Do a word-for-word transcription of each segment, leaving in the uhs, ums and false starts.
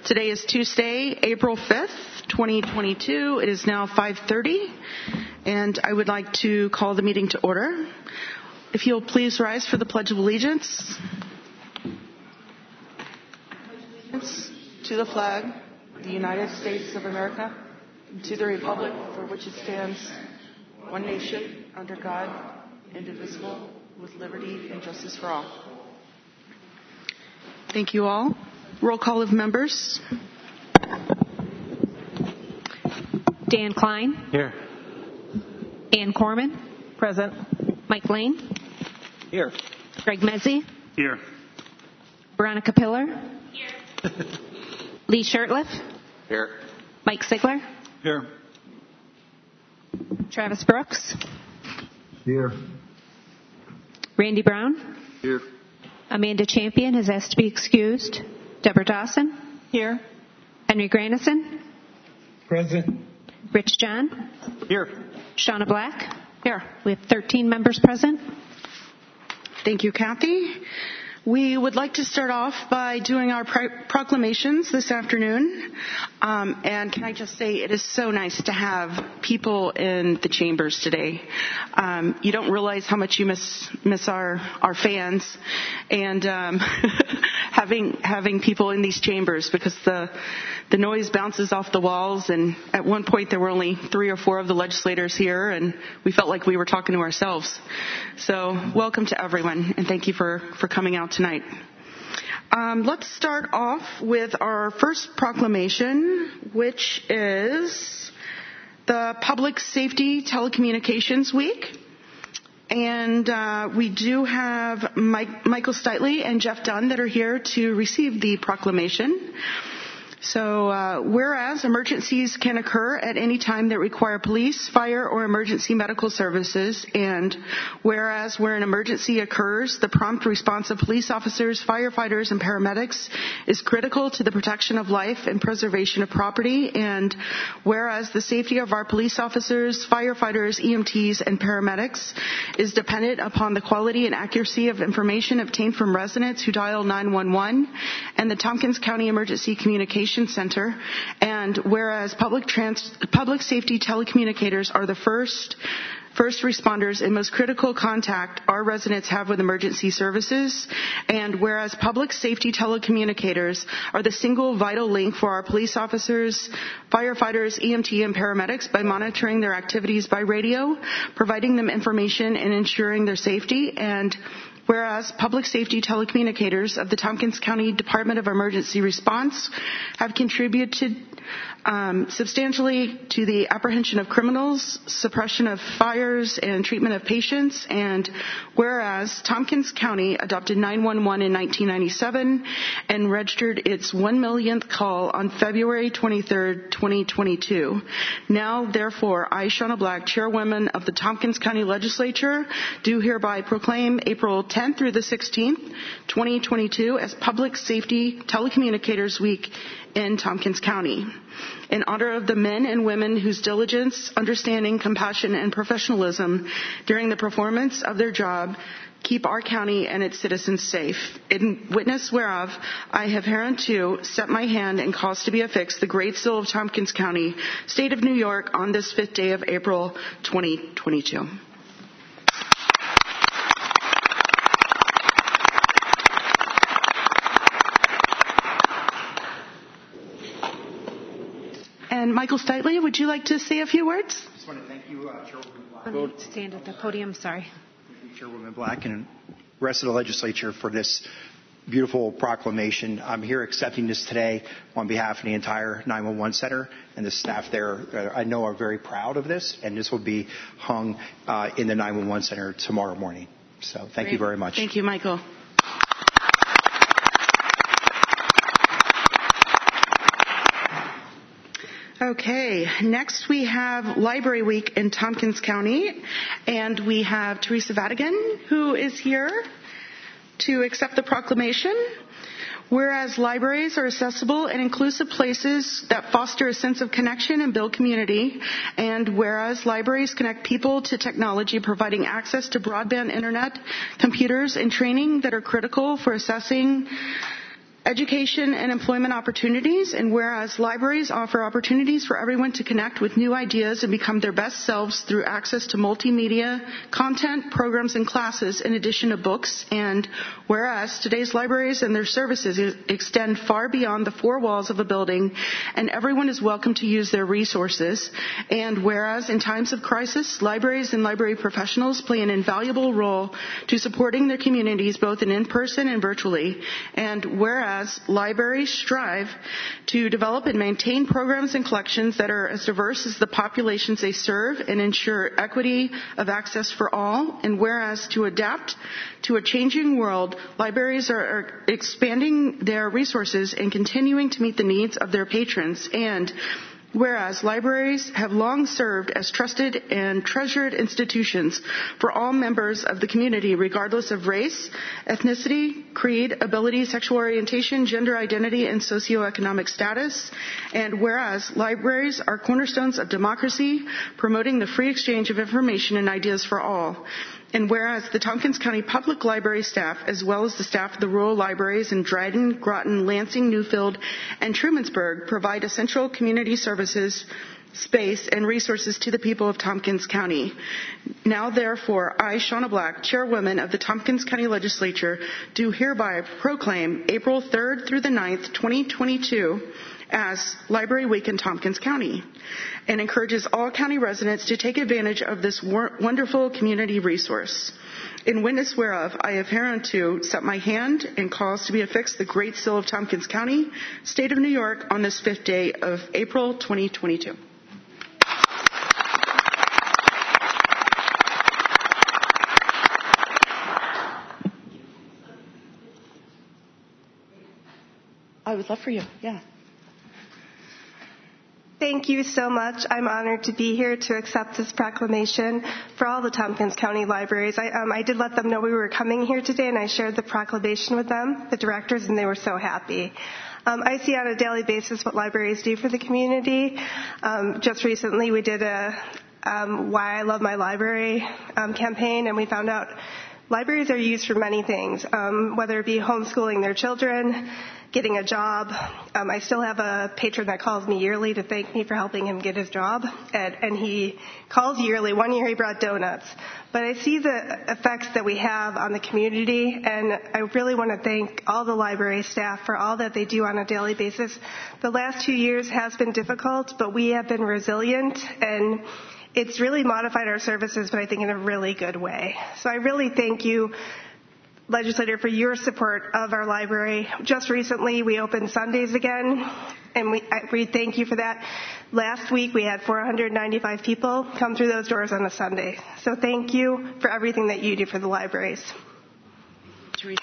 Today is Tuesday, April fifth, twenty twenty-two. It is now five thirty, and I would like to call the meeting to order. If you'll please rise for the Pledge of Allegiance. Allegiance to the flag of the United States of America, and to the republic for which it stands, one nation, under God, indivisible, with liberty and justice for all. Thank you all. Roll call of members. Dan Klein. Here. Ann Corman. Present. Mike Lane. Here. Greg Mezzi. Here. Veronica Pillar. Here. Lee Shurtleff. Here. Mike Sigler. Here. Travis Brooks. Here. Randy Brown. Here. Amanda Champion has asked to be excused. Deborah Dawson. Here. Henry Grandison. Present. Rich John. Here. Shauna Black. Here. We have thirteen members present. Thank you, Kathy. We would like to start off by doing our pro- proclamations this afternoon. Um, and can I just say it is so nice to have people in the chambers today. Um, you don't realize how much you miss miss our, our fans and um, having having people in these chambers, because the the noise bounces off the walls, and at one point there were only three or four of the legislators here, and we felt like we were talking to ourselves. So welcome to everyone, and thank you for, for coming out tonight. Um, let's start off with our first proclamation, which is the Public Safety Telecommunications Week. And uh, we do have Mike, Michael Steitley and Jeff Dunn that are here to receive the proclamation. So, uh, whereas emergencies can occur at any time that require police, fire, or emergency medical services, and whereas where an emergency occurs, the prompt response of police officers, firefighters, and paramedics is critical to the protection of life and preservation of property, and whereas the safety of our police officers, firefighters, E M Ts, and paramedics is dependent upon the quality and accuracy of information obtained from residents who dial nine one one and the Tompkins County Emergency Communications Center, and whereas public trans- public safety telecommunicators are the first first responders and most critical contact our residents have with emergency services, and whereas public safety telecommunicators are the single vital link for our police officers, firefighters, E M T, and paramedics by monitoring their activities by radio, providing them information, and ensuring their safety, and whereas public safety telecommunicators of the Tompkins County Department of Emergency Response have contributed um, substantially to the apprehension of criminals, suppression of fires, and treatment of patients, and whereas Tompkins County adopted nine one one in nineteen ninety-seven and registered its one millionth call on February twenty-third, twenty twenty-two. Now, therefore, I, Shauna Black, Chairwoman of the Tompkins County Legislature, do hereby proclaim April tenth through the sixteenth, twenty twenty-two as Public Safety Telecommunicators Week in Tompkins County, in honor of the men and women whose diligence, understanding, compassion, and professionalism during the performance of their job keep our county and its citizens safe. In witness whereof, I have hereunto set my hand and caused to be affixed the Great Seal of Tompkins County, State of New York, on this fifth day of April, twenty twenty-two. And Michael Steitley, would you like to say a few words? I just want to thank you, uh, Chairwoman Black. Let me stand at the podium, sorry. Thank you, Chairwoman Black and the rest of the legislature for this beautiful proclamation. I'm here accepting this today on behalf of the entire nine one one Center and the staff there. Uh, I know are very proud of this, and this will be hung uh, in the nine one one Center tomorrow morning. So thank Great. you very much. Thank you, Michael. Okay, next we have Library Week in Tompkins County, and we have Teresa Vadigan, who is here to accept the proclamation. Whereas libraries are accessible and inclusive places that foster a sense of connection and build community, and whereas libraries connect people to technology, providing access to broadband internet, computers, and training that are critical for assessing education and employment opportunities, and whereas libraries offer opportunities for everyone to connect with new ideas and become their best selves through access to multimedia content, programs, and classes in addition to books, and whereas today's libraries and their services extend far beyond the four walls of a building and everyone is welcome to use their resources, and whereas in times of crisis, libraries and library professionals play an invaluable role to supporting their communities both in in-person and virtually, and whereas libraries strive to develop and maintain programs and collections that are as diverse as the populations they serve and ensure equity of access for all, and whereas to adapt to a changing world, libraries are, are expanding their resources and continuing to meet the needs of their patrons, and whereas libraries have long served as trusted and treasured institutions for all members of the community, regardless of race, ethnicity, creed, ability, sexual orientation, gender identity, and socioeconomic status. And whereas libraries are cornerstones of democracy, promoting the free exchange of information and ideas for all. And whereas the Tompkins County Public Library staff, as well as the staff of the rural libraries in Dryden, Groton, Lansing, Newfield, and Trumansburg, provide essential community services, space, and resources to the people of Tompkins County. Now, therefore, I, Shauna Black, Chairwoman of the Tompkins County Legislature, do hereby proclaim April third through the ninth, twenty twenty-two, as Library Week in Tompkins County, and encourages all county residents to take advantage of this wonderful community resource. In witness whereof, I have hereunto set my hand and cause to be affixed the Great Seal of Tompkins County, State of New York, on this fifth day of April twenty twenty-two. I would love for you, yeah. Thank you so much. I'm honored to be here to accept this proclamation for all the Tompkins County libraries. I, um, I did let them know we were coming here today, and I shared the proclamation with them, the directors, and they were so happy. Um, I see on a daily basis what libraries do for the community. Um, just recently, we did a um, Why I Love My Library um, campaign, and we found out libraries are used for many things, um, whether it be homeschooling their children, getting a job. Um, I still have a patron that calls me yearly to thank me for helping him get his job, and, and he calls yearly. One year he brought donuts. But I see the effects that we have on the community, and I really want to thank all the library staff for all that they do on a daily basis. The last two years has been difficult, but we have been resilient, and it's really modified our services, but I think in a really good way. So I really thank you, Legislator, for your support of our library. Just recently, we opened Sundays again, and we, I, we thank you for that. Last week, we had four hundred ninety-five people come through those doors on a Sunday. So thank you for everything that you do for the libraries. Teresa.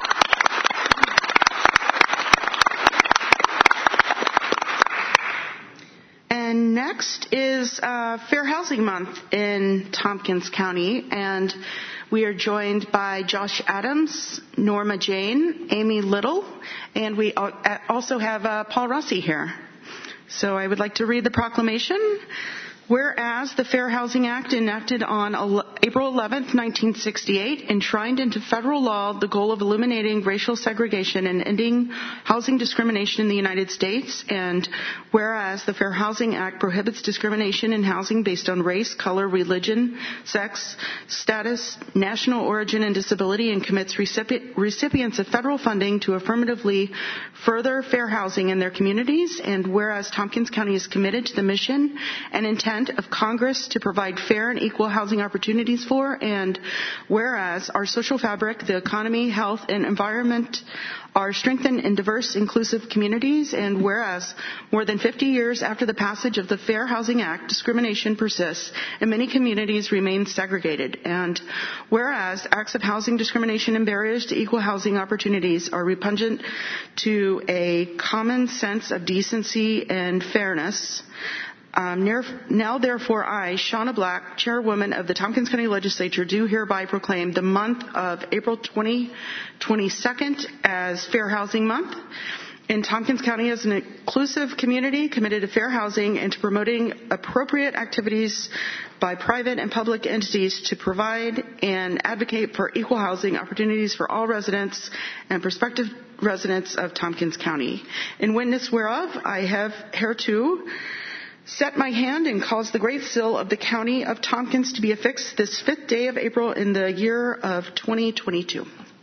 And next is uh, Fair Housing Month in Tompkins County, and we are joined by Josh Adams, Norma Jane, Amy Little, and we also have uh, Paul Rossi here. So I would like to read the proclamation. Whereas the Fair Housing Act, enacted on April eleventh, nineteen sixty-eight, enshrined into federal law the goal of eliminating racial segregation and ending housing discrimination in the United States, and whereas the Fair Housing Act prohibits discrimination in housing based on race, color, religion, sex, status, national origin, and disability, and commits recipient, recipients of federal funding to affirmatively further fair housing in their communities, and whereas Tompkins County is committed to the mission and intent of Congress to provide fair and equal housing opportunities for, and whereas our social fabric, the economy, health, and environment are strengthened in diverse, inclusive communities, and whereas more than fifty years after the passage of the Fair Housing Act, discrimination persists and many communities remain segregated, and whereas acts of housing discrimination and barriers to equal housing opportunities are repugnant to a common sense of decency and fairness. Um, near, now, therefore, I, Shauna Black, Chairwoman of the Tompkins County Legislature, do hereby proclaim the month of April twentieth, twenty-second as Fair Housing Month. in Tompkins County as an inclusive community committed to fair housing and to promoting appropriate activities by private and public entities to provide and advocate for equal housing opportunities for all residents and prospective residents of Tompkins County. In witness whereof, I have hereto set my hand and caused the great seal of the County of Tompkins to be affixed this fifth day of April in the year of twenty twenty-two.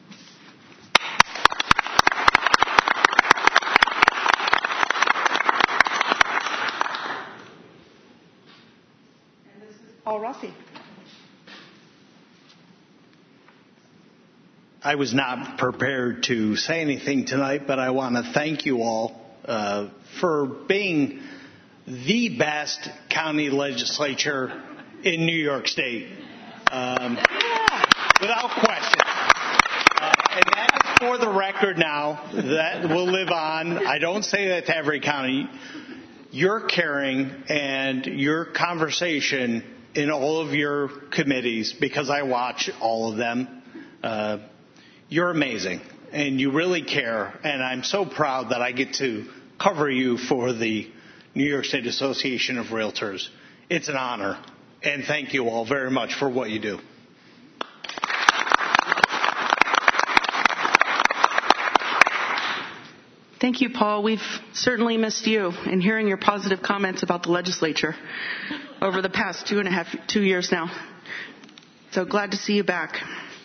Paul Rossi. I was not prepared to say anything tonight, but I want to thank you all uh, for being the best county legislature in New York State, um, without question. Uh, and that is for the record now. That will live on. I don't say that to every county. Your caring and your conversation in all of your committees, because I watch all of them. Uh, you're amazing, and you really care, and I'm so proud that I get to cover you for the New York State Association of Realtors. It's an honor, and thank you all very much for what you do. Thank you, Paul. We've certainly missed you and hearing your positive comments about the legislature over the past two and a half, two years now. So glad to see you back.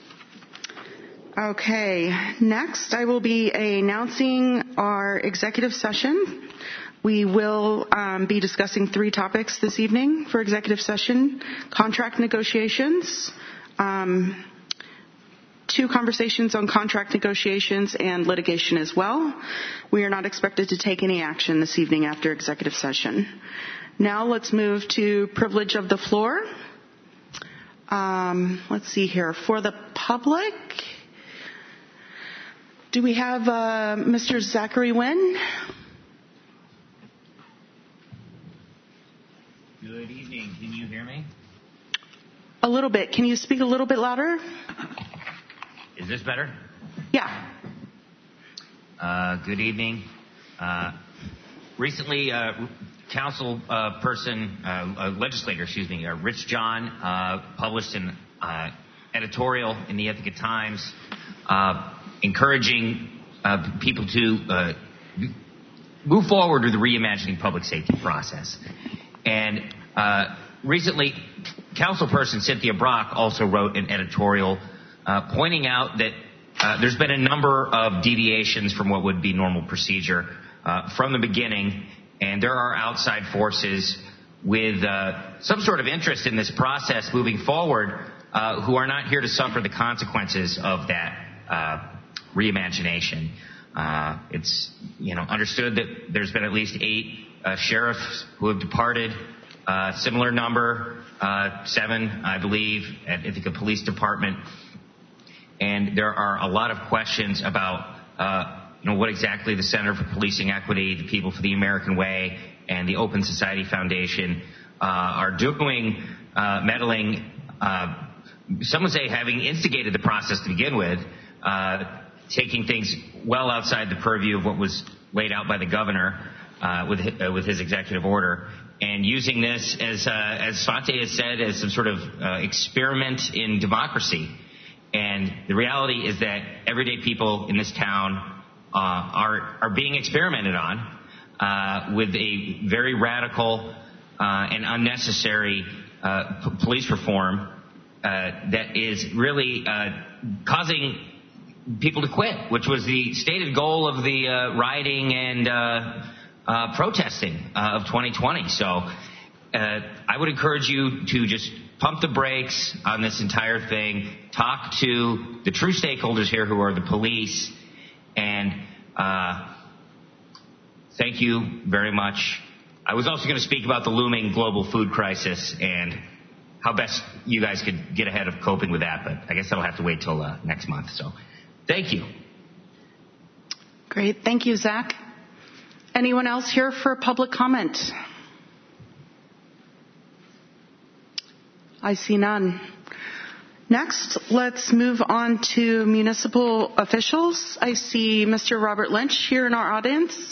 Okay, next I will be announcing our executive session. We will um, be discussing three topics this evening for executive session: contract negotiations, um, two conversations on contract negotiations, and litigation as well. We are not expected to take any action this evening after executive session. Now let's move to privilege of the floor. Um, let's see here. For the public, do we have uh, Mister Zachary Wynn? Good evening. Can you hear me? A little bit. Can you speak a little bit louder? Is this better? Yeah. Uh, good evening. Uh, recently, uh, council uh, person, uh, uh, legislator, excuse me, uh, Rich John, uh, published an uh, editorial in the Ithaca Times uh, encouraging uh, people to uh, move forward with the reimagining public safety process. And uh, recently, councilperson Cynthia Brock also wrote an editorial uh, pointing out that uh, there's been a number of deviations from what would be normal procedure uh, from the beginning, and there are outside forces with uh, some sort of interest in this process moving forward uh, who are not here to suffer the consequences of that uh, reimagination. Uh, it's, you know, understood that there's been at least eight uh, sheriffs who have departed, uh, similar number, uh, seven, I believe, at Ithaca Police Department. And there are a lot of questions about, uh, you know, what exactly the Center for Policing Equity, the People for the American Way, and the Open Society Foundation uh, are doing, uh, meddling, uh, some would say having instigated the process to begin with, uh, taking things well outside the purview of what was laid out by the governor uh, with uh, with his executive order, and using this as uh, as Svante has said, as some sort of uh, experiment in democracy. And the reality is that everyday people in this town uh, are are being experimented on uh, with a very radical uh, and unnecessary uh, p- police reform uh, that is really uh, causing people to quit, which was the stated goal of the uh, rioting and uh, uh, protesting uh, of twenty twenty. So uh, I would encourage you to just pump the brakes on this entire thing, talk to the true stakeholders here who are the police, and uh, thank you very much. I was also going to speak about the looming global food crisis and how best you guys could get ahead of coping with that, but I guess that'll have to wait till uh, next month. So thank you. Great. Thank you, Zach. Anyone else here for public comment? I see none. Next, let's move on to municipal officials. I see Mister Robert Lynch here in our audience.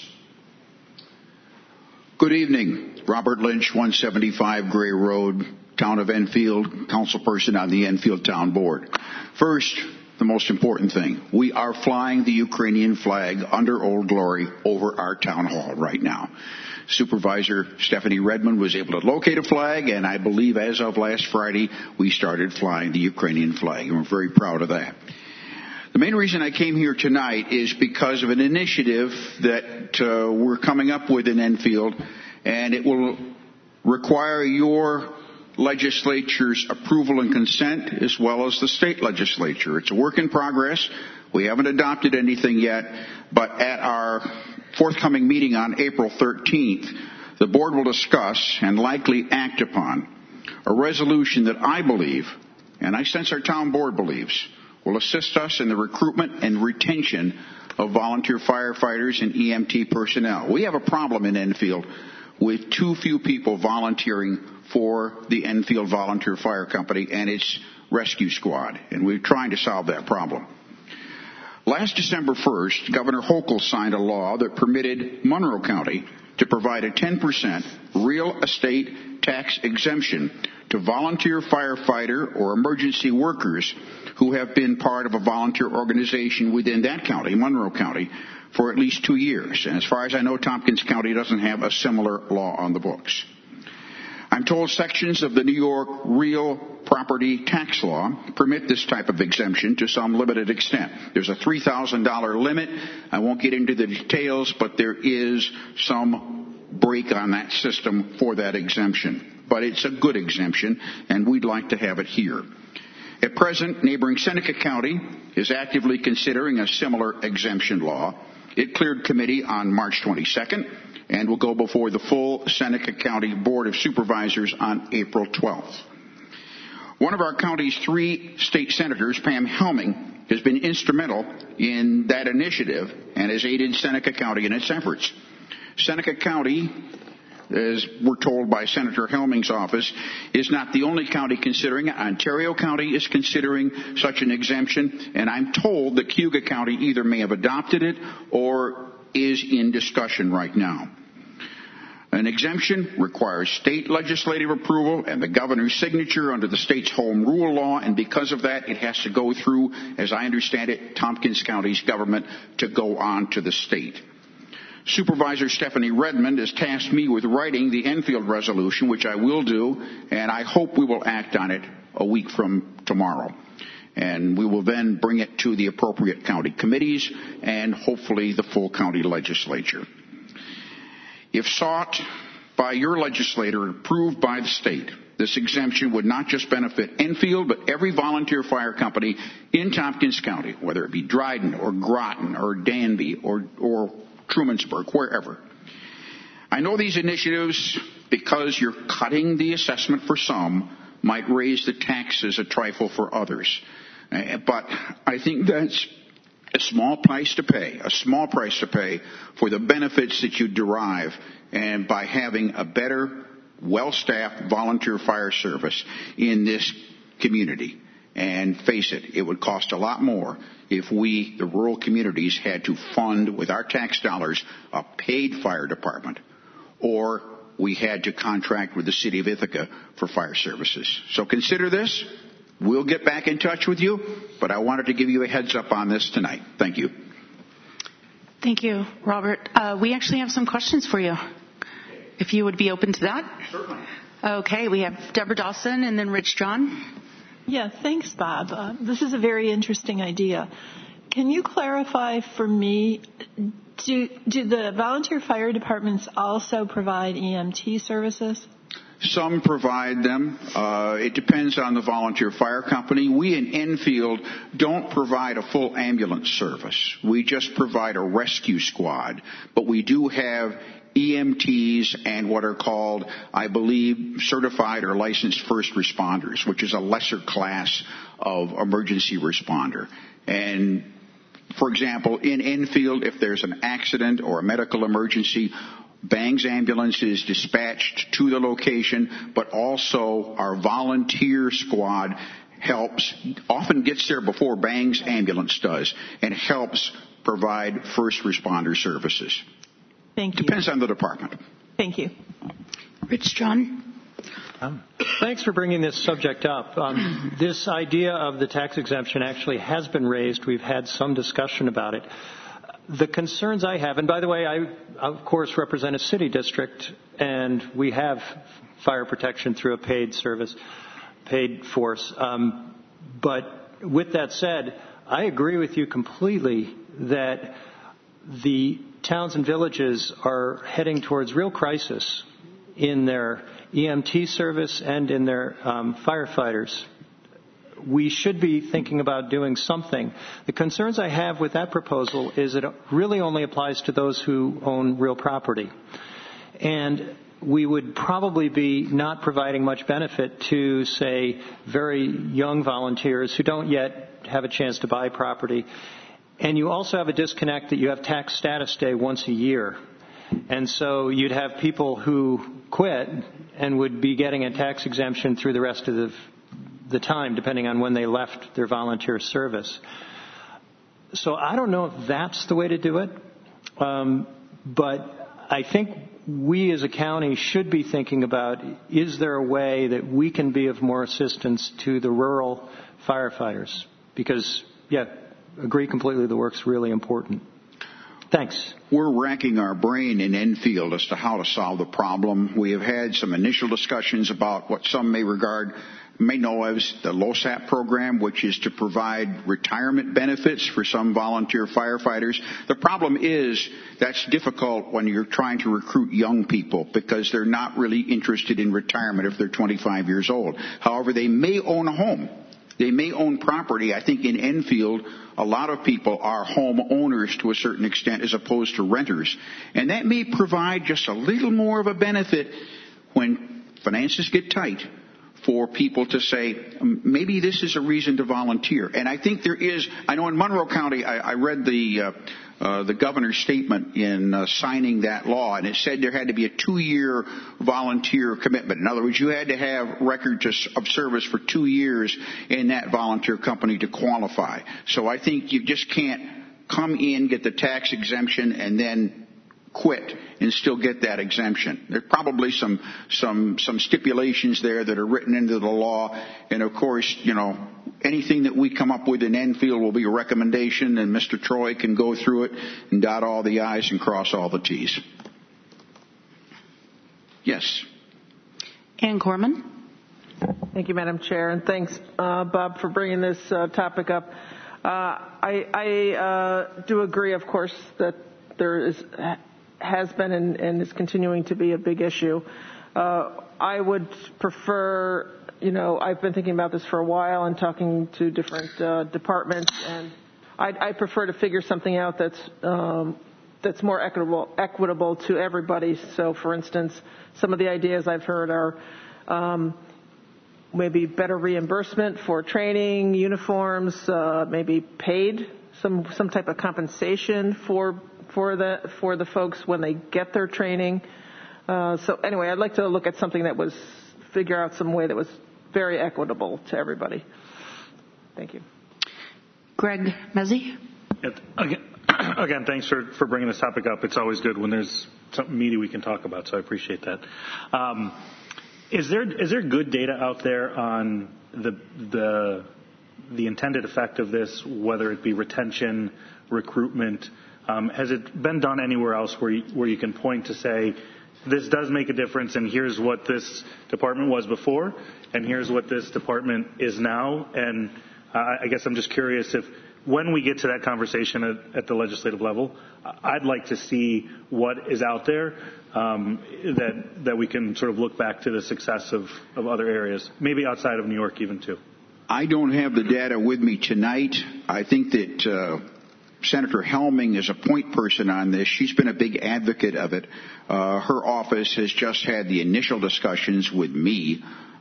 Good evening. Robert Lynch, one seventy-five Gray Road, Town of Enfield, councilperson on the Enfield Town Board. First, the most important thing. We are flying the Ukrainian flag under Old Glory over our town hall right now. Supervisor Stephanie Redmond was able to locate a flag, and I believe as of last Friday, we started flying the Ukrainian flag, and we're very proud of that. The main reason I came here tonight is because of an initiative that uh, we're coming up with in Enfield, and it will require your legislature's approval and consent as well as the state legislature. It's a work in progress. We haven't adopted anything yet, but at our forthcoming meeting on April thirteenth, the board will discuss and likely act upon a resolution that I believe, and I sense our town board believes, will assist us in the recruitment and retention of volunteer firefighters and E M T personnel. We have a problem in Enfield with too few people volunteering for the Enfield Volunteer Fire Company and its rescue squad, and we're trying to solve that problem. Last December first, Governor Hochul signed a law that permitted Monroe County to provide a ten percent real estate tax exemption to volunteer firefighter or emergency workers who have been part of a volunteer organization within that county, Monroe County, for at least two years. And as far as I know, Tompkins County doesn't have a similar law on the books. I'm told sections of the New York real property tax law permit this type of exemption to some limited extent. There's a three thousand dollars limit. I won't get into the details, but there is some break on that system for that exemption. But it's a good exemption, and we'd like to have it here. At present, neighboring Seneca County is actively considering a similar exemption law. It cleared committee on March twenty-second and will go before the full Seneca County Board of Supervisors on April twelfth. One of our county's three state senators, Pam Helming, has been instrumental in that initiative and has aided Seneca County in its efforts. Seneca County, as we're told by Senator Helming's office, is not the only county considering it. Ontario County is considering such an exemption, and I'm told that Cayuga County either may have adopted it or is in discussion right now. An exemption requires state legislative approval and the governor's signature under the state's home rule law, and because of that, it has to go through, as I understand it, Tompkins County's government to go on to the state. Supervisor Stephanie Redmond has tasked me with writing the Enfield resolution, which I will do, and I hope we will act on it a week from tomorrow. And we will then bring it to the appropriate county committees and hopefully the full county legislature. If sought by your legislator and approved by the state, this exemption would not just benefit Enfield, but every volunteer fire company in Tompkins County, whether it be Dryden or Groton or Danby or, or Trumansburg, wherever. I know these initiatives, because you're cutting the assessment for some, might raise the taxes a trifle for others. Uh, but I think that's a small price to pay, a small price to pay for the benefits that you derive and by having a better, well-staffed volunteer fire service in this community. And face it, it would cost a lot more if we, the rural communities, had to fund with our tax dollars a paid fire department, or we had to contract with the city of Ithaca for fire services. So consider this. We'll get back in touch with you, but I wanted to give you a heads up on this tonight. Thank you. Thank you, Robert. Uh, we actually have some questions for you, if you would be open to that. Certainly. Okay, we have Deborah Dawson and then Rich John. Yeah, thanks, Bob. Uh, this is a very interesting idea. Can you clarify for me, do, do the volunteer fire departments also provide E M T services? Some provide them. Uh, it depends on the volunteer fire company. We in Enfield don't provide a full ambulance service. We just provide a rescue squad. But we do have E M Ts and what are called, I believe, certified or licensed first responders, which is a lesser class of emergency responder. And, for example, in Enfield, if there's an accident or a medical emergency, Bang's ambulance is dispatched to the location, but also our volunteer squad helps, often gets there before Bang's ambulance does, and helps provide first responder services. Thank you. Depends on the department. Thank you. Rich John. Um, thanks for bringing this subject up. Um, this idea of the tax exemption actually has been raised. We've had some discussion about it. The concerns I have, and by the way, I, of course, represent a city district, and we have fire protection through a paid service, paid force. Um, but with that said, I agree with you completely that the towns and villages are heading towards real crisis in their E M T service and in their um, firefighters. We should be thinking about doing something. The concerns I have with that proposal is it really only applies to those who own real property. And we would probably be not providing much benefit to, say, very young volunteers who don't yet have a chance to buy property. And you also have a disconnect that you have tax status day once a year. And so you'd have people who quit and would be getting a tax exemption through the rest of the, the time, depending on when they left their volunteer service. So I don't know if that's the way to do it, um, but I think we as a county should be thinking about, is there a way that we can be of more assistance to the rural firefighters? Because, yeah, agree completely, the work's really important. Thanks. We're racking our brain in Enfield as to how to solve the problem. We have had some initial discussions about what some may regard, may know as the LOSAP program, which is to provide retirement benefits for some volunteer firefighters. The problem is that's difficult when you're trying to recruit young people because they're not really interested in retirement if they're twenty-five years old. However, they may own a home. They may own property. I think in Enfield, a lot of people are home owners to a certain extent as opposed to renters. And that may provide just a little more of a benefit when finances get tight for people to say, maybe this is a reason to volunteer. And I think there is, I know in Monroe County, I, I read the uh, uh, the governor's statement in uh, signing that law, and it said there had to be a two-year volunteer commitment. In other words, you had to have record of service for two years in that volunteer company to qualify. So I think you just can't come in, get the tax exemption, and then quit and still get that exemption. There's probably some some some stipulations there that are written into the law, and of course, you know, anything that we come up with in Enfield will be a recommendation, and Mister Troy can go through it and dot all the I's and cross all the T's. Yes. Ann Corman. Thank you, Madam Chair, and thanks, uh, Bob, for bringing this uh, topic up. Uh, I, I uh, do agree, of course, that there is has been and, and is continuing to be a big issue. Uh, I would prefer, you know, I've been thinking about this for a while and talking to different uh, departments, and I'd, I prefer to figure something out that's um, that's more equitable, equitable to everybody. So, for instance, some of the ideas I've heard are um, maybe better reimbursement for training, uniforms, uh, maybe paid, some some type of compensation for for the for the folks when they get their training. Uh, so anyway, I'd like to look at something that was figure out some way that was very equitable to everybody. Thank you. Greg Mezzi. Again, again, thanks for, for bringing this topic up. It's always good when there's something meaty we can talk about, so I appreciate that. Um, is there is there good data out there on the the the intended effect of this, whether it be retention, recruitment? Um, has it been done anywhere else where you, where you can point to say, this does make a difference, and here's what this department was before, and here's what this department is now? And uh, I guess I'm just curious if, when we get to that conversation at, at the legislative level, I'd like to see what is out there um, that that we can sort of look back to the success of, of other areas, maybe outside of New York even too. I don't have the data with me tonight. I think that uh, Senator Helming is a point person on this. She's been a big advocate of it. Uh, her office has just had the initial discussions with me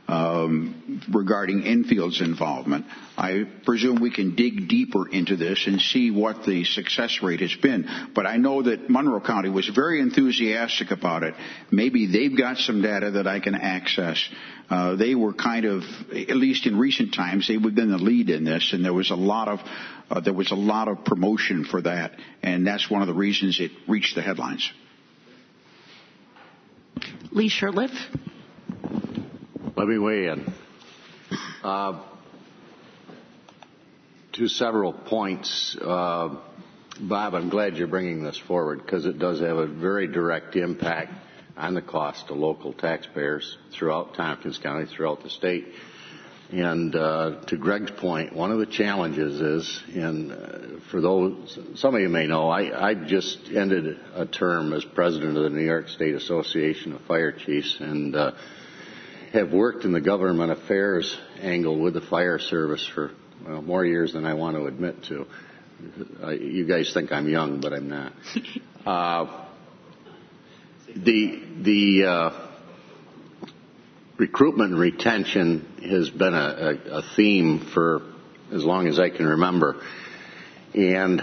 um, regarding Enfield's involvement. I presume we can dig deeper into this and see what the success rate has been. But I know that Monroe County was very enthusiastic about it. Maybe they've got some data that I can access. Uh, they were kind of, at least in recent times, they've been the lead in this, and there was a lot of uh, there was a lot of promotion for that, and that's one of the reasons it reached the headlines. Lee Shurtleff. Let me weigh in. Uh, to several points, uh, Bob, I'm glad you're bringing this forward because it does have a very direct impact on the cost to local taxpayers throughout Tompkins County, throughout the state. And uh, to Greg's point, one of the challenges is, and uh, for those, some of you may know, I, I just ended a term as president of the New York State Association of Fire Chiefs, and uh, have worked in the government affairs angle with the fire service for well, more years than I want to admit to. Uh, you guys think I'm young, but I'm not. Uh, the the uh, recruitment and retention has been a, a, a theme for as long as I can remember. And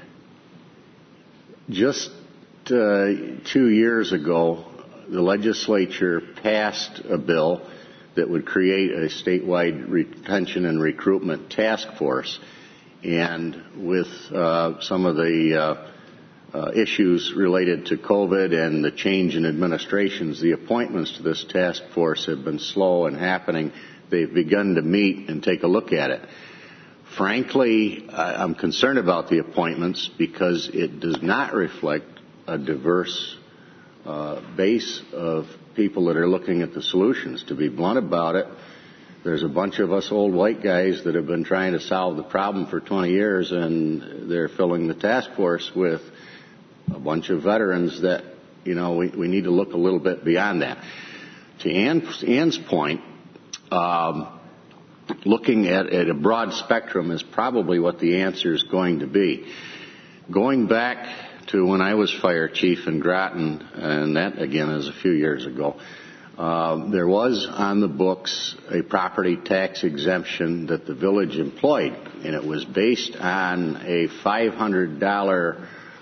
just uh, two years ago, the legislature passed a bill that would create a statewide retention and recruitment task force. And with uh, some of the uh, uh, issues related to COVID and the change in administrations, the appointments to this task force have been slow in happening. They've begun to meet and take a look at it. Frankly, I'm concerned about the appointments because it does not reflect a diverse uh, base of people that are looking at the solutions. To be blunt about it, there's a bunch of us old white guys that have been trying to solve the problem for twenty years, and they're filling the task force with a bunch of veterans that, you know, we, we need to look a little bit beyond that. To Ann's, Ann's point, um, looking at, at a broad spectrum is probably what the answer is going to be. Going back to when I was fire chief in Groton, and that again is a few years ago, uh, there was on the books a property tax exemption that the village employed, and it was based on a five hundred dollars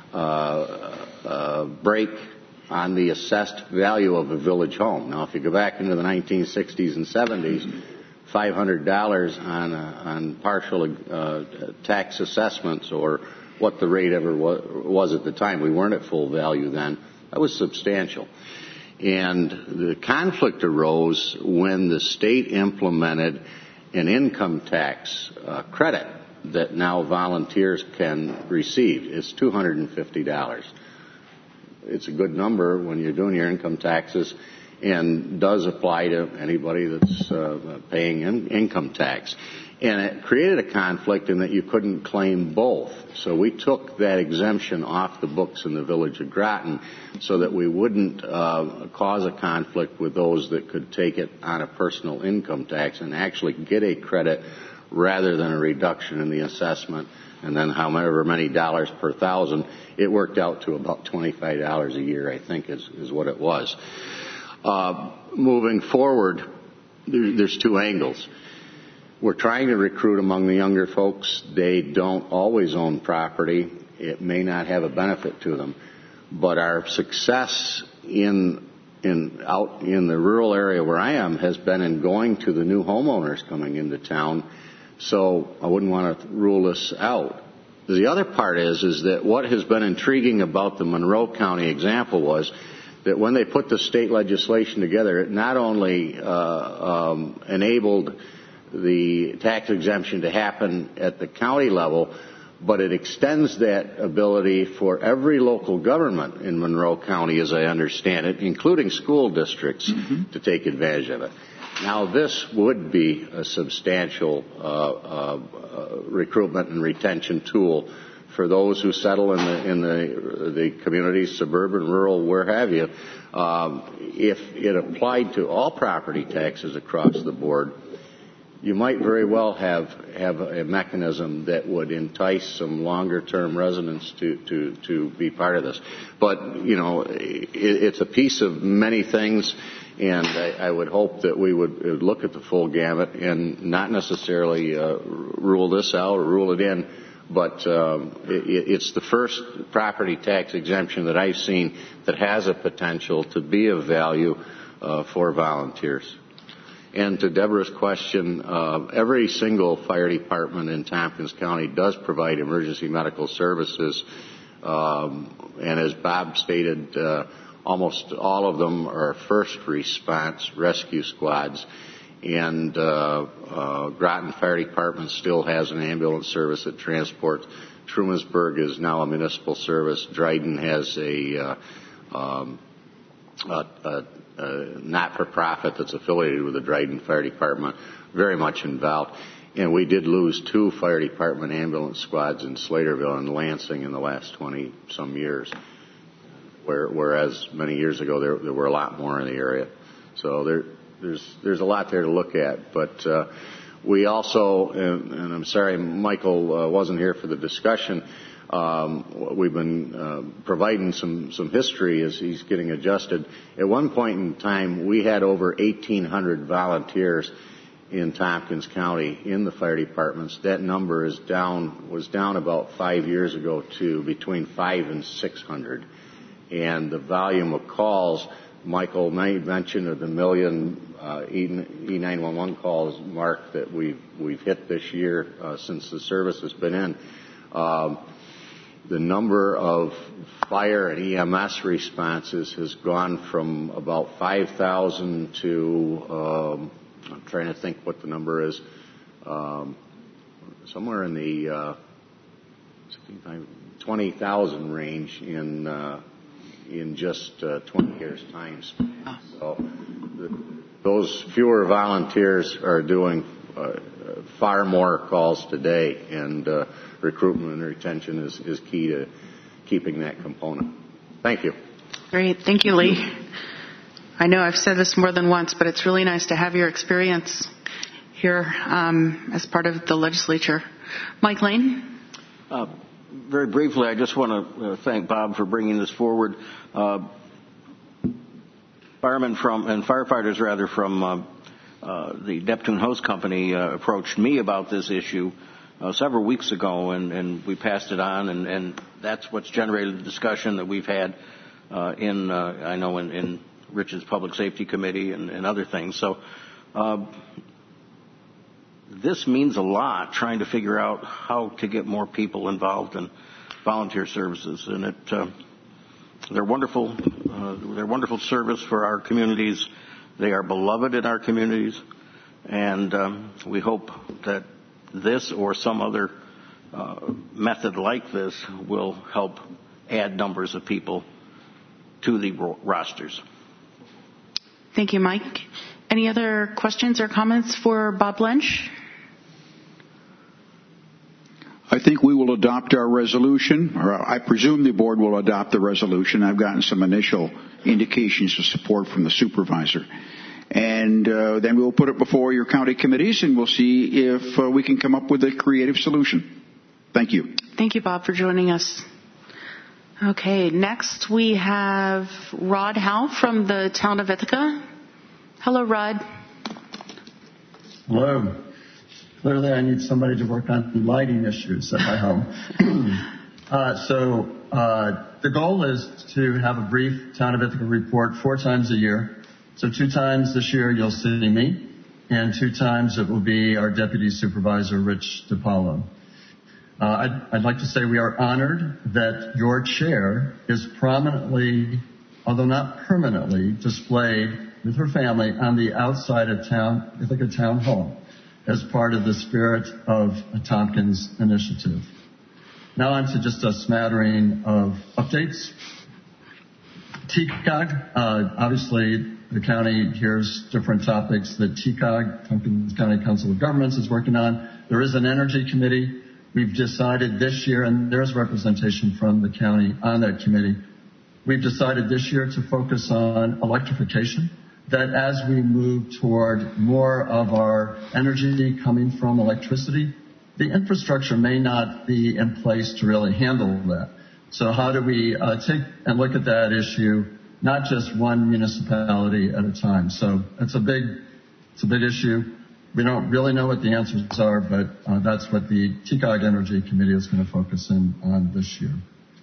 uh, uh, break on the assessed value of a village home. Now, if you go back into the nineteen sixties and seventies, five hundred dollars on, uh, on partial uh, tax assessments, or what the rate ever was, was at the time. We weren't at full value then. That was substantial. And the conflict arose when the state implemented an income tax uh, credit that now volunteers can receive. It's two hundred fifty dollars. It's a good number when you're doing your income taxes, and does apply to anybody that's uh, paying in income tax. And it created a conflict in that you couldn't claim both. So we took that exemption off the books in the village of Groton so that we wouldn't uh, cause a conflict with those that could take it on a personal income tax and actually get a credit rather than a reduction in the assessment. And then however many dollars per thousand, it worked out to about twenty-five dollars a year, I think is, is what it was. Uh, moving forward, there, there's two angles. We're trying to recruit among the younger folks. They don't always own property. It may not have a benefit to them. But our success in, in, out in the rural area where I am has been in going to the new homeowners coming into town. So I wouldn't want to rule this out. The other part is, is that what has been intriguing about the Monroe County example was that when they put the state legislation together, it not only uh, um, enabled the tax exemption to happen at the county level, but it extends that ability for every local government in Monroe County, as I understand it, including school districts, mm-hmm. to take advantage of it. Now, this would be a substantial uh, uh, recruitment and retention tool for those who settle in the in the the communities, suburban, rural, where have you. Um, if it applied to all property taxes across the board, you might very well have have a mechanism that would entice some longer-term residents to, to, to be part of this. But, you know, it, it's a piece of many things, and I, I would hope that we would look at the full gamut and not necessarily uh, rule this out or rule it in, but um, it, it's the first property tax exemption that I've seen that has a potential to be of value uh, for volunteers. And to Deborah's question, uh, every single fire department in Tompkins County does provide emergency medical services. Um, and as Bob stated, uh, almost all of them are first response rescue squads. And uh, uh, Groton Fire Department still has an ambulance service that transports. Trumansburg is now a municipal service. Dryden has a, uh, um, a, a Uh, not-for-profit that's affiliated with the Dryden Fire Department, very much involved. And we did lose two fire department ambulance squads in Slaterville and Lansing in the last twenty-some years, where, whereas many years ago there, there were a lot more in the area. So there, there's, there's a lot there to look at. But uh, we also, and, and I'm sorry Michael uh, wasn't here for the discussion, Um, we've been uh, providing some, some history as he's getting adjusted. At one point in time, we had over eighteen hundred volunteers in Tompkins County in the fire departments. That number is down, was down about five years ago to between five and six hundred. And the volume of calls, Michael mentioned of the million uh, E nine one one calls mark that we've, we've hit this year uh, since the service has been in. Um, The number of fire and E M S responses has gone from about five thousand to, um, I'm trying to think what the number is, um, somewhere in the uh, twenty thousand range in uh, in just uh, twenty years' time. So the, those fewer volunteers are doing uh, far more calls today, and uh, recruitment and retention is, is key to keeping that component. Thank you. Great. Thank you, Lee. I know I've said this more than once, but it's really nice to have your experience here um, as part of the legislature. Mike Lane? Uh, very briefly, I just want to uh, thank Bob for bringing this forward. Uh, firemen from, and firefighters rather, from uh, uh, the Neptune Hose Company uh, approached me about this issue Uh, several weeks ago, and, and we passed it on, and, and that's what's generated the discussion that we've had uh, in, uh, I know, in, in Rich's Public Safety Committee and, and other things. So uh, this means a lot, trying to figure out how to get more people involved in volunteer services, and it uh, they're wonderful. Uh, they're wonderful service for our communities. They are beloved in our communities, and um, we hope that this or some other uh, method like this will help add numbers of people to the ro- rosters. Thank you, Mike. Any other questions or comments for Bob Lynch? I think we will adopt our resolution, or I presume the board will adopt the resolution. I've gotten some initial indications of support from the supervisor. And uh, then we'll put it before your county committees, and we'll see if uh, we can come up with a creative solution. Thank you. Thank you, Bob, for joining us. Okay, next we have Rod Howe from the town of Ithaca. Hello, Rod. Hello. Clearly, I need somebody to work on lighting issues at my home. uh, so uh, the goal is to have a brief town of Ithaca report four times a year. So two times this year you'll see me, and two times it will be our Deputy Supervisor, Rich DiPaolo. Uh, I'd, I'd like to say we are honored that your chair is prominently, although not permanently, displayed with her family on the outside of town, Ithaca Town Hall, as part of the Spirit of a Tompkins initiative. Now on to just a smattering of updates. T C O G, uh, obviously the county hears different topics that T C O G, Tompkins County Council of Governments, is working on. There is an energy committee. We've decided this year, and there's representation from the county on that committee, we've decided this year to focus on electrification. that as we move toward more of our energy coming from electricity, the infrastructure may not be in place to really handle that. So how do we uh, take and look at that issue, not just one municipality at a time? So it's a big, it's a big issue. We don't really know what the answers are, but uh, that's what the T C O G Energy Committee is going to focus in on this year.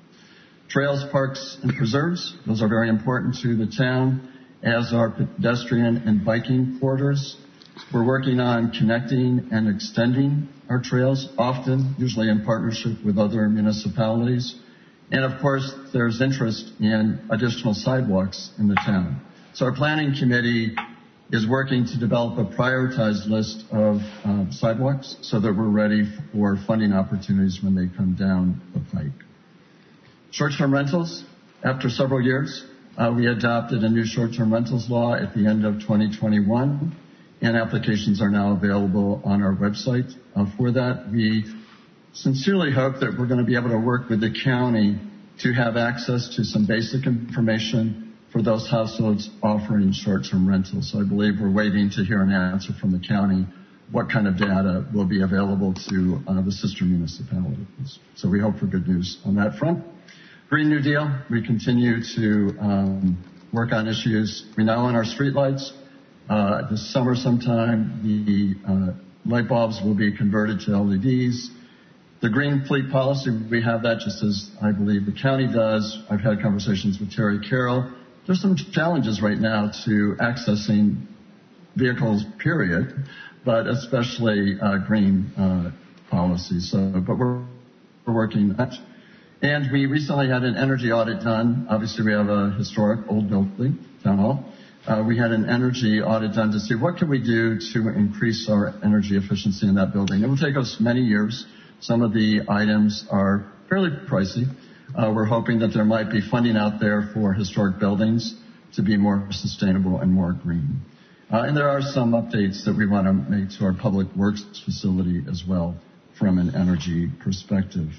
Trails, parks, and preserves, those are very important to the town, as are pedestrian and biking corridors. We're working on connecting and extending our trails, often, usually in partnership with other municipalities. And of course, there's interest in additional sidewalks in the town. So our planning committee is working to develop a prioritized list of um, sidewalks so that we're ready for funding opportunities when they come down the pike. Short-term rentals, after several years, uh, we adopted a new short-term rentals law at the end of twenty twenty-one, and applications are now available on our website. Uh, for that, we sincerely hope that we're going to be able to work with the county to have access to some basic information for those households offering short-term rentals. So I believe we're waiting to hear an answer from the county what kind of data will be available to uh, the sister municipalities. So we hope for good news on that front. Green New Deal, we continue to um, work on issues. We now own our streetlights. Uh, this summer sometime, the uh, light bulbs will be converted to L E Ds. The green fleet policy, we have that just as I believe the county does. I've had conversations with Terry Carroll. There's some challenges right now to accessing vehicles, period, but especially uh, green uh, policies. So, but we're, we're working on that. And we recently had an energy audit done. Obviously, we have a historic old building, Town Hall. Uh, we had an energy audit done to see what can we do to increase our energy efficiency in that building. It will take us many years. Some of the items are fairly pricey. Uh, we're hoping that there might be funding out there for historic buildings to be more sustainable and more green. Uh, and there are some updates that we want to make to our public works facility as well from an energy perspective.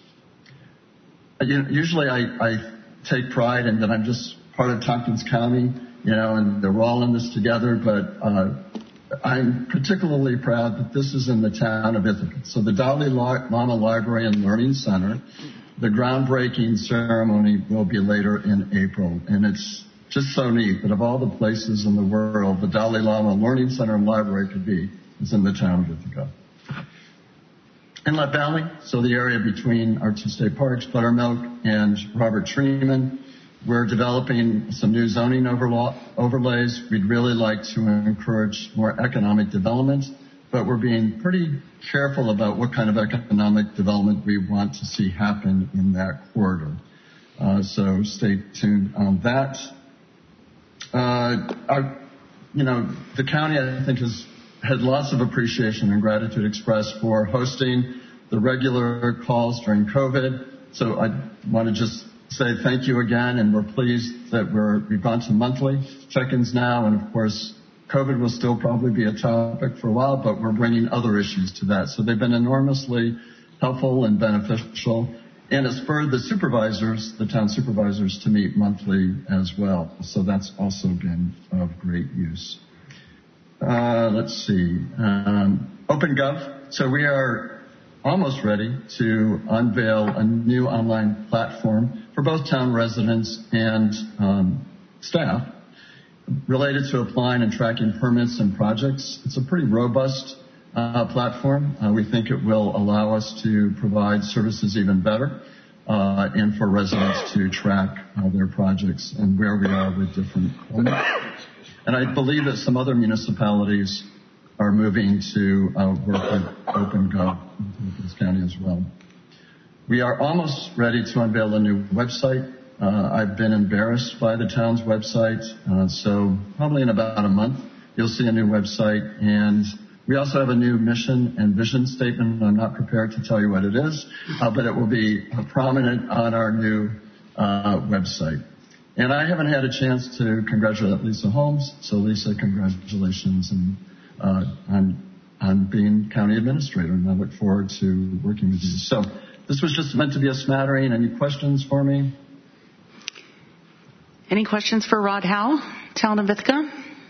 You know, usually I, I take pride in that I'm just part of Tompkins County, you know, and we're all in this together, but uh, I'm particularly proud that this is in the town of Ithaca. So the Dalai Lama Library and Learning Center, the groundbreaking ceremony will be later in April, and it's just so neat that of all the places in the world the Dalai Lama Learning Center and Library could be, is in the town of Ithaca. Inlet Valley, so the area between our two state parks, Buttermilk and Robert Treeman. We're developing some new zoning overlays. We'd really like to encourage more economic development, but we're being pretty careful about what kind of economic development we want to see happen in that corridor. Uh, so stay tuned on that. Uh, our, you know, the county, I think, has had lots of appreciation and gratitude expressed for hosting the regular calls during COVID. So I want to just say thank you again, and we're pleased that we're, we've gone to monthly check-ins now, and of course, COVID will still probably be a topic for a while, but we're bringing other issues to that. So they've been enormously helpful and beneficial, and it's spurred the supervisors, the town supervisors, to meet monthly as well. So that's also been of great use. Uh, let's see. Um, OpenGov. So we are almost ready to unveil a new online platform for both town residents and um, staff related to applying and tracking permits and projects. It's a pretty robust uh, platform. Uh, we think it will allow us to provide services even better uh, and for residents to track uh, their projects and where we are with different permits. And I believe that some other municipalities are moving to uh, work with OpenGov in Tompkins County as well. We are almost ready to unveil a new website. Uh, I've been embarrassed by the town's website, uh, so probably in about a month you'll see a new website. And we also have a new mission and vision statement. I'm not prepared to tell you what it is, uh, but it will be uh, prominent on our new uh, website. And I haven't had a chance to congratulate Lisa Holmes, so Lisa, congratulations and, uh, on, on being county administrator, and I look forward to working with you. So this was just meant to be a smattering. Any questions for me? Any questions for Rod Howe, Town of Ithaca?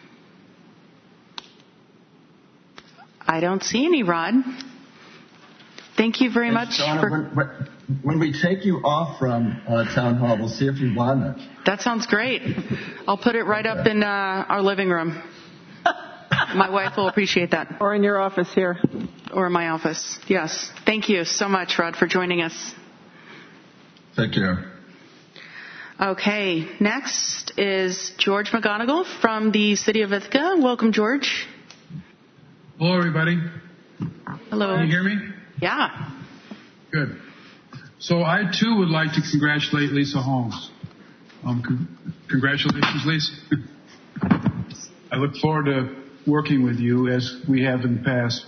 I don't see any, Rod. Thank you very much. Donna, for... when, when we take you off from uh, Town Hall, we'll see if you won it. That sounds great. I'll put it right up in uh, our living room. My wife will appreciate that. Or in your office here. Or in my office, yes. Thank you so much, Rod, for joining us. Thank you. Okay, next is George McGonigal from the City of Ithaca. Welcome, George. Hello, everybody. Hello. Can you hear me? Yeah. Good. So I, too, would like to congratulate Lisa Holmes. Um, con- congratulations, Lisa. I look forward to working with you as we have in the past.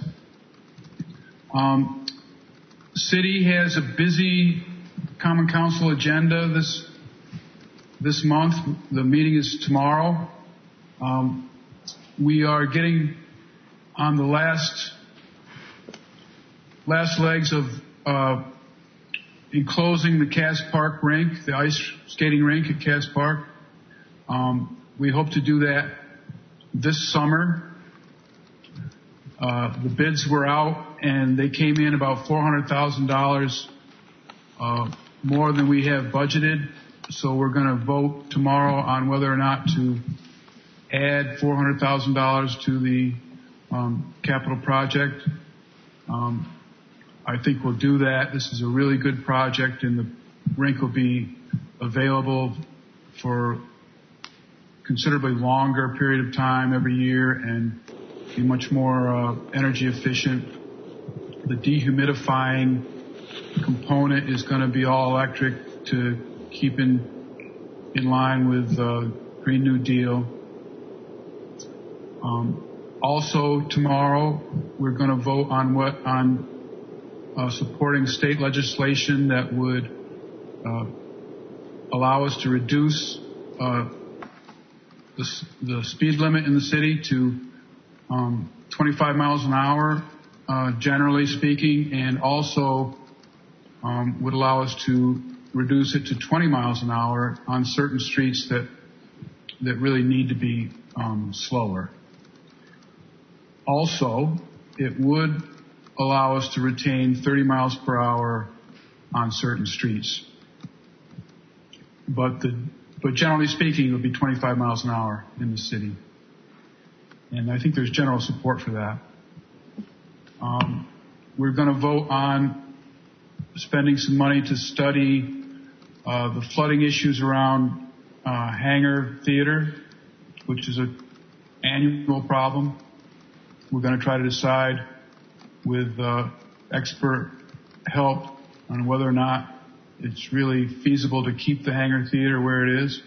Um, City has a busy Common Council agenda this this month. The meeting is tomorrow. Um, we are getting on the last last legs of uh, enclosing the Cass Park rink, the ice skating rink at Cass Park. Um, we hope to do that this summer. Uh, the bids were out, and they came in about four hundred thousand dollars uh, more than we have budgeted. So we're going to vote tomorrow on whether or not to add four hundred thousand dollars to the um, capital project. Um, I think we'll do that. This is a really good project, and the rink will be available for considerably longer period of time every year and be much more uh, energy efficient. The dehumidifying component is going to be all electric to keep in in line with uh, Green New Deal. Um, also tomorrow we're going to vote on what on uh, supporting state legislation that would uh, allow us to reduce uh, the, the speed limit in the city to um, twenty-five miles an hour, uh, generally speaking, and also um, would allow us to reduce it to twenty miles an hour on certain streets that that really need to be um, slower. Also, it would allow us to retain thirty miles per hour on certain streets. But the but generally speaking, it would be twenty-five miles an hour in the city. And I think there's general support for that. Um, we're going to vote on spending some money to study uh, the flooding issues around uh, Hangar Theater, which is an annual problem. We're going to try to decide with uh, expert help on whether or not it's really feasible to keep the Hangar Theater where it is.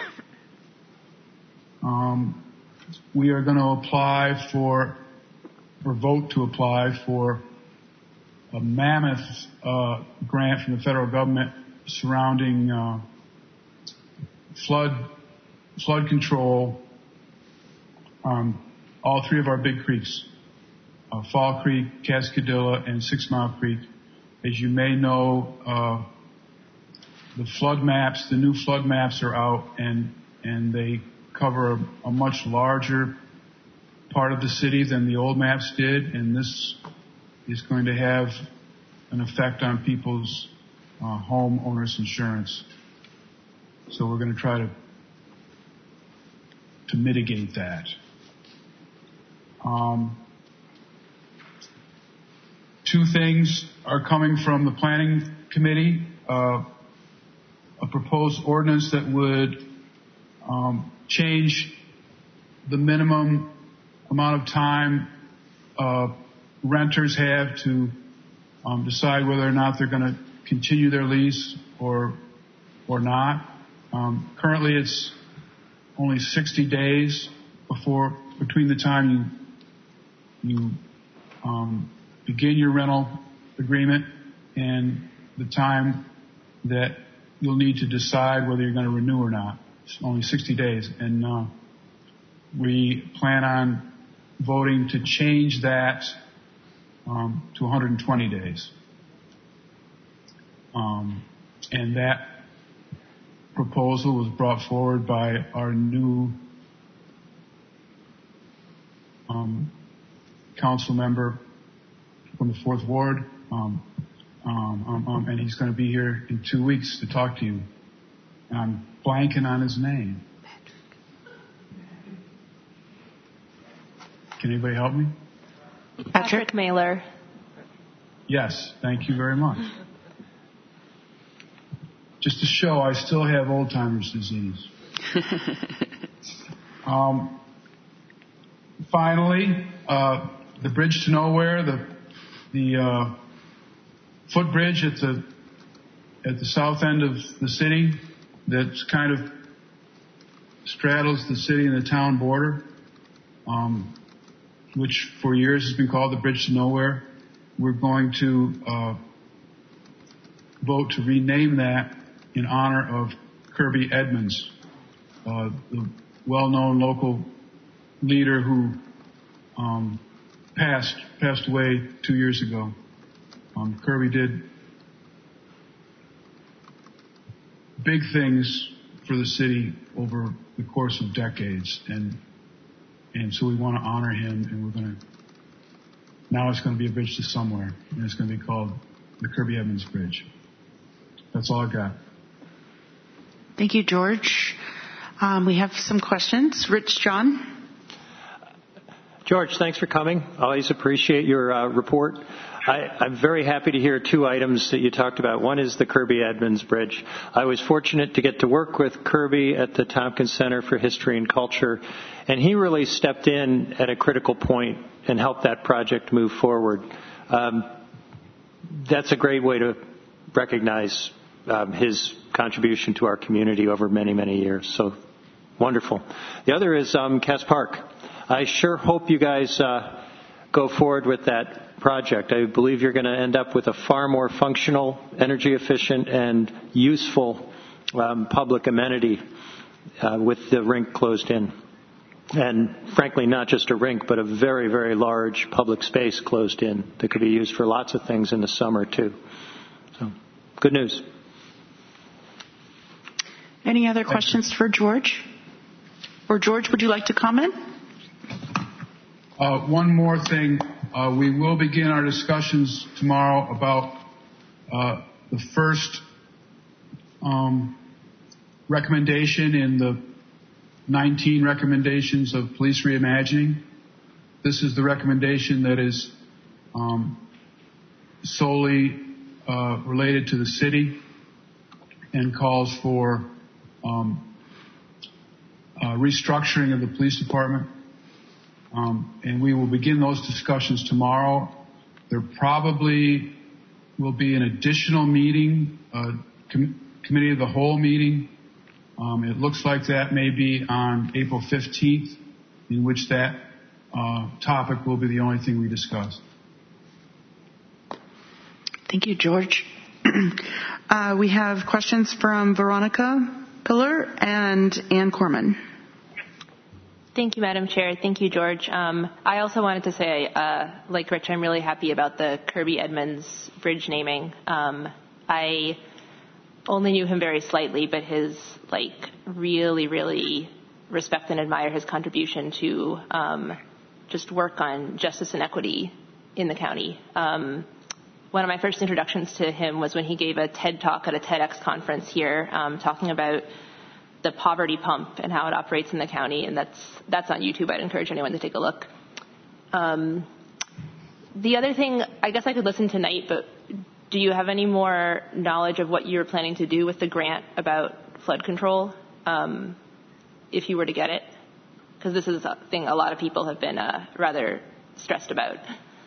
Um, we are going to apply for, or vote to apply for a mammoth uh, grant from the federal government surrounding uh, flood flood control on all three of our big creeks, uh, Fall Creek, Cascadilla, and Six Mile Creek. As you may know, uh, the flood maps, the new flood maps are out, and and they cover a, a much larger part of the city than the old maps did, and this is going to have an effect on people's uh, home owners insurance. So we're going to try to to mitigate that. Um, two things are coming from the planning committee. Uh, a proposed ordinance that would um, change the minimum amount of time uh, renters have to um, decide whether or not they're going to continue their lease or or not. Um, currently, it's only sixty days before between the time you you um, begin your rental agreement and the time that you'll need to decide whether you're going to renew or not. It's only sixty days, and uh, we plan on voting to change that um, to one hundred twenty days. Um, and that proposal was brought forward by our new um, council member from the fourth Ward, um, um, um, um, and he's going to be here in two weeks to talk to you. And I'm blanking on his name. Can anybody help me? Patrick Mailer. Yes, thank you very much. Just to show I still have old-timers disease. um, finally, uh, the bridge to nowhere, the the uh, footbridge at the at the south end of the city that kind of straddles the city and the town border, um, which for years has been called the bridge to nowhere. We're going to uh, vote to rename that in honor of Kirby Edmonds, uh, the well-known local leader who um, passed passed away two years ago. Um, Kirby did big things for the city over the course of decades, and and so we want to honor him, and we're going to. Now it's going to be a bridge to somewhere, and it's going to be called the Kirby Edmonds Bridge. That's all I got. Thank you, George. Um, we have some questions. Rich John. George, thanks for coming. Always appreciate your uh, report. I, I'm very happy to hear two items that you talked about. One is the Kirby Edmonds Bridge. I was fortunate to get to work with Kirby at the Tompkins Center for History and Culture, and he really stepped in at a critical point and helped that project move forward. Um, that's a great way to recognize um, his contribution to our community over many, many years. So wonderful. The other is um, Cass Park. I sure hope you guys uh, go forward with that project. I believe you're going to end up with a far more functional, energy efficient, and useful um, public amenity uh, with the rink closed in. And frankly, not just a rink, but a very, very large public space closed in that could be used for lots of things in the summer, too. So, good news. Any other questions for George? Or George, would you like to comment? Uh, one more thing. Uh, we will begin our discussions tomorrow about uh, the first um, recommendation in the nineteen recommendations of Police Reimagining. This is the recommendation that is um, solely uh, related to the city and calls for um, uh, restructuring of the police department. Um, and we will begin those discussions tomorrow. There probably will be an additional meeting, uh, com- committee of the whole meeting. Um, it looks like that may be on April fifteenth, in which that uh, topic will be the only thing we discuss. Thank you, George. uh, we have questions from Veronica Pillar and Ann Corman. Thank you, Madam Chair. Thank you, George. Um, I also wanted to say, uh, like Rich, I'm really happy about the Kirby Edmonds Bridge naming. Um, I only knew him very slightly, but his, like, really, really respect and admire his contribution to um, just work on justice and equity in the county. Um, one of my first introductions to him was when he gave a TED Talk at a TEDx conference here, um, talking about the poverty pump and how it operates in the county, and that's that's on YouTube. I'd encourage anyone to take a look. Um, the other thing, I guess I could listen tonight, but do you have any more knowledge of what you're planning to do with the grant about flood control, um, if you were to get it? Because this is a thing a lot of people have been uh, rather stressed about.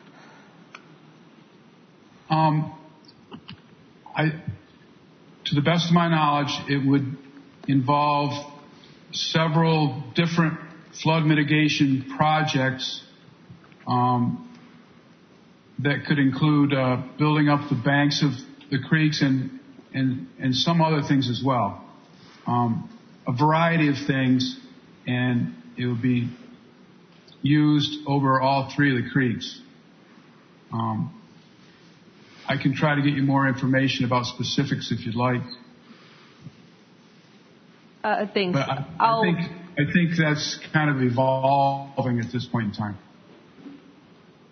Um, I, to the best of my knowledge, it would involve several different flood mitigation projects um, that could include uh, building up the banks of the creeks and and, and some other things as well. Um, a variety of things, and it would be used over all three of the creeks. Um, I can try to get you more information about specifics if you'd like. Uh, thanks. But I, I think I think that's kind of evolving at this point in time.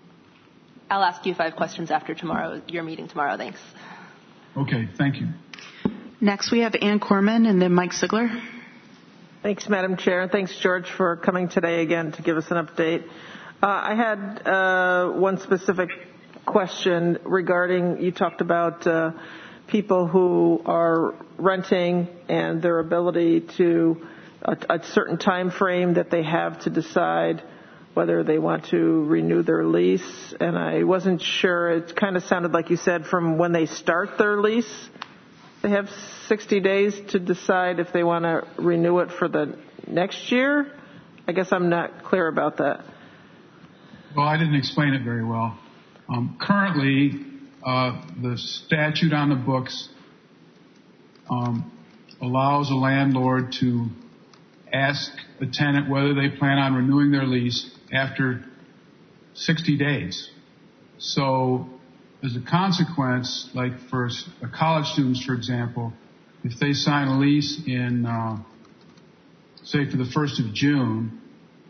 I'll ask you five questions after tomorrow, your meeting tomorrow. Thanks. Okay, thank you. Next, we have Ann Corman and then Mike Sigler. Thanks, Madam Chair, and thanks, George, for coming today again to give us an update. Uh, I had uh, one specific question regarding, you talked about uh, people who are renting and their ability to, a, a certain time frame that they have to decide whether they want to renew their lease. And I wasn't sure, it kind of sounded like you said from when they start their lease, they have sixty days to decide if they want to renew it for the next year. I guess I'm not clear about that. Well, I didn't explain it very well. Um, currently, uh, the statute on the books um, allows a landlord to ask a tenant whether they plan on renewing their lease after sixty days. So, as a consequence, like for college students, for example, if they sign a lease in, uh, say, for the first of June,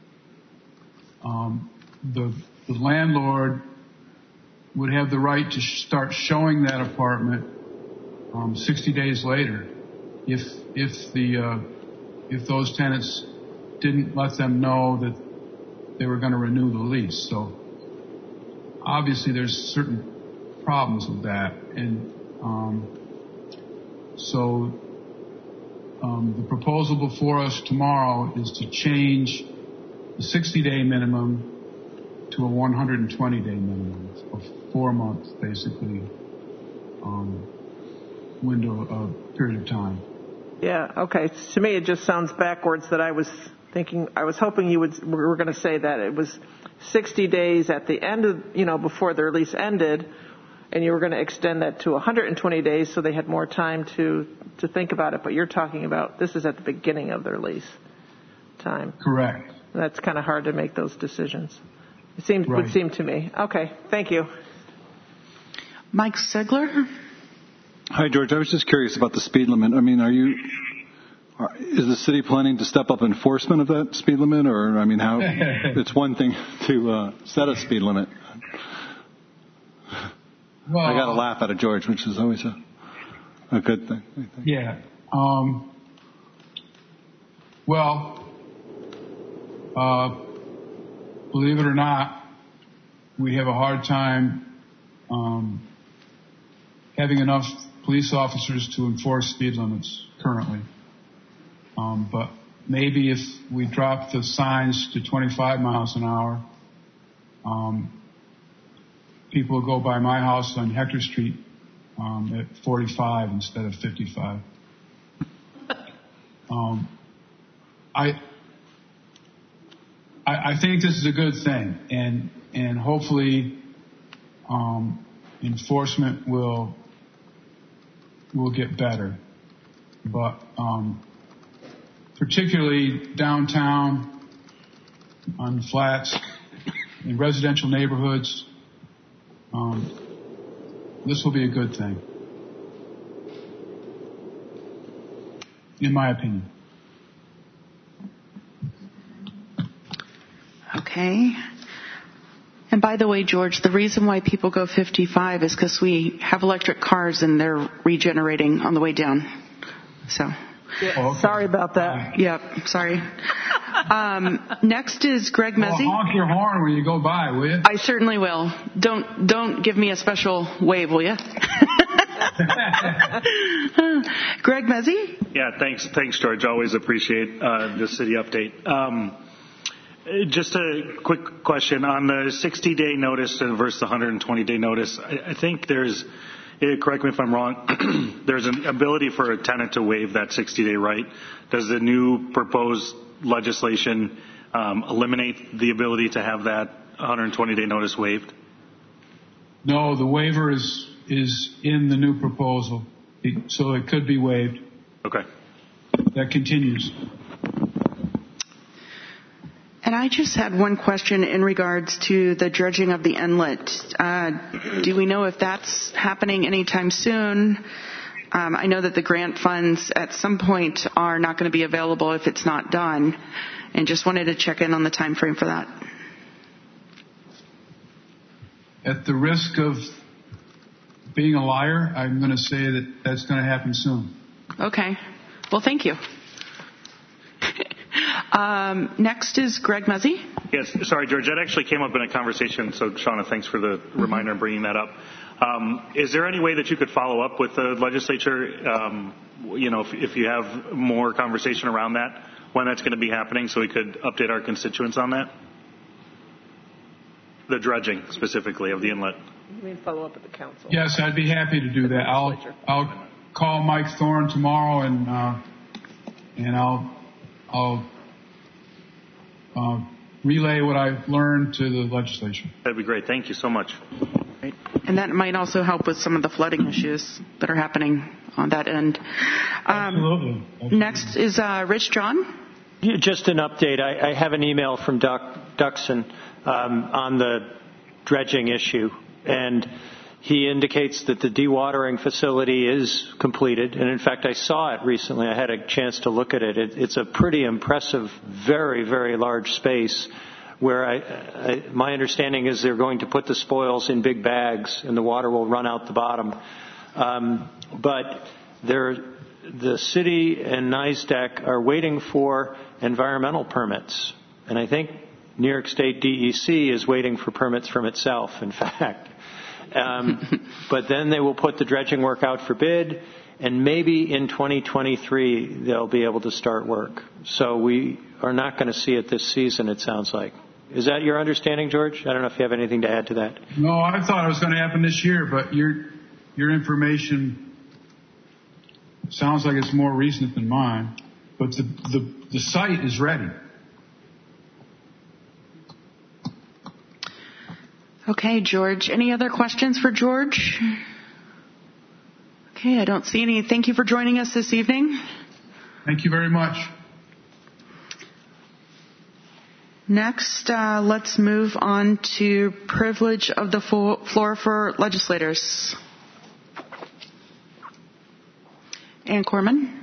um, the, the landlord would have the right to sh- start showing that apartment um, sixty days later, if if the uh, if those tenants didn't let them know that they were going to renew the lease. So obviously, there's certain problems with that, and um, so um, the proposal before us tomorrow is to change the sixty-day minimum to a one hundred twenty day minimum, a four month basically um, window of period of time. Yeah. Okay. To me, it just sounds backwards. That I was thinking, I was hoping you would we were going to say that it was sixty days at the end of, you know, before their lease ended. And you were going to extend that to one hundred twenty days so they had more time to, to think about it. But you're talking about this is at the beginning of their lease time. Correct. That's kind of hard to make those decisions. It seems right. would seem to me. Okay, thank you. Mike Sigler. Hi, George. I was just curious about the speed limit. I mean, are you are, is the city planning to step up enforcement of that speed limit, or I mean, how? It's one thing to uh, set a speed limit. Well, I got a laugh out of George, which is always a, a good thing. Yeah. Um, well, uh, believe it or not, we have a hard time um, having enough police officers to enforce speed limits currently. Um, but maybe if we drop the signs to twenty-five miles an hour, um, people will go by my house on Hector Street um, at forty-five instead of fifty-five. Um, I, I I think this is a good thing, and and hopefully um, enforcement will will get better. But um, particularly downtown, on flats, in residential neighborhoods. Um, this will be a good thing, in my opinion. Okay. And by the way, George, the reason why people go fifty-five is because we have electric cars and they're regenerating on the way down. So. Yeah, oh, okay. Sorry about that. Yep, sorry. Um, next is Greg Mezzi. Well, honk your horn when you go by, will you? I certainly will. Don't don't give me a special wave, will you? Greg Mezzi. Yeah, thanks, thanks, George. Always appreciate uh, the city update. Um, just a quick question on the sixty day notice versus the one hundred twenty day notice. I, I think there's. Correct me if I'm wrong, there's an ability for a tenant to waive that sixty day right. Does the new proposed legislation um, eliminate the ability to have that one hundred twenty day notice waived? No, the waiver is is in the new proposal, so it could be waived. Okay. That continues. And I just had one question in regards to the dredging of the inlet. Uh, do we know if that's happening anytime soon? Um, I know that the grant funds at some point are not going to be available if it's not done, and just wanted to check in on the time frame for that. at the risk of being a liar, I'm going to say that that's going to happen soon. Okay. Well, thank you. um, next is Greg Muzzy. Yes, sorry, George. That actually came up in a conversation, so Shauna, thanks for the mm-hmm. reminder and bringing that up. Um, is there any way that you could follow up with the legislature, um, you know, if, if you have more conversation around that, when that's going to be happening, so we could update our constituents on that? The dredging, specifically, of the inlet. You mean follow up at the council? Yes, I'd be happy to do that. I'll I'll call Mike Thorne tomorrow, and uh, and I'll I'll uh, relay what I've learned to the legislature. That'd be great. Thank you so much. Right. And that might also help with some of the flooding issues that are happening on that end. Um, Absolutely. Absolutely. Next is uh, Rich John. Just an update. I, I have an email from Doc Duxon um, on the dredging issue, and he indicates that the dewatering facility is completed. And in fact, I saw it recently. I had a chance to look at it. it it's a pretty impressive, very, very large space where I, I, my understanding is they're going to put the spoils in big bags and the water will run out the bottom. Um, but there, the city and NYSDEC are waiting for environmental permits. And I think New York State D E C is waiting for permits from itself, in fact. Um, but then they will put the dredging work out for bid, and maybe in twenty twenty-three they'll be able to start work. So we are not going to see it this season, it sounds like. Is that your understanding, George? I don't know if you have anything to add to that. No, I thought it was going to happen this year, but your your information sounds like it's more recent than mine. But the the, the site is ready. Okay, George. Any other questions for George? Okay, I don't see any. Thank you for joining us this evening. Thank you very much. Next, uh, let's move on to privilege of the floor for legislators. Ann Corman.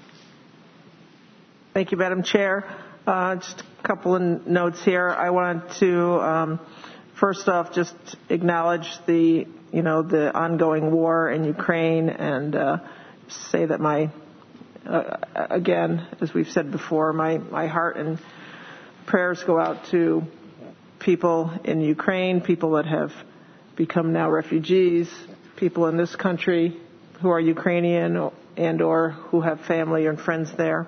Thank you, Madam Chair. Uh, just a couple of notes here. I want to, um, first off, just acknowledge the, you know, the ongoing war in Ukraine, and uh, say that my, uh, again, as we've said before, my, my heart and prayers go out to people in Ukraine, people that have become now refugees, people in this country who are Ukrainian and or who have family and friends there.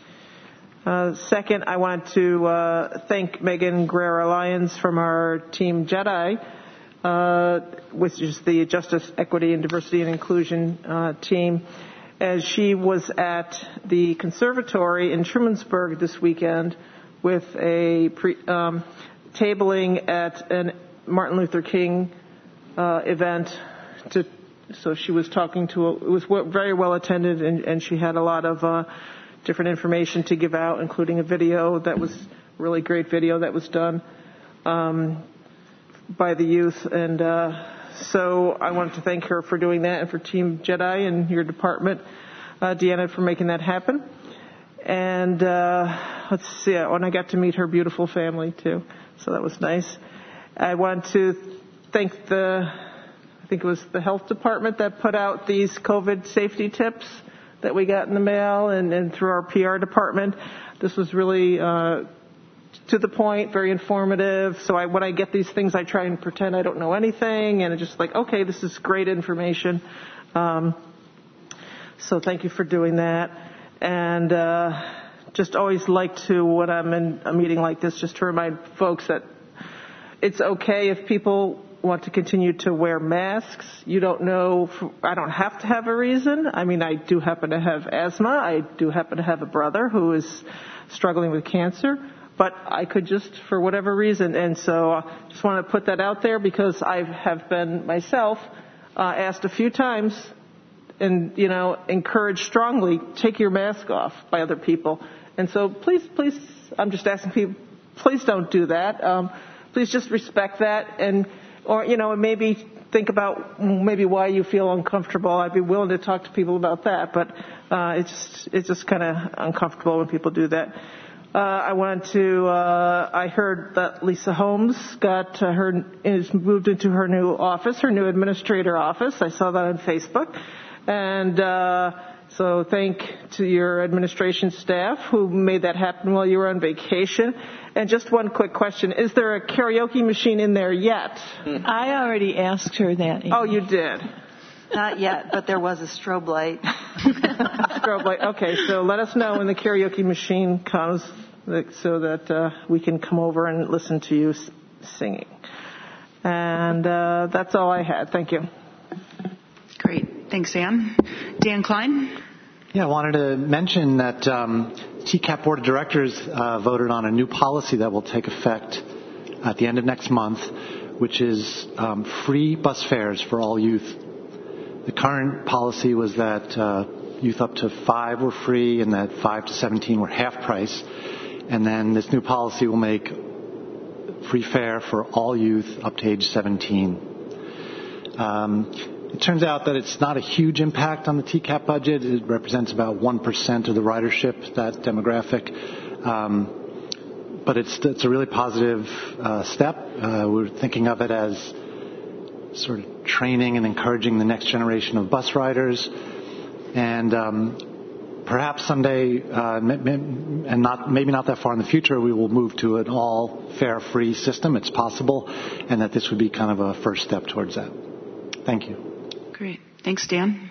Uh, second, I want to uh, thank Megan Guerrero-Lyons from our Team Jedi, uh, which is the Justice, Equity, and Diversity and Inclusion uh, team, as she was at the conservatory in Trumansburg this weekend with a pre, um, tabling at a Martin Luther King uh, event. To, so she was talking to, a, it was very well attended, and, and she had a lot of uh, different information to give out, including a video that was a really great video that was done um, by the youth. And uh, so I wanted to thank her for doing that, and for Team Jedi and your department, uh, Deanna, for making that happen. And uh, let's see, and I got to meet her beautiful family too, so that was nice. I want to thank the, I think it was the health department that put out these COVID safety tips that we got in the mail, and, and through our P R department. This was really uh, to the point, very informative. So I, when I get these things, I try and pretend I don't know anything, and it's just like, okay, this is great information. Um, so thank you for doing that. And uh, just always like to, when I'm in a meeting like this, just to remind folks that it's okay if people want to continue to wear masks. You don't know, I don't have to have a reason. I mean, I do happen to have asthma. I do happen to have a brother who is struggling with cancer. But I could just, for whatever reason, and so I just want to put that out there, because I have been myself uh, asked a few times, and, you know, encouraged strongly, take your mask off by other people. And so please, please, I'm just asking people, please don't do that. Um, please just respect that, and, or, you know, maybe think about maybe why you feel uncomfortable. I'd be willing to talk to people about that, but uh, it's just, it's just kind of uncomfortable when people do that. Uh, I wanted to, uh, I heard that Lisa Holmes got uh, her, is moved into her new office, her new administrator office. I saw that on Facebook. And, uh, so thank to your administration staff who made that happen while you were on vacation. And just one quick question. Is there a karaoke machine in there yet? I already asked her that. Oh, you did? Not yet, but there was a strobe light. Strobe light. Okay, so let us know when the karaoke machine comes so that uh, we can come over and listen to you singing. And uh, that's all I had. Thank you. Great. Thanks, Ann. Dan Klein? Yeah, I wanted to mention that um, T C A P Board of Directors uh, voted on a new policy that will take effect at the end of next month, which is um, free bus fares for all youth. The current policy was that uh, youth up to five were free and that five to seventeen were half price. And then this new policy will make free fare for all youth up to age seventeen. Um, It turns out that it's not a huge impact on the T C A P budget. It represents about one percent of the ridership, that demographic. Um, but it's, it's a really positive uh, step. Uh, we're thinking of it as sort of training and encouraging the next generation of bus riders. And um, perhaps someday, uh, and not maybe not that far in the future, we will move to an all fare-free system. It's possible, and that this would be kind of a first step towards that. Thank you. Great. Thanks, Dan.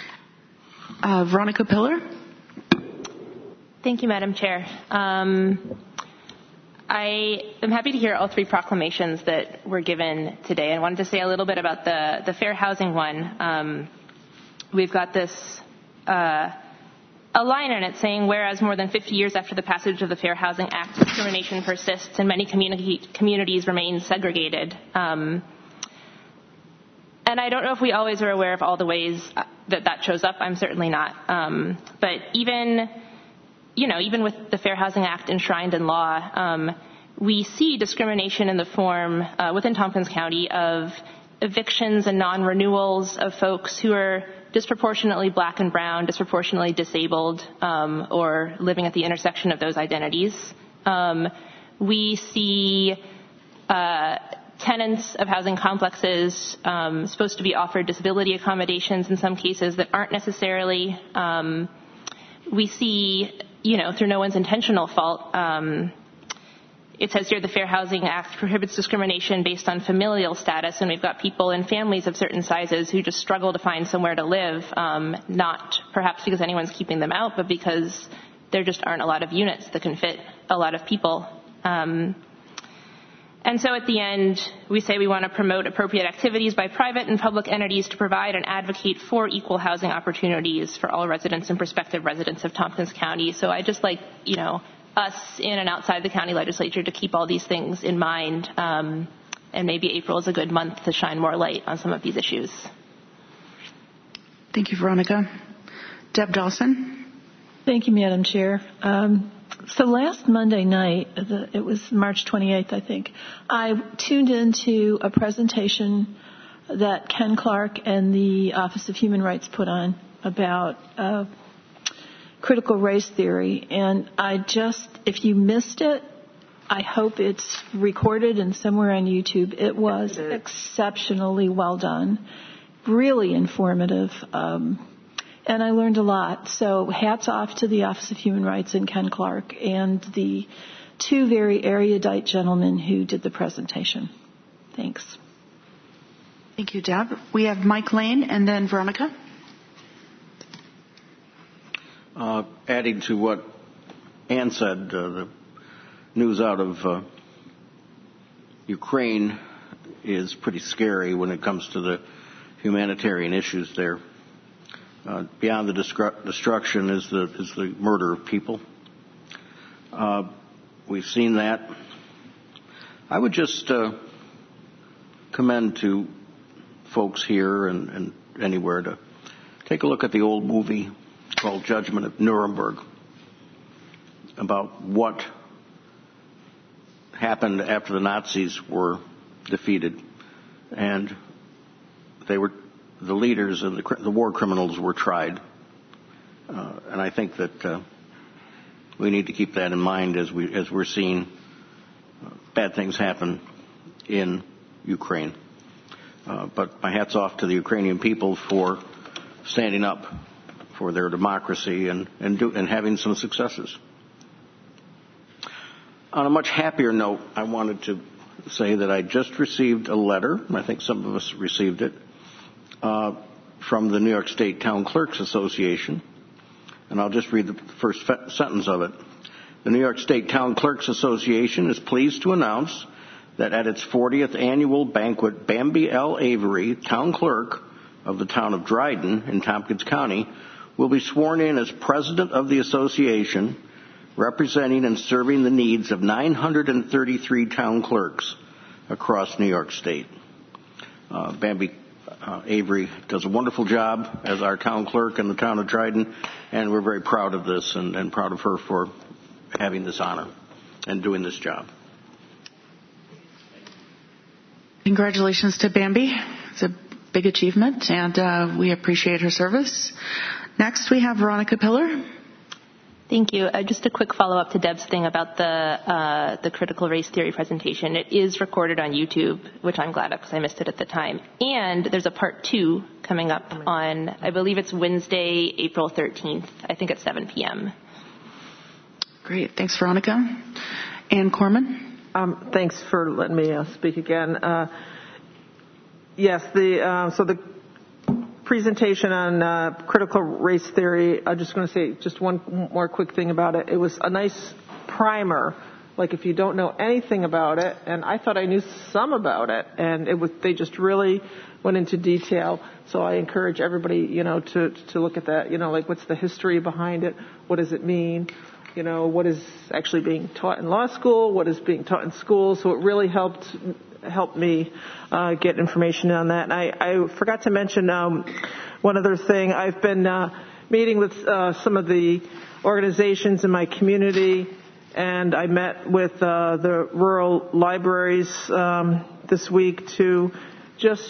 Uh, Veronica Pillar? Thank you, Madam Chair. Um, I am happy to hear all three proclamations that were given today. I wanted to say a little bit about the, the fair housing one. Um, we've got this uh, a line in it saying, whereas more than fifty years after the passage of the Fair Housing Act, discrimination persists and many community, communities remain segregated. Um, And I don't know if we always are aware of all the ways that that shows up. I'm certainly not. Um, but even, you know, even with the Fair Housing Act enshrined in law, um, we see discrimination in the form uh, within Tompkins County of evictions and non-renewals of folks who are disproportionately black and brown, disproportionately disabled, um, or living at the intersection of those identities. Um, we see uh, tenants of housing complexes um, supposed to be offered disability accommodations in some cases that aren't necessarily. Um, we see, you know, through no one's intentional fault, um, it says here the Fair Housing Act prohibits discrimination based on familial status, and we've got people in families of certain sizes who just struggle to find somewhere to live, um, not perhaps because anyone's keeping them out, but because there just aren't a lot of units that can fit a lot of people. Um, and so at the end, we say we want to promote appropriate activities by private and public entities to provide and advocate for equal housing opportunities for all residents and prospective residents of Tompkins County. So I just like, you know, us in and outside the county legislature to keep all these things in mind. Um, and maybe April is a good month to shine more light on some of these issues. Thank you, Veronica. Deb Dawson. Thank you, Madam Chair. Um, so last Monday night, the, it was March twenty-eighth, I think, I tuned into a presentation that Ken Clark and the Office of Human Rights put on about uh, critical race theory. And I just, if you missed it, I hope it's recorded and somewhere on YouTube. It was exceptionally well done, really informative. Um, And I learned a lot. So hats off to the Office of Human Rights and Ken Clark and the two very erudite gentlemen who did the presentation. Thanks. Thank you, Deb. We have Mike Lane and then Veronica. Uh, adding to what Ann said, uh, the news out of uh, Ukraine is pretty scary when it comes to the humanitarian issues there. Uh, beyond the destru- destruction is the is the murder of people. Uh, we've seen that. I would just uh, commend to folks here and, and anywhere to take a look at the old movie called Judgment at Nuremberg about what happened after the Nazis were defeated, and they were. The leaders and the, the war criminals were tried. Uh, and I think that uh, we need to keep that in mind as we as we're seeing bad things happen in Ukraine. Uh, but my hat's off to the Ukrainian people for standing up for their democracy and and, do, and having some successes. On a much happier note, I wanted to say that I just received a letter, I think some of us received it, uh, from the New York State Town Clerks Association, and I'll just read the first fe- sentence of it. The New York State Town Clerks Association is pleased to announce that at its fortieth annual banquet, Bambi L. Avery, Town Clerk of the town of Dryden in Tompkins County, will be sworn in as President of the Association, representing and serving the needs of nine hundred thirty-three town clerks across New York State. Uh, Bambi uh, Avery does a wonderful job as our town clerk in the town of Dryden, and we're very proud of this and, and proud of her for having this honor and doing this job. Congratulations to Bambi. It's a big achievement, and uh, we appreciate her service. Next, we have Veronica Pillar. Thank you. Uh, just a quick follow-up to Deb's thing about the uh, the critical race theory presentation. It is recorded on YouTube, which I'm glad of because I missed it at the time. And there's a part two coming up on, I believe it's Wednesday, April thirteenth, I think at seven p.m. Great. Thanks, Veronica. Ann Corman. Um, thanks for letting me uh, speak again. Uh, yes, the uh, so the presentation on uh, critical race theory, I'm just going to say just one more quick thing about it. It was a nice primer, like if you don't know anything about it, and I thought I knew some about it, and it was, they just really went into detail. So I encourage everybody, you know, to to look at that, you know, like what's the history behind it, what does it mean, you know, what is actually being taught in law school, what is being taught in school. So it really helped helped me uh, get information on that. And I, I forgot to mention um, one other thing. I've been uh, meeting with uh, some of the organizations in my community, and I met with uh, the rural libraries um, this week to just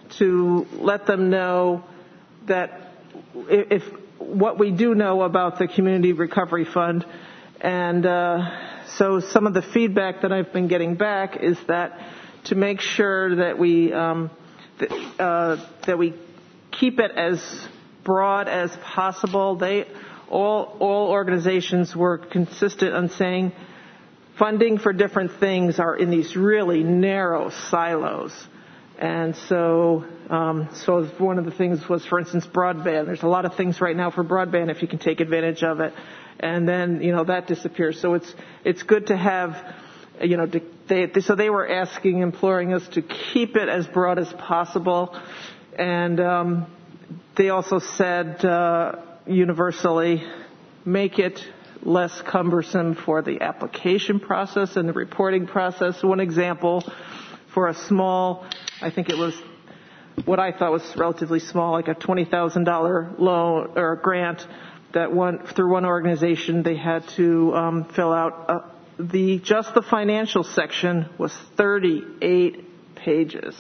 to let them know that if what we do know about the Community Recovery Fund. And uh, so some of the feedback that I've been getting back is that to make sure that we um, th- uh, that we keep it as broad as possible. They all all organizations were consistent on saying funding for different things are in these really narrow silos. And so, um, so one of the things was, for instance, broadband. There's a lot of things right now for broadband if you can take advantage of it, and then you know that disappears. So it's it's good to have, you know, they, so they were asking, imploring us to keep it as broad as possible, and um, they also said uh, universally, make it less cumbersome for the application process and the reporting process. One example for a small, I think it was what I thought was relatively small, like a twenty thousand dollars loan or grant that one through one organization, they had to um, fill out uh, the just the financial section was thirty-eight pages.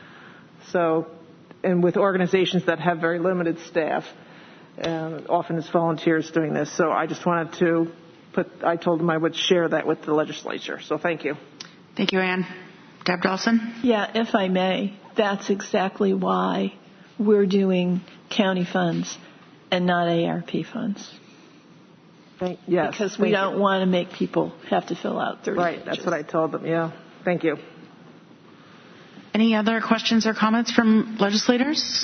So, and with organizations that have very limited staff, and often it's volunteers doing this. So I just wanted to put, I told them I would share that with the legislature. So thank you. Thank you, Ann. Deb Dawson? Yeah, if I may, that's exactly why we're doing county funds and not A R P funds. Thank, yes. Because we don't you. want to make people have to fill out thirty Right, pages. That's what I told them, yeah. Thank you. Any other questions or comments from legislators?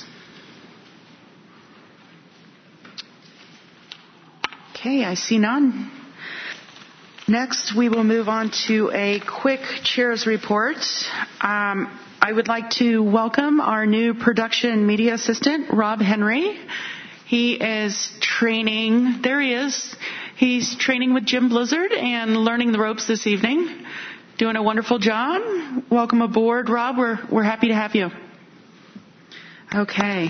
Okay, I see none. Next, we will move on to a quick chair's report. Um, I would like to welcome our new production media assistant, Rob Henry. He is training, there he is. He's training with Jim Blizzard and learning the ropes this evening. Doing a wonderful job. Welcome aboard, Rob. We're, we're happy to have you. Okay.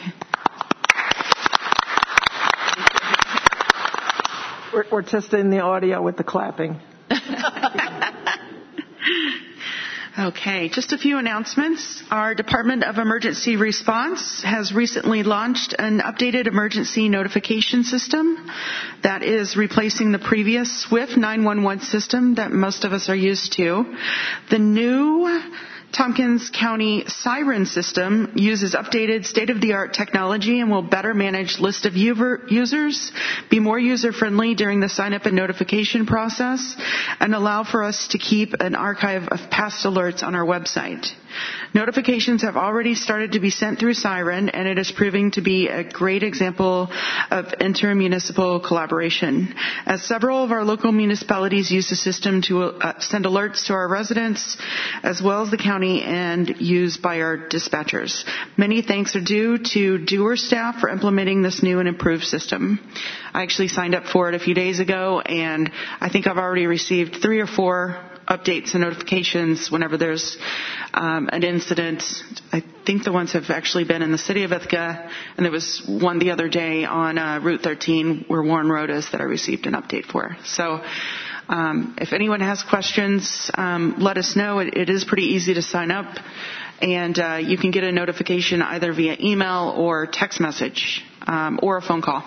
We're, we're testing the audio with the clapping. Okay, just a few announcements. Our Department of Emergency Response has recently launched an updated emergency notification system that is replacing the previous SWIFT nine one one system that most of us are used to. The new Tompkins County Siren system uses updated state-of-the-art technology and will better manage list of users, be more user-friendly during the sign-up and notification process, and allow for us to keep an archive of past alerts on our website. Notifications have already started to be sent through Siren, and it is proving to be a great example of intermunicipal collaboration, as several of our local municipalities use the system to uh, send alerts to our residents, as well as the county, and used by our dispatchers. Many thanks are due to Doer staff for implementing this new and improved system. I actually signed up for it a few days ago, and I think I've already received three or four updates and notifications whenever there's um, an incident. I think the ones have actually been in the city of Ithaca, and there was one the other day on uh, Route thirteen where Warren Road is that I received an update for. So um, if anyone has questions, um, let us know. It, it is pretty easy to sign up, and uh, you can get a notification either via email or text message um, or a phone call.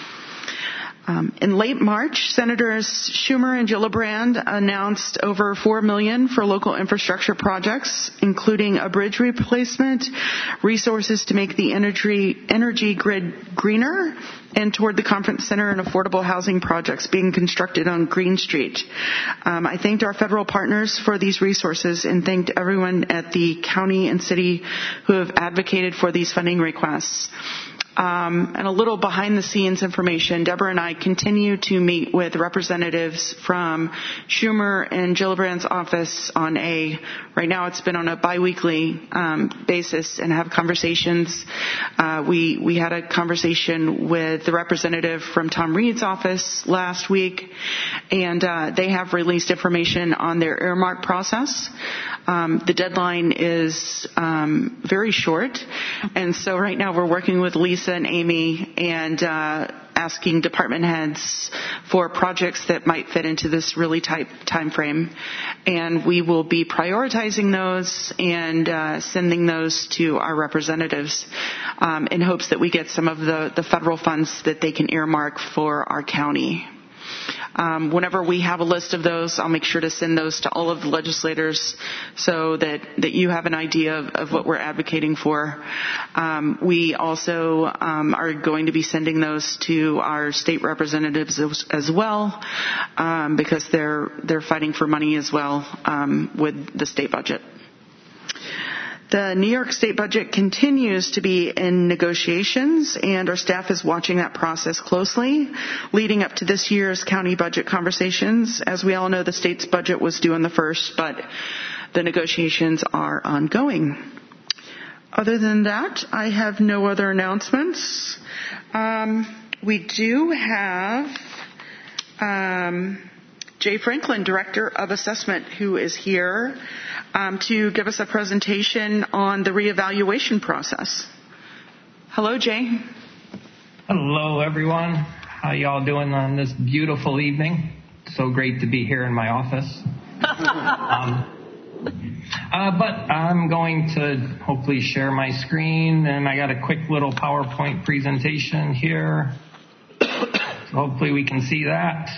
Um, in late March, Senators Schumer and Gillibrand announced over four million dollars for local infrastructure projects, including a bridge replacement, resources to make the energy, energy grid greener, and toward the conference center and affordable housing projects being constructed on Green Street. Um, I thanked our federal partners for these resources and thanked everyone at the county and city who have advocated for these funding requests. Um, and a little behind-the-scenes information. Deborah and I continue to meet with representatives from Schumer and Gillibrand's office on a, right now it's been on a biweekly um, basis, and have conversations. Uh, we we had a conversation with the representative from Tom Reed's office last week, and uh, they have released information on their earmark process. Um, the deadline is um, very short, and so right now we're working with Lisa and Amy and uh, asking department heads for projects that might fit into this really tight time frame, and we will be prioritizing those and uh, sending those to our representatives um, in hopes that we get some of the, the federal funds that they can earmark for our county. Um, whenever we have a list of those, I'll make sure to send those to all of the legislators so that, that you have an idea of, of what we're advocating for. Um, we also um, are going to be sending those to our state representatives as, as well, um, because they're they're fighting for money as well um, with the state budget. The New York State budget continues to be in negotiations, and our staff is watching that process closely, leading up to this year's county budget conversations. As we all know, the state's budget was due on the first, but the negotiations are ongoing. Other than that, I have no other announcements. Um, we do have um, Jay Franklin, Director of Assessment, who is here um, to give us a presentation on the reevaluation process. Hello, Jay. Hello, everyone. How y'all doing on this beautiful evening? So great to be here in my office. um, uh, but I'm going to hopefully share my screen, and I got a quick little PowerPoint presentation here. So hopefully we can see that.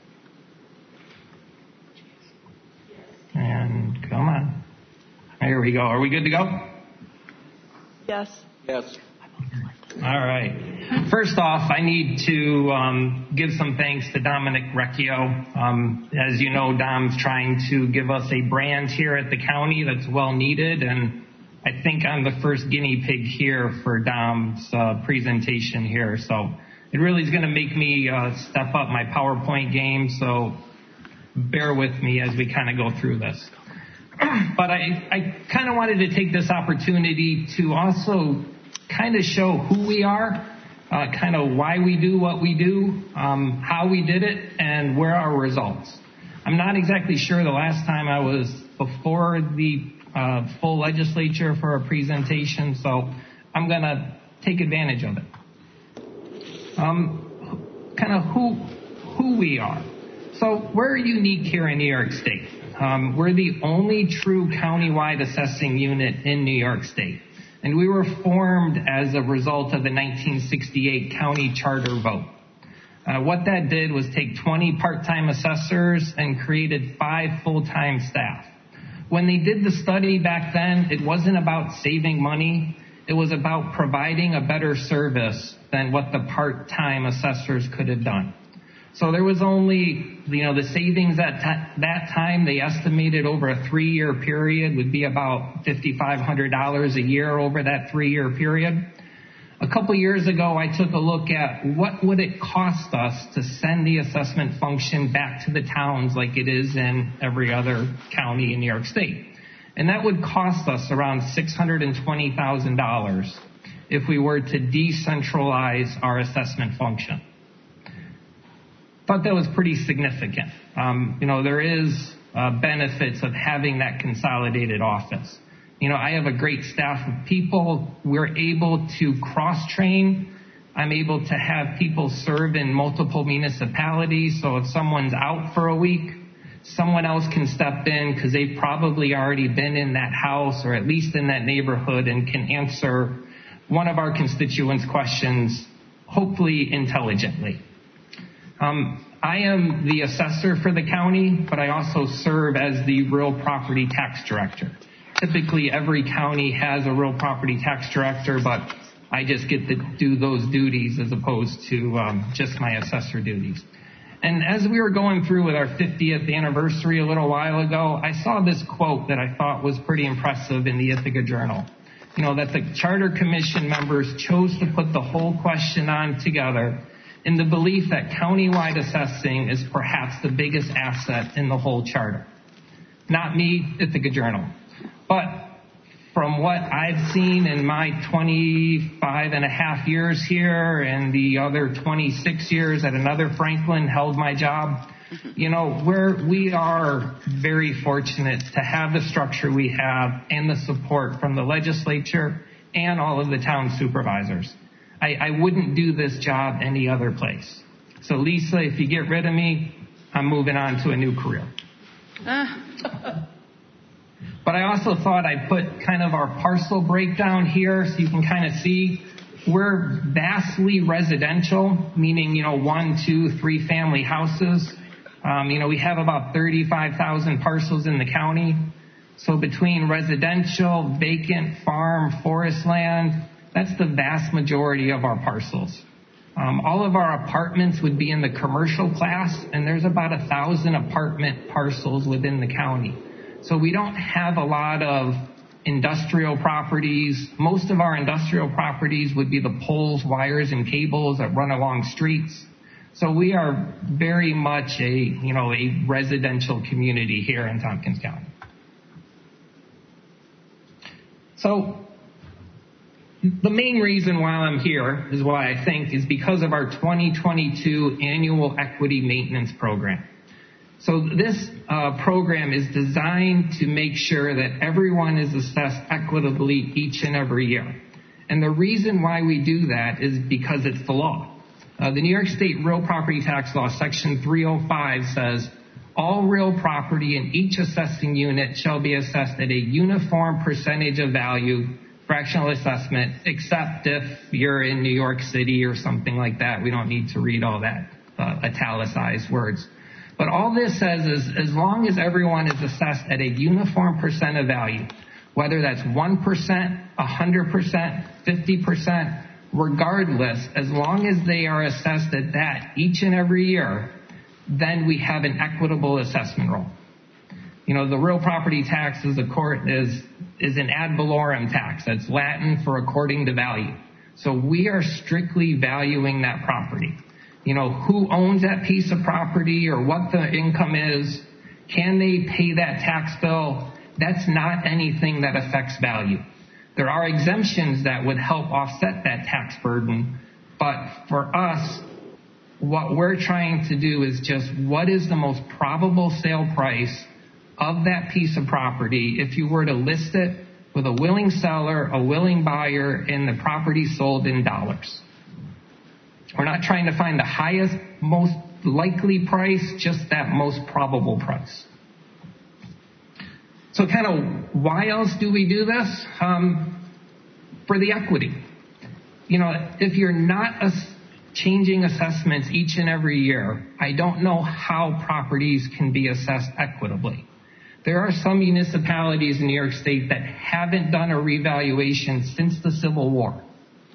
And come on. Here we go. Are we good to go? Yes. Yes. All right. First off, I need to um, give some thanks to Dominic Recchio. Um, as you know, Dom's trying to give us a brand here at the county that's well needed, and I think I'm the first guinea pig here for Dom's uh, presentation here. So it really is going to make me uh, step up my PowerPoint game, so bear with me as we kind of go through this. But I, I kind of wanted to take this opportunity to also kind of show who we are, uh, kind of why we do what we do, um, how we did it, and where our results. I'm not exactly sure the last time I was before the uh, full legislature for a presentation, so I'm going to take advantage of it. Um, kind of who who we are. So we're unique here in New York State. Um, we're the only true countywide assessing unit in New York State. And we were formed as a result of the nineteen sixty-eight county charter vote. Uh, what that did was take twenty part-time assessors and created five full-time staff. When they did the study back then, it wasn't about saving money. It was about providing a better service than what the part-time assessors could have done. So there was only, you know, the savings at t- that time, they estimated over a three-year period would be about five thousand five hundred dollars a year over that three-year period. A couple years ago, I took a look at what would it cost us to send the assessment function back to the towns like it is in every other county in New York State. And that would cost us around six hundred twenty thousand dollars if we were to decentralize our assessment function. Thought that was pretty significant. Um, you know, there is uh, benefits of having that consolidated office. You know, I have a great staff of people. We're able to cross-train. I'm able to have people serve in multiple municipalities. So if someone's out for a week, someone else can step in because they've probably already been in that house or at least in that neighborhood and can answer one of our constituents' questions, hopefully intelligently. Um, I am the assessor for the county, but I also serve as the real property tax director. Typically, every county has a real property tax director, but I just get to do those duties as opposed to um, just my assessor duties. And as we were going through with our fiftieth anniversary a little while ago, I saw this quote that I thought was pretty impressive in the Ithaca Journal. You know, that the Charter Commission members chose to put the whole question on together in the belief that countywide assessing is perhaps the biggest asset in the whole charter. Not me, Ithaca Journal. But from what I've seen in my twenty-five and a half years here and the other twenty-six years at another Franklin held my job, you know, we're, we are very fortunate to have the structure we have and the support from the legislature and all of the town supervisors. I, I wouldn't do this job any other place. So Lisa, if you get rid of me, I'm moving on to a new career. But I also thought I'd put kind of our parcel breakdown here so you can kind of see we're vastly residential, meaning, you know, one, two, three family houses. Um, you know, we have about thirty-five thousand parcels in the county. So between residential, vacant, farm, forest land, that's the vast majority of our parcels. Um, all of our apartments would be in the commercial class, and there's about a thousand apartment parcels within the county. So we don't have a lot of industrial properties. Most of our industrial properties would be the poles, wires, and cables that run along streets. So we are very much a, you know, a residential community here in Tompkins County. So the main reason why I'm here is why I think is because of our twenty twenty-two annual equity maintenance program. So this uh, program is designed to make sure that everyone is assessed equitably each and every year. And the reason why we do that is because it's the law. Uh, the New York State Real Property Tax Law, Section three oh five says, all real property in each assessing unit shall be assessed at a uniform percentage of value, fractional assessment, except if you're in New York City or something like that. We don't need to read all that uh, italicized words. But all this says is as long as everyone is assessed at a uniform percent of value, whether that's one percent, one hundred percent, fifty percent, regardless, as long as they are assessed at that each and every year, then we have an equitable assessment roll. You know, the real property tax is, a court, is, is an ad valorem tax. That's Latin for according to value. So we are strictly valuing that property. You know, who owns that piece of property or what the income is, can they pay that tax bill? That's not anything that affects value. There are exemptions that would help offset that tax burden, but for us, what we're trying to do is just what is the most probable sale price of that piece of property if you were to list it with a willing seller, a willing buyer, and the property sold in dollars. We're not trying to find the highest, most likely price, just that most probable price. So kind of why else do we do this? Um, for the equity. You know, if you're not ass- changing assessments each and every year, I don't know how properties can be assessed equitably. There are some municipalities in New York State that haven't done a revaluation since the Civil War.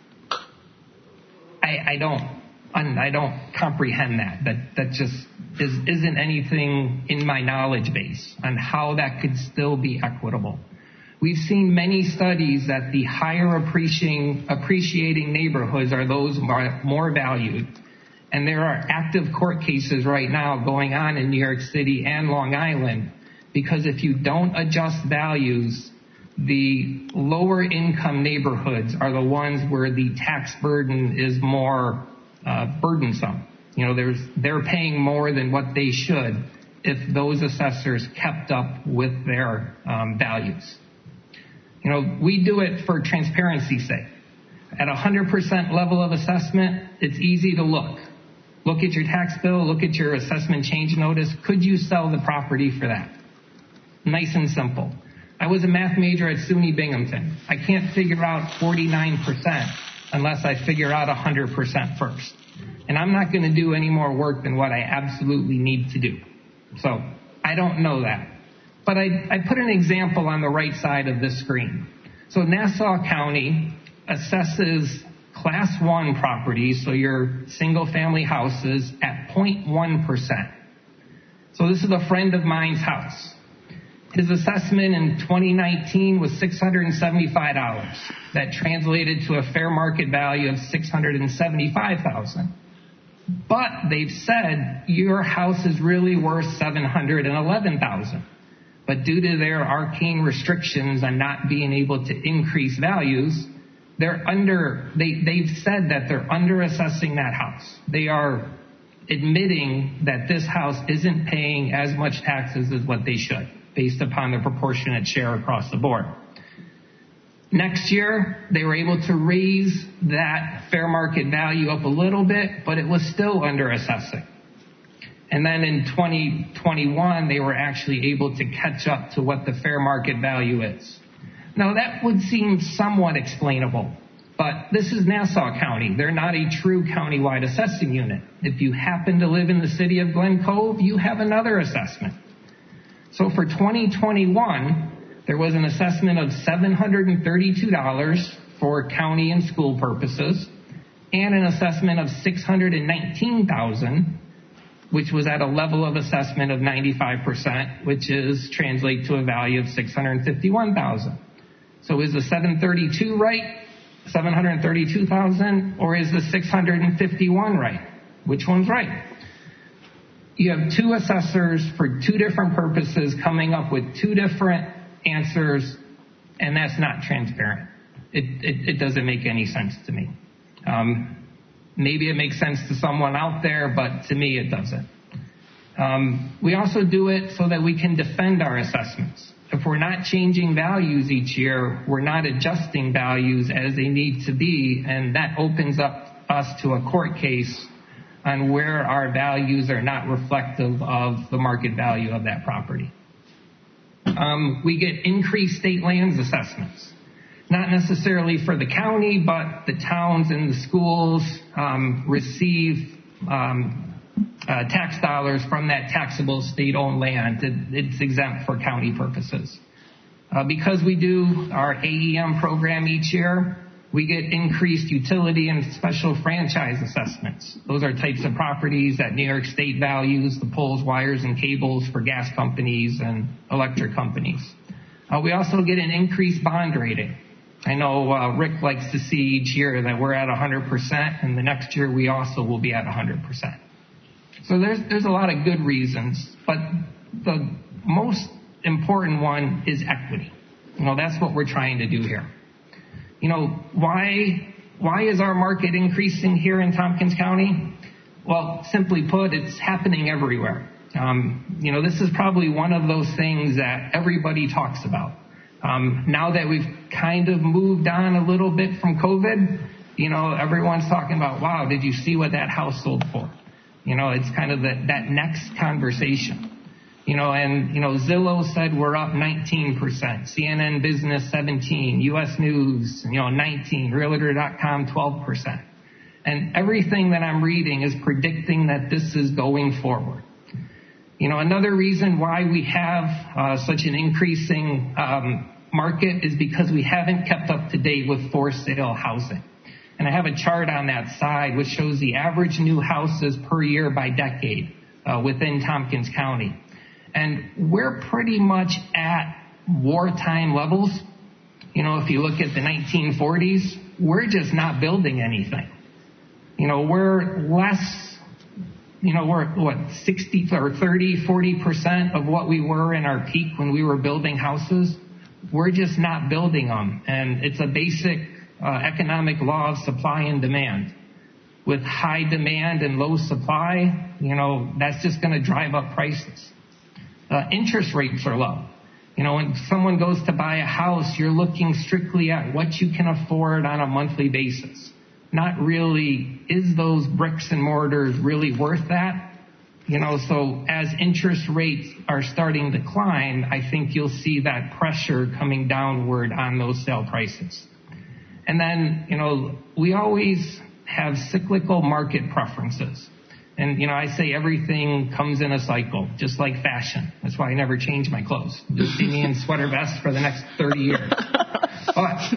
I, I don't, I don't comprehend that. That that just is, isn't anything in my knowledge base on how that could still be equitable. We've seen many studies that the higher appreciating, appreciating neighborhoods are those more, more valued. And there are active court cases right now going on in New York City and Long Island, because if you don't adjust values, the lower income neighborhoods are the ones where the tax burden is more uh, burdensome. You know, there's, they're paying more than what they should if those assessors kept up with their um, values. You know, we do it for transparency's sake. At a one hundred percent level of assessment, it's easy to look. Look at your tax bill, look at your assessment change notice. Could you sell the property for that? Nice and simple. I was a math major at SUNY Binghamton. I can't figure out forty-nine percent unless I figure out one hundred percent first. And I'm not going to do any more work than what I absolutely need to do. So I don't know that. But I, I put an example on the right side of this screen. So Nassau County assesses class one properties, so your single family houses, at zero point one percent. So this is a friend of mine's house. His assessment in twenty nineteen was six hundred seventy-five dollars. That translated to a fair market value of six hundred seventy-five thousand dollars. But they've said your house is really worth seven hundred eleven thousand dollars. But due to their arcane restrictions on not being able to increase values, they're under, they, they've said that they're under assessing that house. They are admitting that this house isn't paying as much taxes as what they should, based upon the proportionate share across the board. Next year, they were able to raise that fair market value up a little bit, but it was still under assessing. And then in twenty twenty-one, they were actually able to catch up to what the fair market value is. Now, that would seem somewhat explainable, but this is Nassau County. They're not a true countywide assessing unit. If you happen to live in the city of Glen Cove, you have another assessment. So for twenty twenty-one, there was an assessment of seven hundred thirty-two dollars for county and school purposes, and an assessment of six hundred nineteen thousand dollars, which was at a level of assessment of ninety-five percent, which is translate to a value of six hundred fifty-one thousand dollars. So is the seven thirty-two right, seven hundred thirty-two thousand, or is the six hundred fifty-one right? Which one's right? You have two assessors for two different purposes coming up with two different answers, and that's not transparent. It, it, it doesn't make any sense to me. Um, maybe it makes sense to someone out there, but to me it doesn't. Um, we also do it so that we can defend our assessments. If we're not changing values each year, we're not adjusting values as they need to be, and that opens up us to a court case on where our values are not reflective of the market value of that property. Um, we get increased state lands assessments, not necessarily for the county, but the towns and the schools um, receive um, uh, tax dollars from that taxable state-owned land. It, it's exempt for county purposes. Uh, because we do our A E M program each year, we get increased utility and special franchise assessments. Those are types of properties that New York State values, the poles, wires, and cables for gas companies and electric companies. Uh, we also get an increased bond rating. I know uh, Rick likes to see each year that we're at one hundred percent, and the next year we also will be at one hundred percent. So there's, there's a lot of good reasons, but the most important one is equity. You know, that's what we're trying to do here. You know, why, why is our market increasing here in Tompkins County? Well, simply put, it's happening everywhere. Um, you know, this is probably one of those things that everybody talks about. Um, now that we've kind of moved on a little bit from COVID, you know, everyone's talking about, wow, did you see what that house sold for? You know, it's kind of the, that next conversation. You know, and, you know, Zillow said we're up nineteen percent, C N N Business seventeen, U S News, you know, nineteen, Realtor dot com twelve percent. And everything that I'm reading is predicting that this is going forward. You know, another reason why we have uh, such an increasing um, market is because we haven't kept up to date with for sale housing. And I have a chart on that side which shows the average new houses per year by decade uh, within Tompkins County. And we're pretty much at wartime levels. You know, if you look at the nineteen forties, we're just not building anything. You know, we're less, you know, we're what, sixty or thirty, forty percent of what we were in our peak when we were building houses. We're just not building them. And it's a basic uh, economic law of supply and demand. With high demand and low supply, you know, that's just going to drive up prices. Uh, interest rates are low. You know, when someone goes to buy a house, you're looking strictly at what you can afford on a monthly basis. Not really, is those bricks and mortars really worth that? You know, so as interest rates are starting to decline, I think you'll see that pressure coming downward on those sale prices. And then, you know, we always have cyclical market preferences. And, you know, I say everything comes in a cycle, just like fashion. That's why I never change my clothes. You'll see me in sweater vests for the next thirty years. But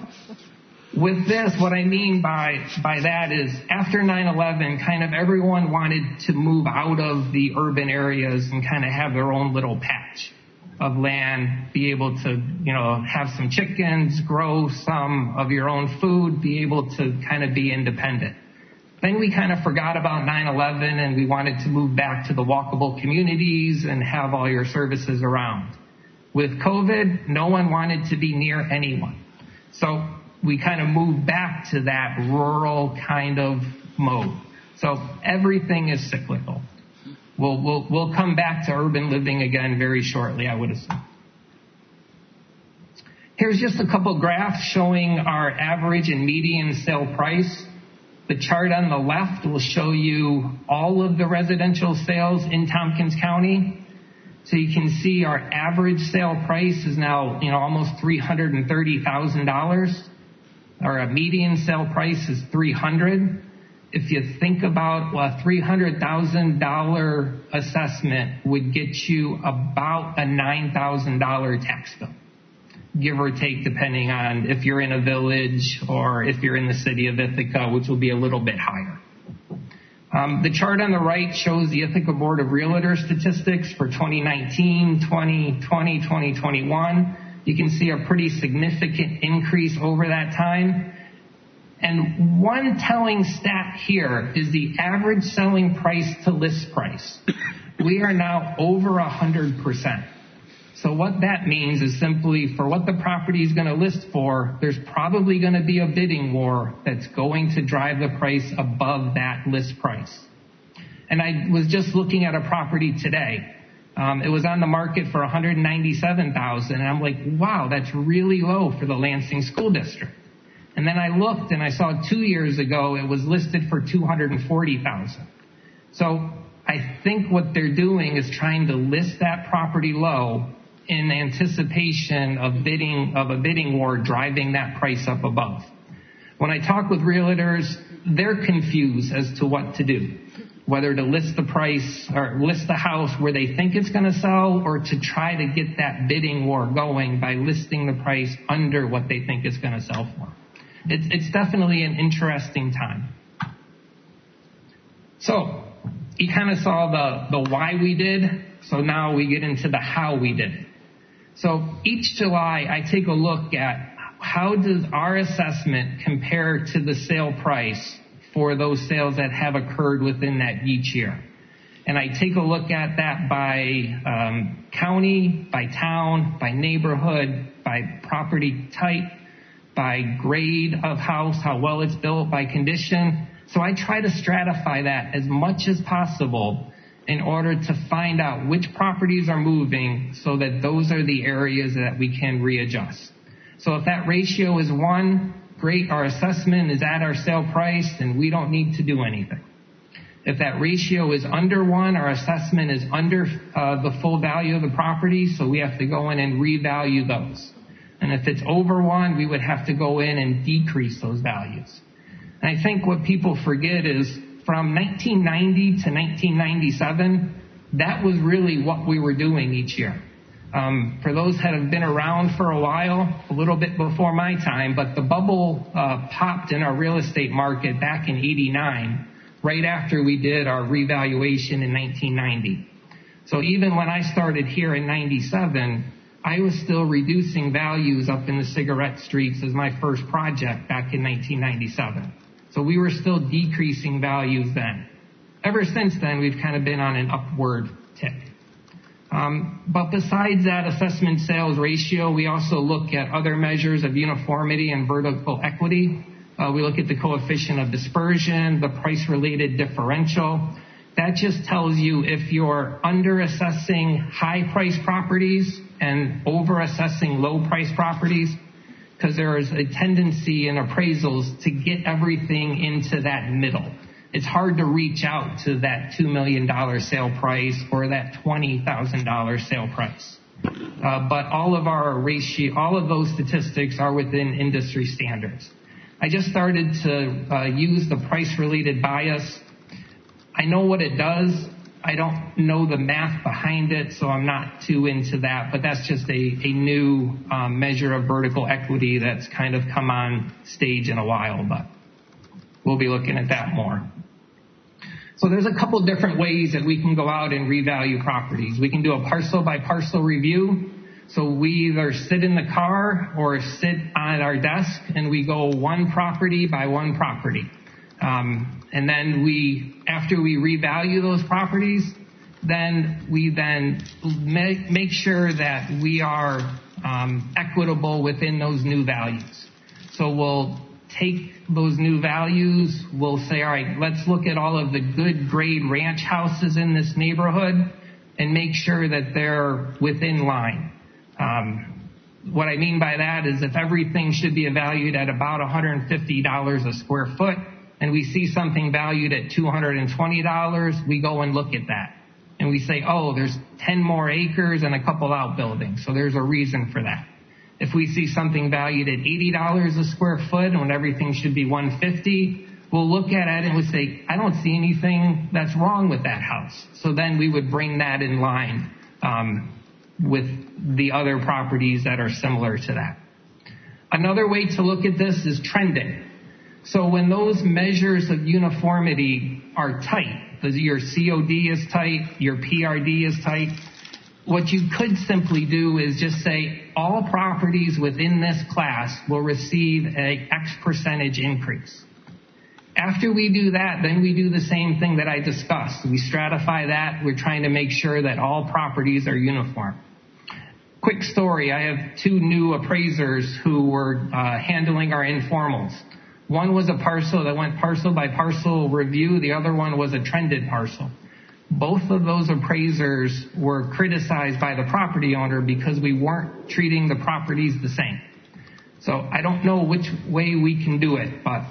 with this, what I mean by by that is after nine eleven, kind of everyone wanted to move out of the urban areas and kind of have their own little patch of land, be able to, you know, have some chickens, grow some of your own food, be able to kind of be independent. Then we kind of forgot about nine eleven and we wanted to move back to the walkable communities and have all your services around. With COVID, no one wanted to be near anyone. So we kind of moved back to that rural kind of mode. So everything is cyclical. We'll, we'll, we'll come back to urban living again very shortly, I would assume. Here's just a couple graphs showing our average and median sale price. The chart on the left will show you all of the residential sales in Tompkins County. So you can see our average sale price is now, you know, almost three hundred thirty thousand dollars. Our median sale price is three hundred thousand dollars. If you think about a three hundred thousand dollars assessment would get you about a nine thousand dollars tax bill, give or take, depending on if you're in a village or if you're in the city of Ithaca, which will be a little bit higher. Um, the chart on the right shows the Ithaca Board of Realtors statistics for twenty nineteen, twenty twenty, twenty twenty-one. You can see a pretty significant increase over that time. And one telling stat here is the average selling price to list price. We are now over one hundred percent. So what that means is simply for what the property is going to list for, there's probably going to be a bidding war that's going to drive the price above that list price. And I was just looking at a property today. Um, it was on the market for one hundred ninety-seven thousand dollars, and I'm like, wow, that's really low for the Lansing School District. And then I looked and I saw two years ago it was listed for two hundred forty thousand dollars. So I think what they're doing is trying to list that property low in anticipation of bidding of a bidding war driving that price up above. When I talk with realtors, they're confused as to what to do, whether to list the price or list the house where they think it's going to sell or to try to get that bidding war going by listing the price under what they think it's going to sell for. It's, it's definitely an interesting time. So you kind of saw the, the why we did. So now we get into the how we did it. So each July I take a look at how does our assessment compare to the sale price for those sales that have occurred within that each year. And I take a look at that by um, county, by town, by neighborhood, by property type, by grade of house, how well it's built, by condition. So I try to stratify that as much as possible in order to find out which properties are moving so that those are the areas that we can readjust. So if that ratio is one, great, our assessment is at our sale price and we don't need to do anything. If that ratio is under one, our assessment is under uh, the full value of the property, so we have to go in and revalue those. And if it's over one, we would have to go in and decrease those values. And I think what people forget is from nineteen ninety to nineteen ninety-seven, that was really what we were doing each year. Um, for those that have been around for a while, a little bit before my time, but the bubble uh, popped in our real estate market back in eighty-nine, right after we did our revaluation in nineteen ninety. So even when I started here in ninety-seven, I was still reducing values up in the cigarette streets as my first project back in nineteen ninety-seven. So we were still decreasing values then. Ever since then, we've kind of been on an upward tick. Um, but besides that assessment sales ratio, we also look at other measures of uniformity and vertical equity. Uh, we look at the coefficient of dispersion, the price-related differential. That just tells you if you're under-assessing high-price properties and over-assessing low-price properties, because there is a tendency in appraisals to get everything into that middle. It's hard to reach out to that two million dollars sale price or that twenty thousand dollars sale price. Uh, but all of our ratio, all of those statistics are within industry standards. I just started to uh, use the price-related bias. I know what it does. I don't know the math behind it, so I'm not too into that. But that's just a, a new um, measure of vertical equity that's kind of come on stage in a while, but we'll be looking at that more. So there's a couple different ways that we can go out and revalue properties. We can do a parcel by parcel review. So we either sit in the car or sit at our desk and we go one property by one property. Um, and then we, after we revalue those properties, then we then make, make sure that we are um, equitable within those new values. So we'll take those new values, we'll say, all right, let's look at all of the good grade ranch houses in this neighborhood and make sure that they're within line. Um, what I mean by that is if everything should be valued at about one hundred fifty dollars a square foot and we see something valued at two hundred twenty dollars, we go and look at that. And we say, oh, there's ten more acres and a couple outbuildings, so there's a reason for that. If we see something valued at eighty dollars a square foot and when everything should be one hundred fifty dollars, we'll look at it and we'll say, I don't see anything that's wrong with that house. So then we would bring that in line um, with the other properties that are similar to that. Another way to look at this is trending. So when those measures of uniformity are tight, your C O D is tight, your P R D is tight, what you could simply do is just say all properties within this class will receive an X percentage increase. After we do that, then we do the same thing that I discussed. We stratify that. We're trying to make sure that all properties are uniform. Quick story. I have two new appraisers who were uh, handling our informals. One was a parcel that went parcel by parcel review. The other one was a trended parcel. Both of those appraisers were criticized by the property owner because we weren't treating the properties the same. So I don't know which way we can do it, but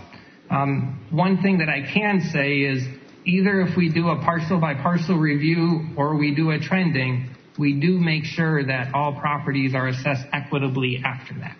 um, one thing that I can say is either if we do a parcel by parcel review or we do a trending, we do make sure that all properties are assessed equitably after that.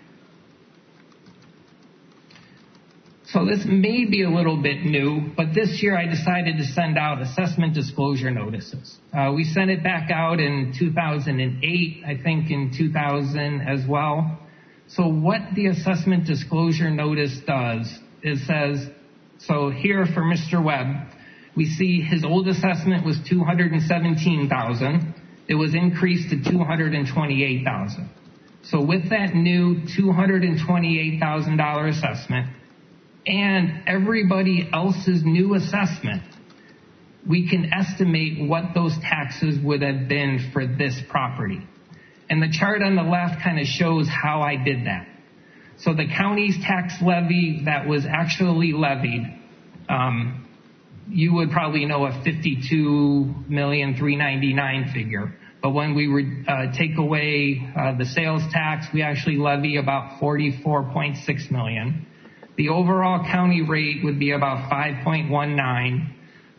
So this may be a little bit new, but this year I decided to send out assessment disclosure notices. Uh, we sent it back out in two thousand eight, I think in two thousand as well. So what the assessment disclosure notice does is says, so here for Mister Webb, we see his old assessment was two hundred seventeen thousand dollars. It was increased to two hundred twenty-eight thousand dollars. So with that new two hundred twenty-eight thousand dollars assessment, and everybody else's new assessment, we can estimate what those taxes would have been for this property. And the chart on the left kind of shows how I did that. So the county's tax levy that was actually levied, um, you would probably know a fifty-two million three hundred ninety-nine thousand figure. But when we would uh, take away uh, the sales tax, we actually levy about forty-four point six million dollars. The overall county rate would be about five point one nine.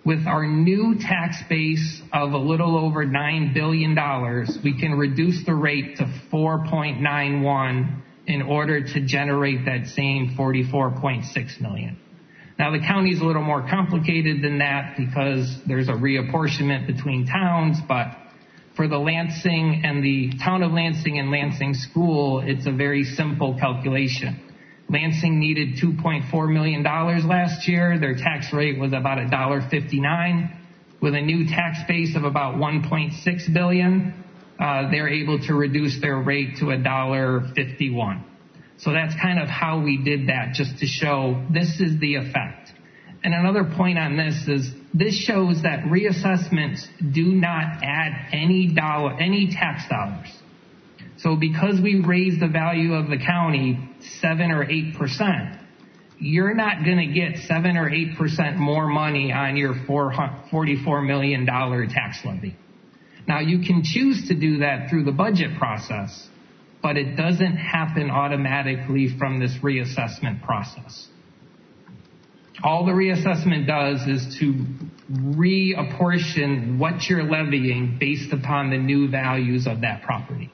With our new tax base of a little over nine billion dollars, we can reduce the rate to four point nine one in order to generate that same forty-four point six million dollars. Now, the county is a little more complicated than that because there's a reapportionment between towns, but for the Lansing and the town of Lansing and Lansing School, it's a very simple calculation. Lansing needed two point four million dollars last year. Their tax rate was about one dollar fifty-nine. With a new tax base of about one point six billion dollars, uh, they're able to reduce their rate to one dollar fifty-one. So that's kind of how we did that, just to show this is the effect. And another point on this is this shows that reassessments do not add any dollar, any tax dollars. So because we raised the value of the county seven or eight percent, you're not going to get seven or eight percent more money on your forty-four million dollars tax levy. Now, you can choose to do that through the budget process, but it doesn't happen automatically from this reassessment process. All the reassessment does is to reapportion what you're levying based upon the new values of that property.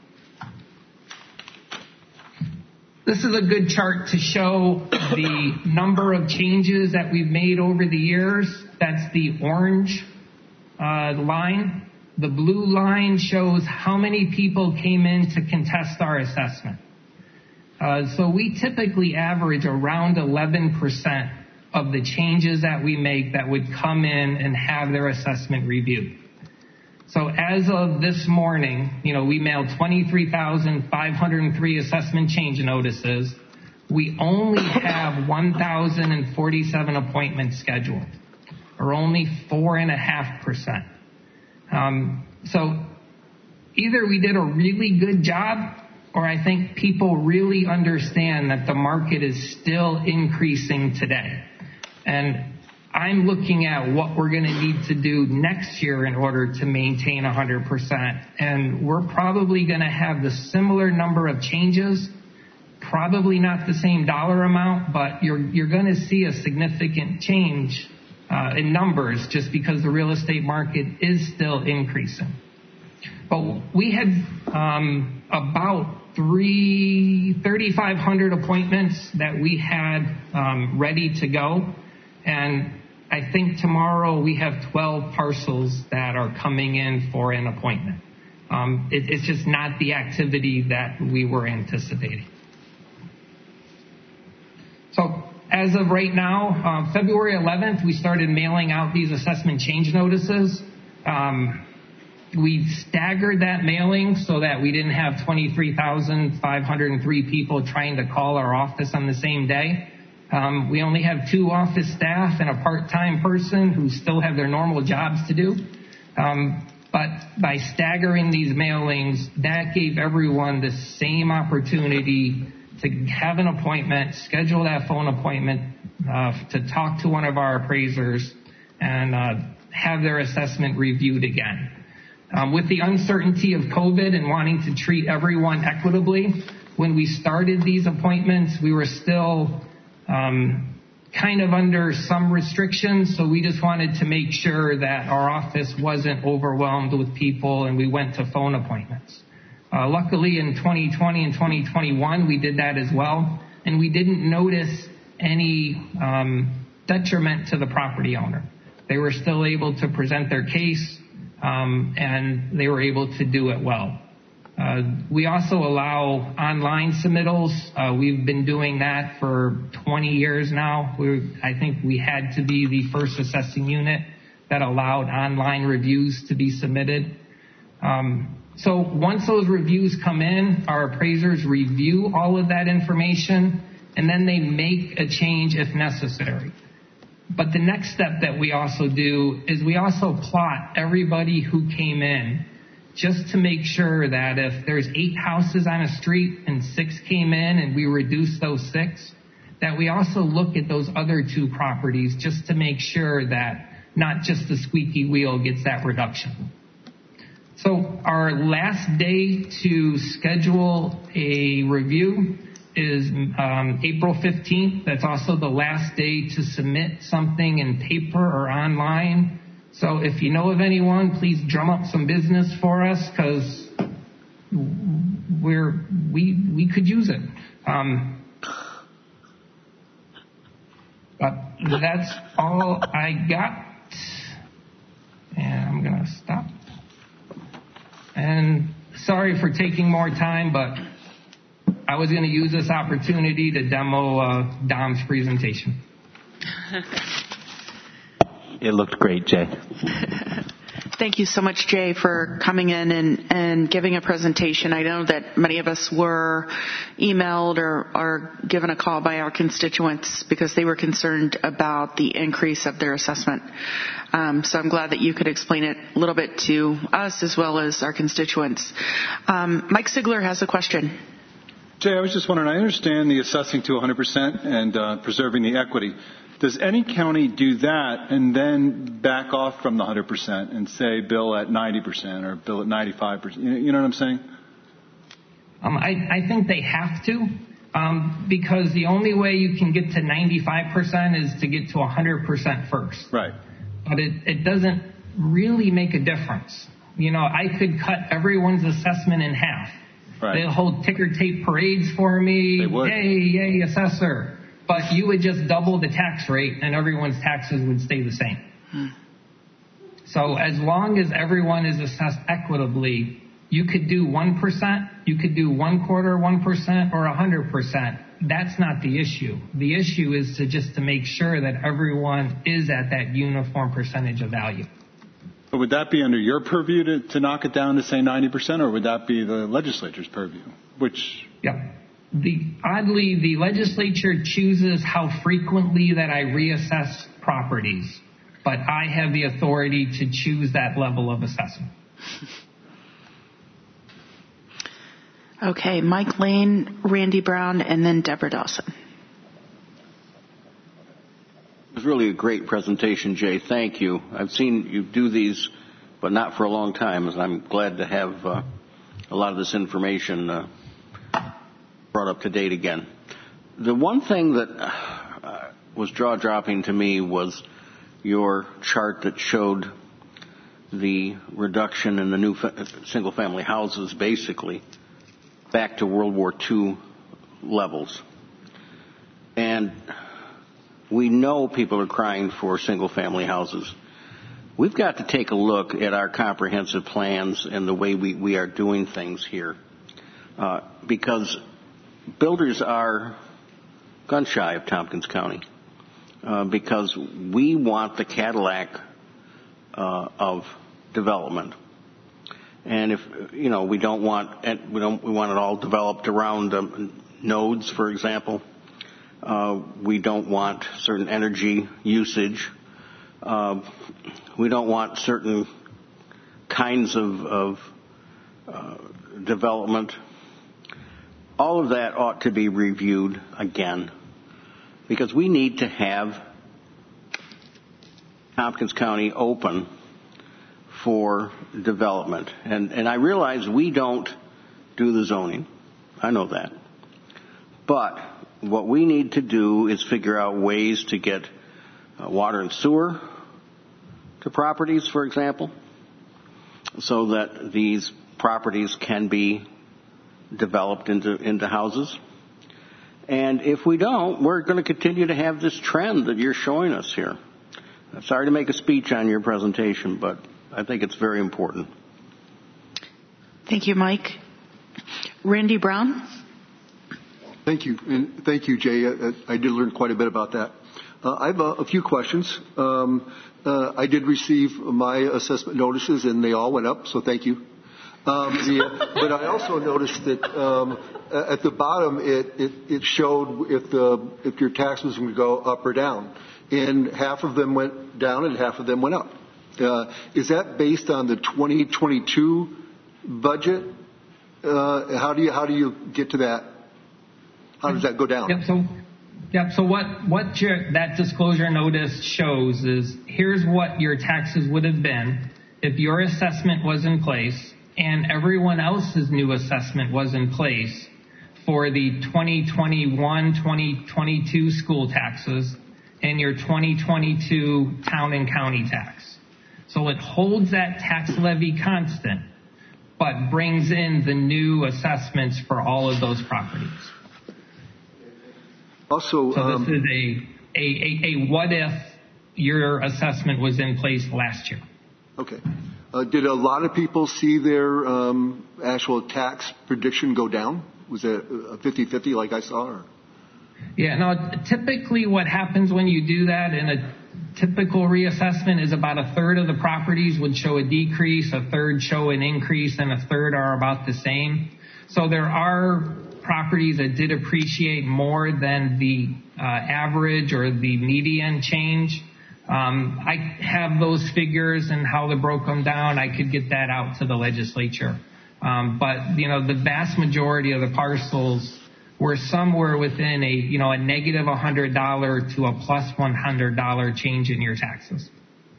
This is a good chart to show the number of changes that we've made over the years. That's the orange uh, line. The blue line shows how many people came in to contest our assessment. Uh, so we typically average around eleven percent of the changes that we make that would come in and have their assessment reviewed. So as of this morning, you know, we mailed twenty-three thousand five hundred three assessment change notices. We only have one thousand forty-seven appointments scheduled, or only four point five percent. Um, so either we did a really good job, or I think people really understand that the market is still increasing today. And I'm looking at what we're going to need to do next year in order to maintain one hundred percent. And we're probably going to have the similar number of changes, probably not the same dollar amount, but you're, you're going to see a significant change uh, in numbers just because the real estate market is still increasing. But we had um, about thirty-five hundred appointments that we had um, ready to go. And I think tomorrow we have twelve parcels that are coming in for an appointment. Um, it, it's just not the activity that we were anticipating. So as of right now, uh, February eleventh, we started mailing out these assessment change notices. Um, we staggered that mailing so that we didn't have twenty-three thousand five hundred three people trying to call our office on the same day. Um, we only have two office staff and a part-time person who still have their normal jobs to do. Um, but by staggering these mailings, that gave everyone the same opportunity to have an appointment, schedule that phone appointment, uh, to talk to one of our appraisers and uh, have their assessment reviewed again. Um, with the uncertainty of COVID and wanting to treat everyone equitably, when we started these appointments, we were still Um, kind of under some restrictions, so we just wanted to make sure that our office wasn't overwhelmed with people, and we went to phone appointments. Uh, luckily, in twenty twenty and twenty twenty-one, we did that as well, and we didn't notice any um, detriment to the property owner. They were still able to present their case, um, and they were able to do it well. Uh, we also allow online submittals. Uh, we've been doing that for twenty years now. We, I think we had to be the first assessing unit that allowed online reviews to be submitted. Um, so once those reviews come in, our appraisers review all of that information, and then they make a change if necessary. But the next step that we also do is we also plot everybody who came in, just to make sure that if there's eight houses on a street and six came in and we reduce those six, that we also look at those other two properties just to make sure that not just the squeaky wheel gets that reduction. So our last day to schedule a review is um, April fifteenth. That's also the last day to submit something in paper or online. So if you know of anyone, please drum up some business for us, because we're we we could use it. Um, but that's all I got, and I'm gonna stop. And sorry for taking more time, but I was going to use this opportunity to demo uh, Dom's presentation. It looked great, Jay. Thank you so much, Jay, for coming in and, and giving a presentation. I know that many of us were emailed or, or given a call by our constituents because they were concerned about the increase of their assessment. Um, so I'm glad that you could explain it a little bit to us as well as our constituents. Um, Mike Sigler has a question. Jay, I was just wondering, I understand the assessing to one hundred percent and uh, preserving the equity. Does any county do that and then back off from the one hundred percent and say bill at ninety percent or bill at ninety-five percent? You know, you know what I'm saying? Um, I, I think they have to, um, because the only way you can get to ninety-five percent is to get to one hundred percent first. Right. But it, it doesn't really make a difference. You know, I could cut everyone's assessment in half. Right. They'll hold ticker tape parades for me. They would. Yay, yay, assessor. But you would just double the tax rate and everyone's taxes would stay the same. Hmm. So as long as everyone is assessed equitably, you could do one percent, you could do one quarter, one percent, or one hundred percent. That's not the issue. The issue is to just to make sure that everyone is at that uniform percentage of value. But would that be under your purview to, to knock it down to, say, ninety percent, or would that be the legislature's purview? Which... Yeah. The, oddly, the legislature chooses how frequently that I reassess properties, but I have the authority to choose that level of assessment. Okay, Mike Lane, Randy Brown, and then Deborah Dawson. It was really a great presentation, Jay. Thank you. I've seen you do these, but not for a long time, and I'm glad to have uh, a lot of this information uh, brought up to date again. The one thing that uh, was jaw-dropping to me was your chart that showed the reduction in the new fa- single-family houses, basically back to World War Two levels. And we know people are crying for single-family houses. We've got to take a look at our comprehensive plans and the way we, we are doing things here, uh, because builders are gun shy of Tompkins County uh, because we want the Cadillac uh, of development, and if you know we don't want we don't we want it all developed around um, nodes, for example. Uh, we don't want certain energy usage. Uh, we don't want certain kinds of, of uh, development. All of that ought to be reviewed again, because we need to have Tompkins County open for development. And, and I realize we don't do the zoning. I know that. But what we need to do is figure out ways to get uh, water and sewer to properties, for example, so that these properties can be developed into, into houses. And if we don't, we're going to continue to have this trend that you're showing us here. I'm sorry to make a speech on your presentation, but I think it's very important. Thank you, Mike. Randy Brown. Thank you. And thank you, Jay. I, I did learn quite a bit about that. Uh, I have a, a few questions. Um, uh, I did receive my assessment notices, and they all went up, so thank you. Um, the, but I also noticed that um, at the bottom it, it, it showed if the if your tax was going to go up or down, and half of them went down and half of them went up. Uh, is that based on the twenty twenty-two budget? Uh, how do you how do you get to that? How does that go down? Yep. So, yep. So what what your, that disclosure notice shows is here's what your taxes would have been if your assessment was in place and everyone else's new assessment was in place for the twenty twenty-one twenty twenty-two school taxes and your twenty twenty-two town and county tax. So it holds that tax levy constant, but brings in the new assessments for all of those properties. Also, so um, this is a, a, a, a what if your assessment was in place last year. Okay. Uh, did a lot of people see their um, actual tax prediction go down? Was it a fifty-fifty like I saw? Or? Yeah, no, typically what happens when you do that in a typical reassessment is about a third of the properties would show a decrease, a third show an increase, and a third are about the same. So there are properties that did appreciate more than the uh, average or the median change. Um, I have those figures and how they broke them down. I could get that out to the legislature. Um, but, you know, the vast majority of the parcels were somewhere within a, you know, a negative one hundred dollars to a plus one hundred dollars change in your taxes.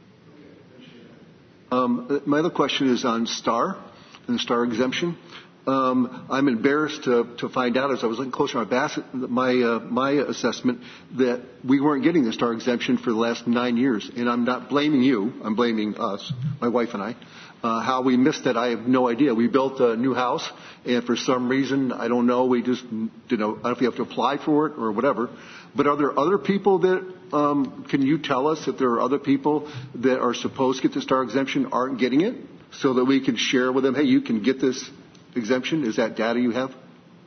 Um, my other question is on STAR and the STAR exemption. Um, I'm embarrassed to, to find out as I was looking closer at my, basket, my, uh, my assessment that we weren't getting the STAR exemption for the last nine years. And I'm not blaming you. I'm blaming us, my wife and I. Uh, how we missed it, I have no idea. We built a new house, and for some reason, I don't know, we just, you know, I don't know if you have to apply for it or whatever. But are there other people that, um, can you tell us if there are other people that are supposed to get the STAR exemption aren't getting it so that we can share with them, hey, you can get this exemption? Is that data you have?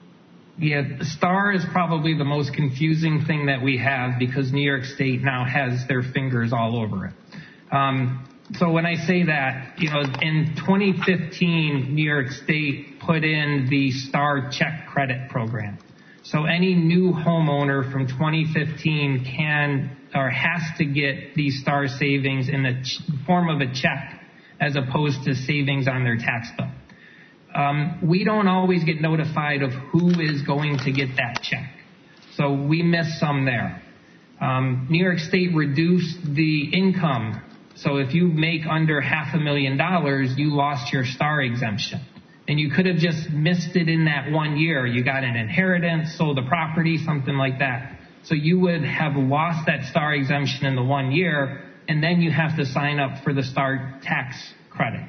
Yeah, STAR is probably the most confusing thing that we have because New York State now has their fingers all over it. Um, so when I say that, you know, in twenty fifteen, New York State put in the STAR check credit program. So any new homeowner from twenty fifteen can or has to get these STAR savings in the ch- form of a check as opposed to savings on their tax bill. Um, we don't always get notified of who is going to get that check. So we miss some there. Um, New York State reduced the income. So if you make under half a million dollars, you lost your STAR exemption. And you could have just missed it in that one year. You got an inheritance, sold a property, something like that. So you would have lost that STAR exemption in the one year, and then you have to sign up for the STAR tax credit.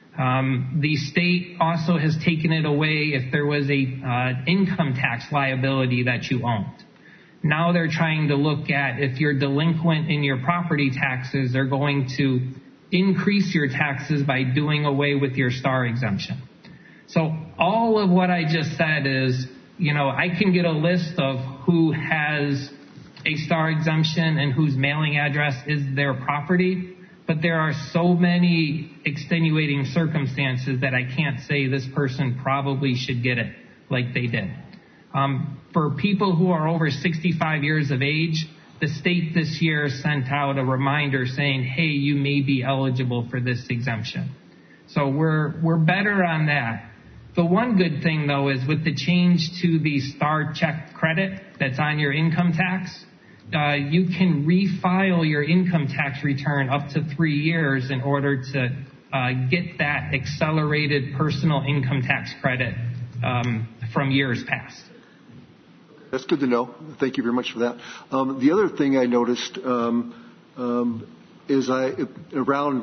Um, the state also has taken it away if there was a uh, income tax liability that you owned. Now they're trying to look at if you're delinquent in your property taxes, they're going to increase your taxes by doing away with your STAR exemption. So all of what I just said is, you know, I can get a list of who has a STAR exemption and whose mailing address is their property. But there are so many extenuating circumstances that I can't say this person probably should get it like they did. Um, for people who are over sixty-five years of age, the state this year sent out a reminder saying, hey, you may be eligible for this exemption. So we're we're better on that. The one good thing, though, is with the change to the STAR check credit that's on your income tax, Uh, you can refile your income tax return up to three years in order to uh, get that accelerated personal income tax credit um, from years past. That's good to know. Thank you very much for that. Um, the other thing I noticed um, um, is I around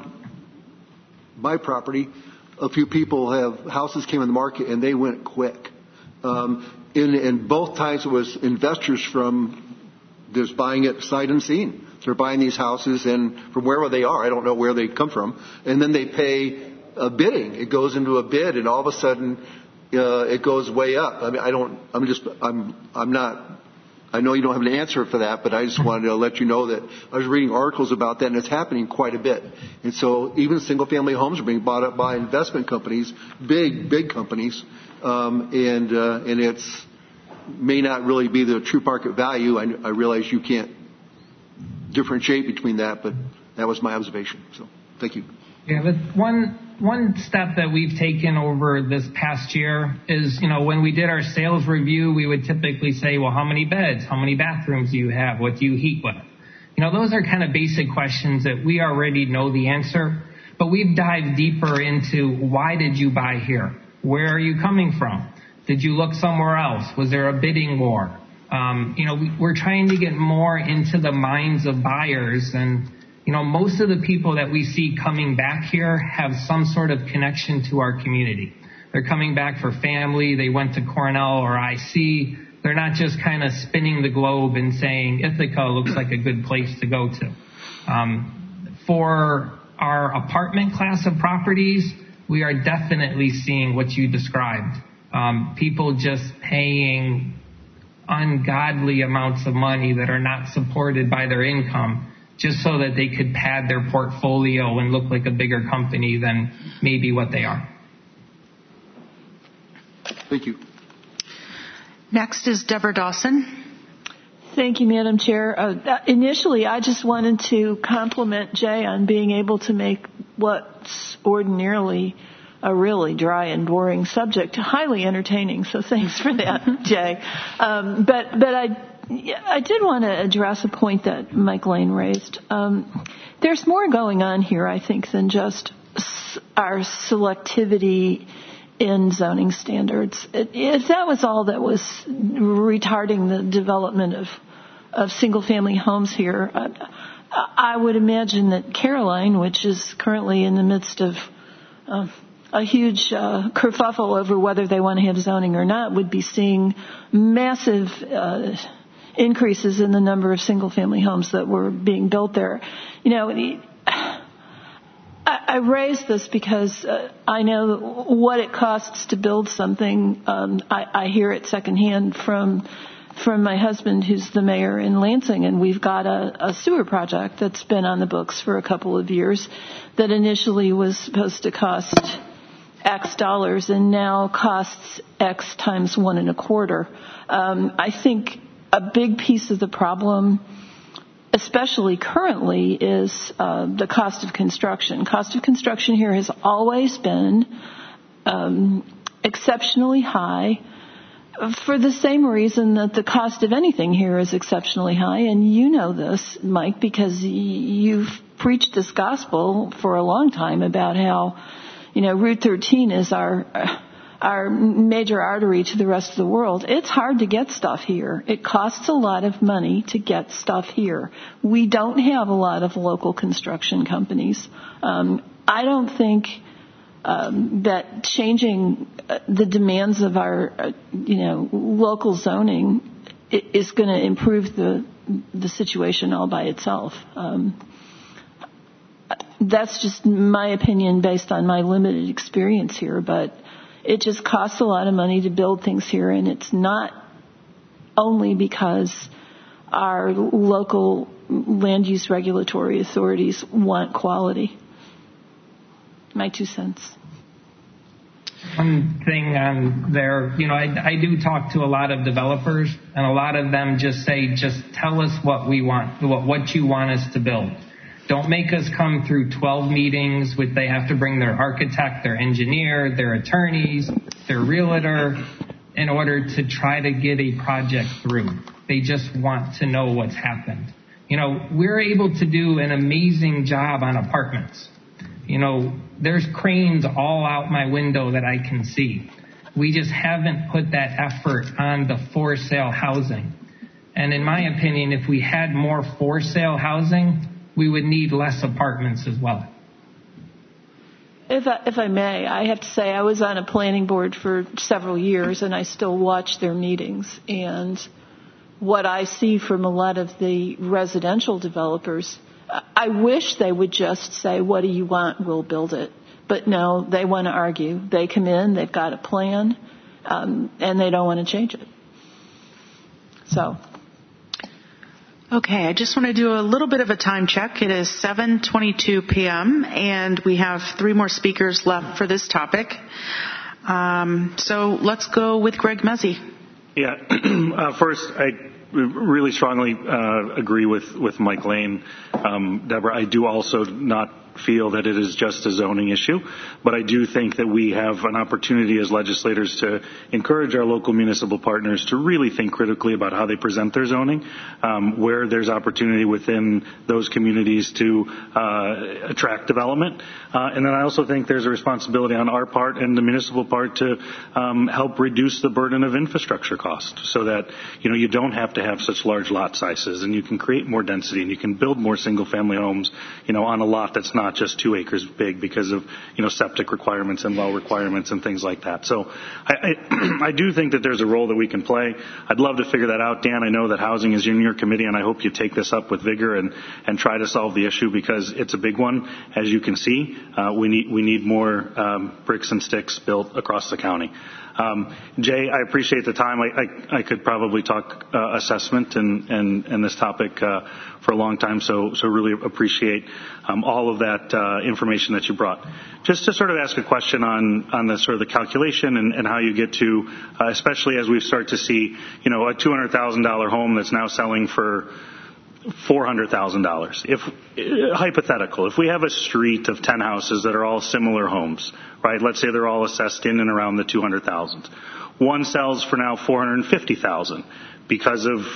my property, a few people have houses came on the market and they went quick. Um, in, in both times it was investors from just buying it sight unseen. They're buying these houses and from wherever they are, I don't know where they come from, and then they pay a bidding. It goes into a bid, and all of a sudden uh, it goes way up. I mean, I don't. I'm just. I'm. I'm not. I know you don't have an answer for that, but I just wanted to let you know that I was reading articles about that, and it's happening quite a bit. And so even single-family homes are being bought up by investment companies, big, big companies, um, and uh, and it's may not really be the true market value. I, I realize you can't differentiate between that, but that was my observation. So thank you. Yeah, but one one step that we've taken over this past year is, you know, when we did our sales review, we would typically say, well, how many beds, how many bathrooms do you have, what do you heat with? You know, those are kind of basic questions that we already know the answer, but we've dived deeper into why did you buy here? Where are you coming from? Did you look somewhere else? Was there a bidding war? Um, you know, we, we're trying to get more into the minds of buyers, and you know, most of the people that we see coming back here have some sort of connection to our community. They're coming back for family. They went to Cornell or I C. They're not just kind of spinning the globe and saying Ithaca looks like a good place to go to. Um, for our apartment class of properties, we are definitely seeing what you described. Um, people just paying ungodly amounts of money that are not supported by their income just so that they could pad their portfolio and look like a bigger company than maybe what they are. Thank you. Next is Deborah Dawson. Thank you, Madam Chair. Uh, initially, I just wanted to compliment Jay on being able to make what's ordinarily a really dry and boring subject highly entertaining. So thanks for that, Jay. Um, but but I I did want to address a point that Mike Lane raised. Um, there's more going on here, I think, than just our selectivity in zoning standards. If that was all that was retarding the development of of single-family homes here, I would imagine that Caroline, which is currently in the midst of uh, a huge uh, kerfuffle over whether they want to have zoning or not, would be seeing massive uh, increases in the number of single-family homes that were being built there. You know, I, I raise this because uh, I know what it costs to build something. Um, I, I hear it secondhand from from my husband, who's the mayor in Lansing, and we've got a, a sewer project that's been on the books for a couple of years that initially was supposed to cost X dollars and now costs X times one and a quarter. Um, I think a big piece of the problem, especially currently, is uh, the cost of construction. Cost of construction here has always been um, exceptionally high for the same reason that the cost of anything here is exceptionally high. And you know this, Mike, because you've preached this gospel for a long time about how, you know, Route thirteen is our our major artery to the rest of the world. It's hard to get stuff here. It costs a lot of money to get stuff here. We don't have a lot of local construction companies. Um, I don't think um, that changing the demands of our, uh, you know, local zoning is going to improve the the situation all by itself. Um, that's just my opinion based on my limited experience here, but it just costs a lot of money to build things here, and it's not only because our local land use regulatory authorities want quality. My two cents. One thing on there, you know, I, I do talk to a lot of developers, and a lot of them just say, just tell us what we want, what, what you want us to build. Don't make us come through twelve meetings with, they have to bring their architect, their engineer, their attorneys, their realtor in order to try to get a project through. They just want to know what's happened. You know, we're able to do an amazing job on apartments. You know, there's cranes all out my window that I can see. We just haven't put that effort on the for sale housing. And in my opinion, if we had more for sale housing, we would need less apartments as well. If I, if I may, I have to say I was on a planning board for several years, and I still watch their meetings. And what I see from a lot of the residential developers, I wish they would just say, what do you want? We'll build it. But no, they want to argue. They come in, they've got a plan, um, and they don't want to change it. So. Okay, I just want to do a little bit of a time check. It is seven twenty-two p.m. and we have three more speakers left for this topic. Um, so let's go with Greg Mezzi. Yeah, uh, first, I really strongly uh, agree with, with Mike Lane. Um, Deborah, I do also not feel that it is just a zoning issue, but I do think that we have an opportunity as legislators to encourage our local municipal partners to really think critically about how they present their zoning, um, where there's opportunity within those communities to uh, attract development. Uh, and then I also think there's a responsibility on our part and the municipal part to um, help reduce the burden of infrastructure costs so that, you know, you don't have to have such large lot sizes and you can create more density and you can build more single family homes, you know, on a lot that's not just two acres big because of, you know, septic requirements and well requirements and things like that. So I, I, I do think that there's a role that we can play. I'd love to figure that out. Dan, I know that housing is in your committee, and I hope you take this up with vigor and, and try to solve the issue because it's a big one. As you can see, uh, we need we need more um, bricks and sticks built across the county. Um, Jay, I appreciate the time. I, I, I could probably talk uh, assessment and, and, and this topic uh, for a long time, so so really appreciate um, all of that uh, information that you brought. Just to sort of ask a question on on the sort of the calculation and, and how you get to, uh, especially as we start to see, you know, a two hundred thousand dollars home that's now selling for four hundred thousand dollars. If uh, hypothetical, if we have a street of ten houses that are all similar homes, right? Let's say they're all assessed in and around the two hundred thousand. One sells for now four hundred fifty thousand because of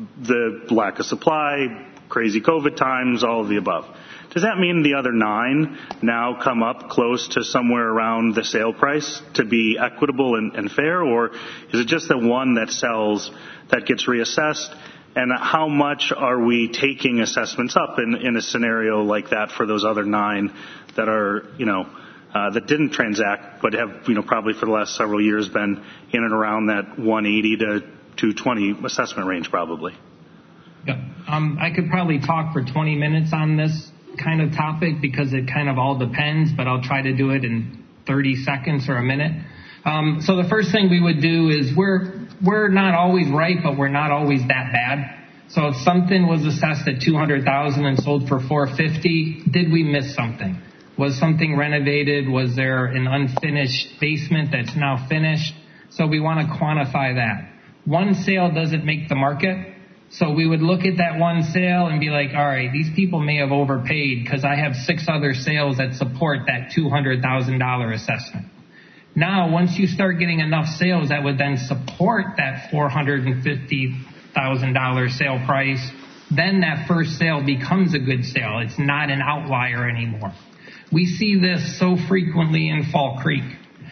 the lack of supply, crazy COVID times, all of the above. Does that mean the other nine now come up close to somewhere around the sale price to be equitable and, and fair, or is it just the one that sells that gets reassessed? And how much are we taking assessments up in, in a scenario like that for those other nine that are, you know, uh, that didn't transact but have, you know, probably for the last several years been in and around that one eighty to two twenty assessment range probably? Yeah. Um, I could probably talk for twenty minutes on this kind of topic because it kind of all depends, but I'll try to do it in thirty seconds or a minute. Um, so the first thing we would do is we're we're not always right, but we're not always that bad. So if something was assessed at two hundred thousand and sold for four fifty, did we miss something? Was something renovated? Was there an unfinished basement that's now finished? So we want to quantify that. One sale doesn't make the market. So we would look at that one sale and be like, all right, these people may have overpaid because I have six other sales that support that two hundred thousand dollars assessment. Now, once you start getting enough sales that would then support that four hundred fifty thousand dollars sale price, then that first sale becomes a good sale. It's not an outlier anymore. We see this so frequently in Fall Creek.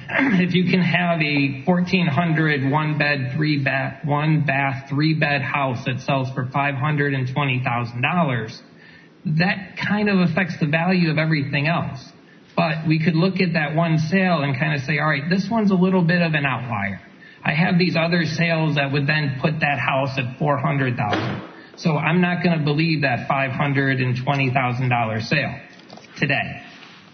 If you can have a fourteen hundred one bed, three bath, one bath, three bed house that sells for five hundred twenty thousand dollars, that kind of affects the value of everything else. But we could look at that one sale and kind of say, all right, this one's a little bit of an outlier. I have these other sales that would then put that house at four hundred thousand dollars. So I'm not going to believe that five hundred twenty thousand dollars sale today.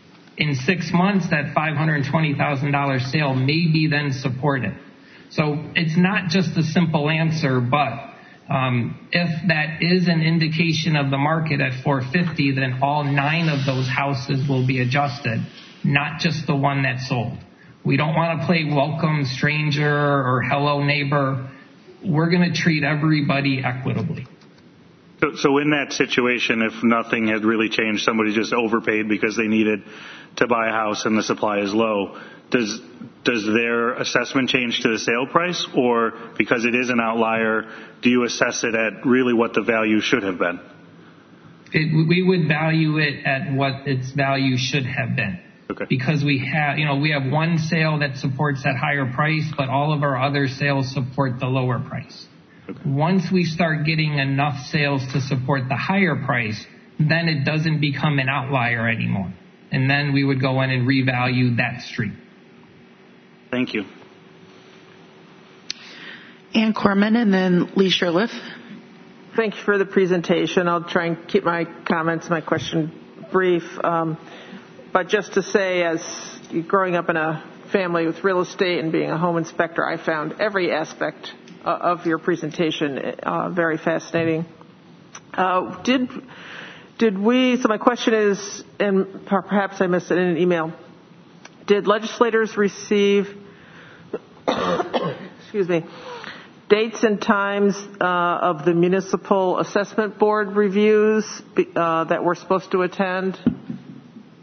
In six months, that five hundred twenty thousand dollars sale may be then supported. So it's not just a simple answer, but um, if that is an indication of the market at four fifty, then all nine of those houses will be adjusted, not just the one that sold. We don't want to play welcome stranger or hello neighbor. We're going to treat everybody equitably. So, so in that situation, if nothing had really changed, somebody just overpaid because they needed to buy a house and the supply is low, does does their assessment change to the sale price, or because it is an outlier, do you assess it at really what the value should have been? It, we would value it at what its value should have been. Okay. Because we have, you know, we have one sale that supports that higher price, but all of our other sales support the lower price. Okay. Once we start getting enough sales to support the higher price, then it doesn't become an outlier anymore. And then we would go in and revalue that street. Thank you. Ann Corman and then Lee Shirliff. Thank you for the presentation. I'll try and keep my comments, my question brief. Um, but just to say, as growing up in a family with real estate and being a home inspector, I found every aspect uh, of your presentation uh, very fascinating. Uh, did did we, so my question is, and perhaps I missed it in an email, did legislators receive, excuse me, dates and times uh, of the municipal assessment board reviews uh, that we're supposed to attend?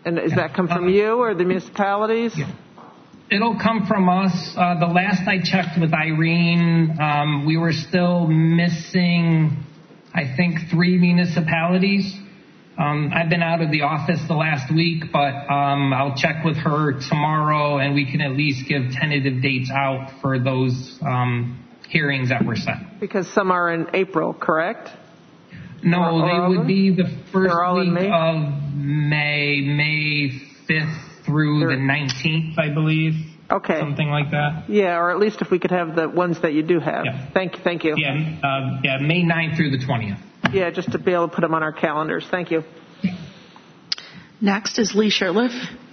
And does that come from you or the municipalities? Yeah. It'll come from us. Uh, the last I checked with Irene, um, we were still missing, I think, three municipalities. Um, I've been out of the office the last week, but um, I'll check with her tomorrow, and we can at least give tentative dates out for those um, hearings that were set. Because some are in April, correct? No, or, they or would be the first week May? of May, May fifth through They're, the nineteenth, I believe. Okay. Something like that. Yeah, or at least if we could have the ones that you do have. Yeah. Thank you. Thank you. Yeah, uh, yeah, May ninth through the twentieth. Yeah, just to be able to put them on our calendars. Thank you. Next is Lee Shirtliff.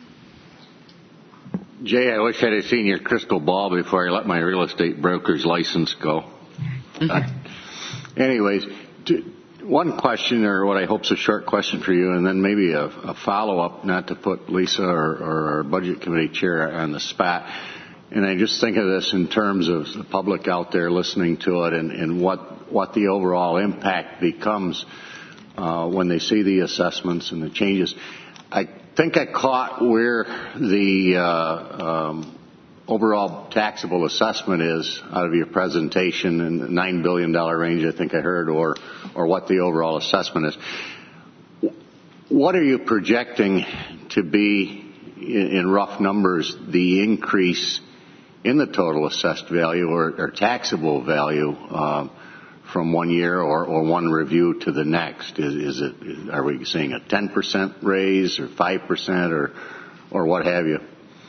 Jay, I wish I'd have seen your crystal ball before I let my real estate broker's license go. Uh, anyways, to, one question, or what I hope is a short question for you, and then maybe a, a follow-up, not to put Lisa or, or our budget committee chair on the spot. And I just think of this in terms of the public out there listening to it, and, and what, what the overall impact becomes uh, when they see the assessments and the changes. I think I caught where the uh, um, overall taxable assessment is out of your presentation in the nine billion dollars range, I think I heard, or or what the overall assessment is. What are you projecting to be, in, in rough numbers, the increase in the total assessed value or, or taxable value um, from one year or, or one review to the next? Is, is it, are we seeing a ten percent raise or five percent or or what have you?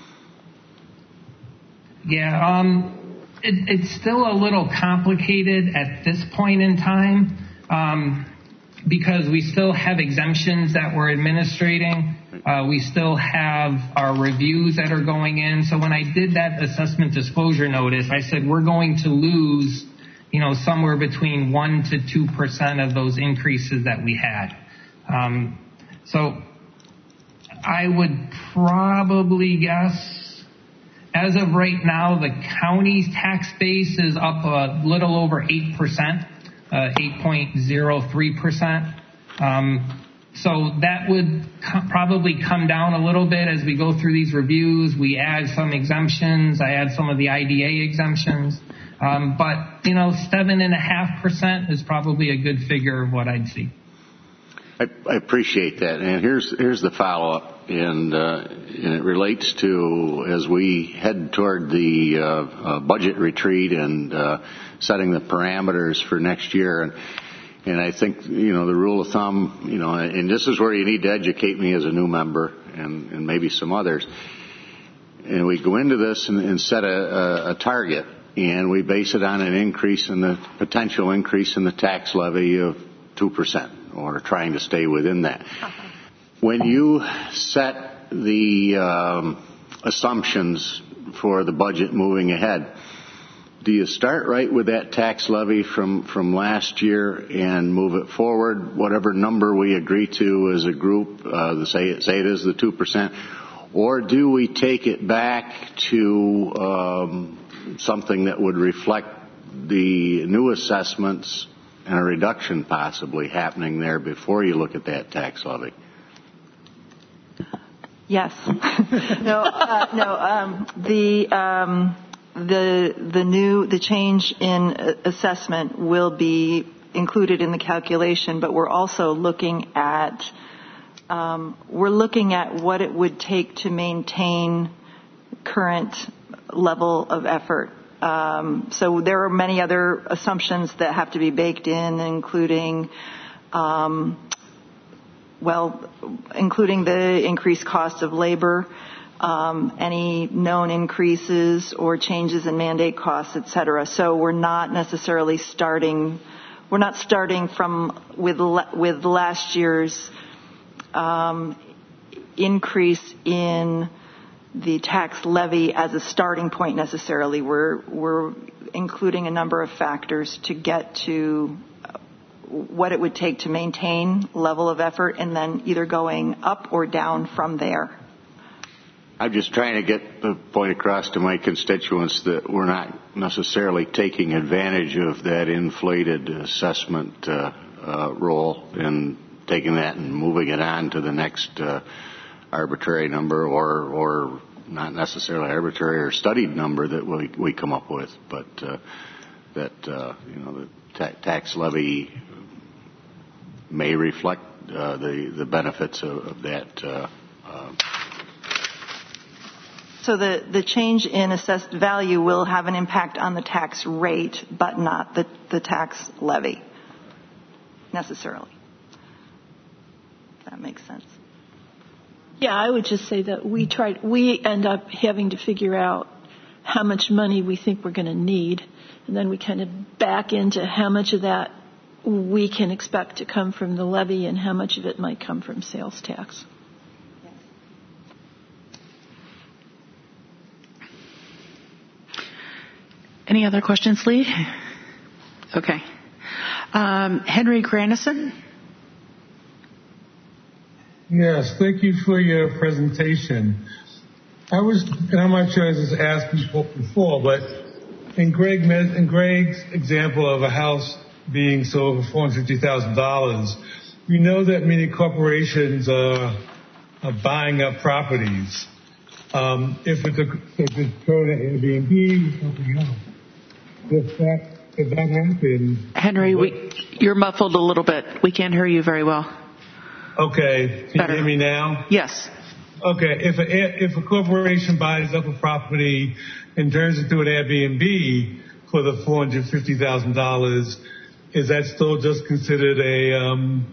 Yeah, um, it, it's still a little complicated at this point in time um, because we still have exemptions that we're administrating. Uh, we still have our reviews that are going in. So when I did that assessment disclosure notice, I said we're going to lose, you know, somewhere between one to two percent of those increases that we had. Um, so I would probably guess, as of right now, the county's tax base is up a little over eight percent, uh, eight point zero three percent. Um, so that would co- probably come down a little bit as we go through these reviews. We add some exemptions. I add some of the I D A exemptions. Um, but, you know, seven point five percent is probably a good figure of what I'd see. I, I appreciate that. And here's here's the follow-up, and, uh, and it relates to as we head toward the uh, uh, budget retreat and uh, setting the parameters for next year. And, and I think, you know, the rule of thumb, you know, and this is where you need to educate me as a new member and, and maybe some others. And we go into this and, and set a, a, a target, and we base it on an increase in the potential increase in the tax levy of two percent. Or trying to stay within that. Uh-huh. When you set the um, assumptions for the budget moving ahead, do you start right with that tax levy from, from last year and move it forward, whatever number we agree to as a group, uh, the, say, say it is the two percent, or do we take it back to um, something that would reflect the new assessments and a reduction possibly happening there before you look at that tax levy? Yes. no, uh, no. Um, the um, the the new the change in assessment will be included in the calculation, but we're also looking at um, we're looking at what it would take to maintain current level of effort. Um, so there are many other assumptions that have to be baked in, including, um, well, including the increased cost of labor, um, any known increases or changes in mandate costs, et cetera. So we're not necessarily starting, we're not starting from with with last year's um, increase in the tax levy as a starting point necessarily. We're, we're including a number of factors to get to what it would take to maintain level of effort and then either going up or down from there. I'm just trying to get the point across to my constituents that we're not necessarily taking advantage of that inflated assessment uh, uh, role and taking that and moving it on to the next uh, arbitrary number or or not necessarily arbitrary or studied number that we we come up with, but uh, that uh, you know the ta- tax levy may reflect uh, the the benefits of, of that. Uh, uh, So the, the change in assessed value will have an impact on the tax rate, but not the, the tax levy, necessarily. That makes sense. Yeah, I would just say that we try, we end up having to figure out how much money we think we're going to need, and then we kind of back into how much of that we can expect to come from the levy and how much of it might come from sales tax. Any other questions, Lee? Okay. Um, Henry Grandison? Yes, thank you for your presentation. I was, and I'm not sure I was asked before, but in Greg, in Greg's example of a house being sold for four hundred fifty thousand dollars, we know that many corporations are, are buying up properties. Um, if it's a, if it's going to Airbnb or something else, if that, if that happens... Henry, we, you're muffled a little bit. We can't hear you very well. Okay, can Better. you hear me now? Yes. Okay, if a, if a corporation buys up a property and turns it to an Airbnb for the four hundred fifty thousand dollars, is that still just considered a um,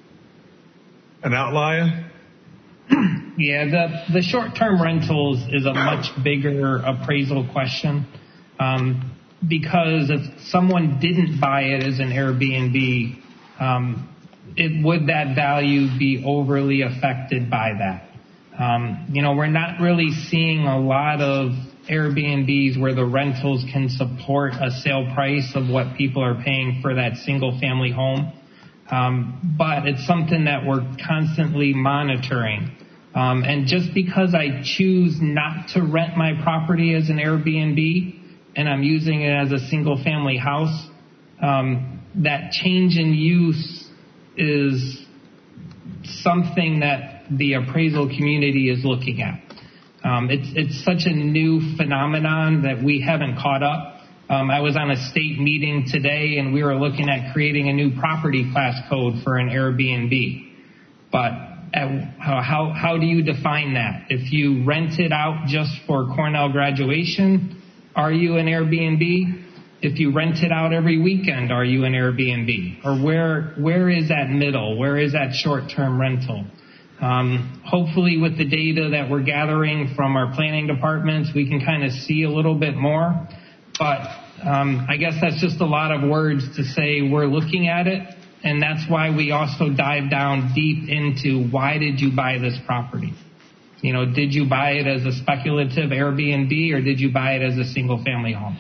an outlier? Yeah, the, the short-term rentals is a much bigger appraisal question. Um, because if someone didn't buy it as an Airbnb, um, it, would that value be overly affected by that? Um, you know, we're not really seeing a lot of Airbnbs where the rentals can support a sale price of what people are paying for that single-family home. Um, but it's something that we're constantly monitoring. Um, and just because I choose not to rent my property as an Airbnb and I'm using it as a single family house, um, that change in use is something that the appraisal community is looking at. Um, it's, it's such a new phenomenon that we haven't caught up. Um, I was on a state meeting today and we were looking at creating a new property class code for an Airbnb. But How, how, how do you define that? If you rent it out just for Cornell graduation, are you an Airbnb? If you rent it out every weekend, are you an Airbnb? Or where where is that middle? Where is that short-term rental? Um, hopefully with the data that we're gathering from our planning departments, we can kind of see a little bit more. But um, I guess that's just a lot of words to say we're looking at it. And that's why we also dive down deep into why did you buy this property? You know, did you buy it as a speculative Airbnb or did you buy it as a single family home?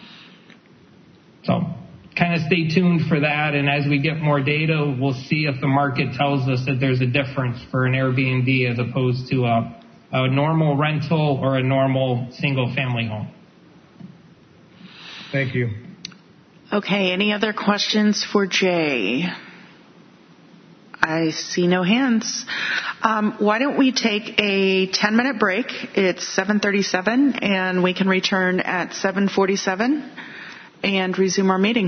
So kind of stay tuned for that. And as we get more data, we'll see if the market tells us that there's a difference for an Airbnb as opposed to a, a normal rental or a normal single family home. Thank you. Okay, any other questions for Jay? I see no hands. Um, why don't we take a ten-minute break? It's seven thirty-seven, and we can return at seven forty-seven and resume our meeting.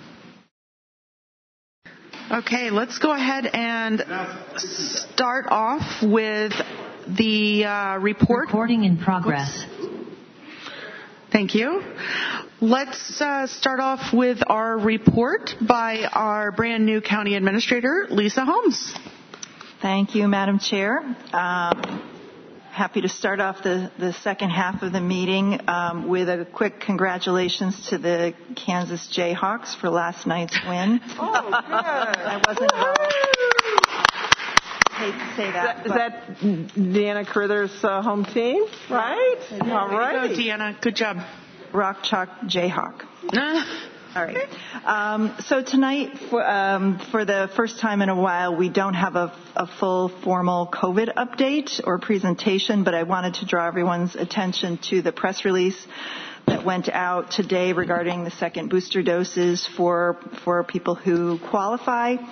Okay, let's go ahead and start off with the uh, report. Recording in progress. Oops. Thank you. Let's uh, start off with our report by our brand new county administrator, Lisa Holmes. Thank you, Madam Chair. Um, happy to start off the, the second half of the meeting um, with a quick congratulations to the Kansas Jayhawks for last night's win. Oh, good. I wasn't I hate to say that. Is that, is that Deanna Crither's uh, home team, right? All right. Go, Deanna. Good job. Rock Chalk Jayhawk. All right. Um, so tonight, for, um, for the first time in a while, we don't have a, a full formal COVID update or presentation, but I wanted to draw everyone's attention to the press release that went out today regarding the second booster doses for for people who qualify.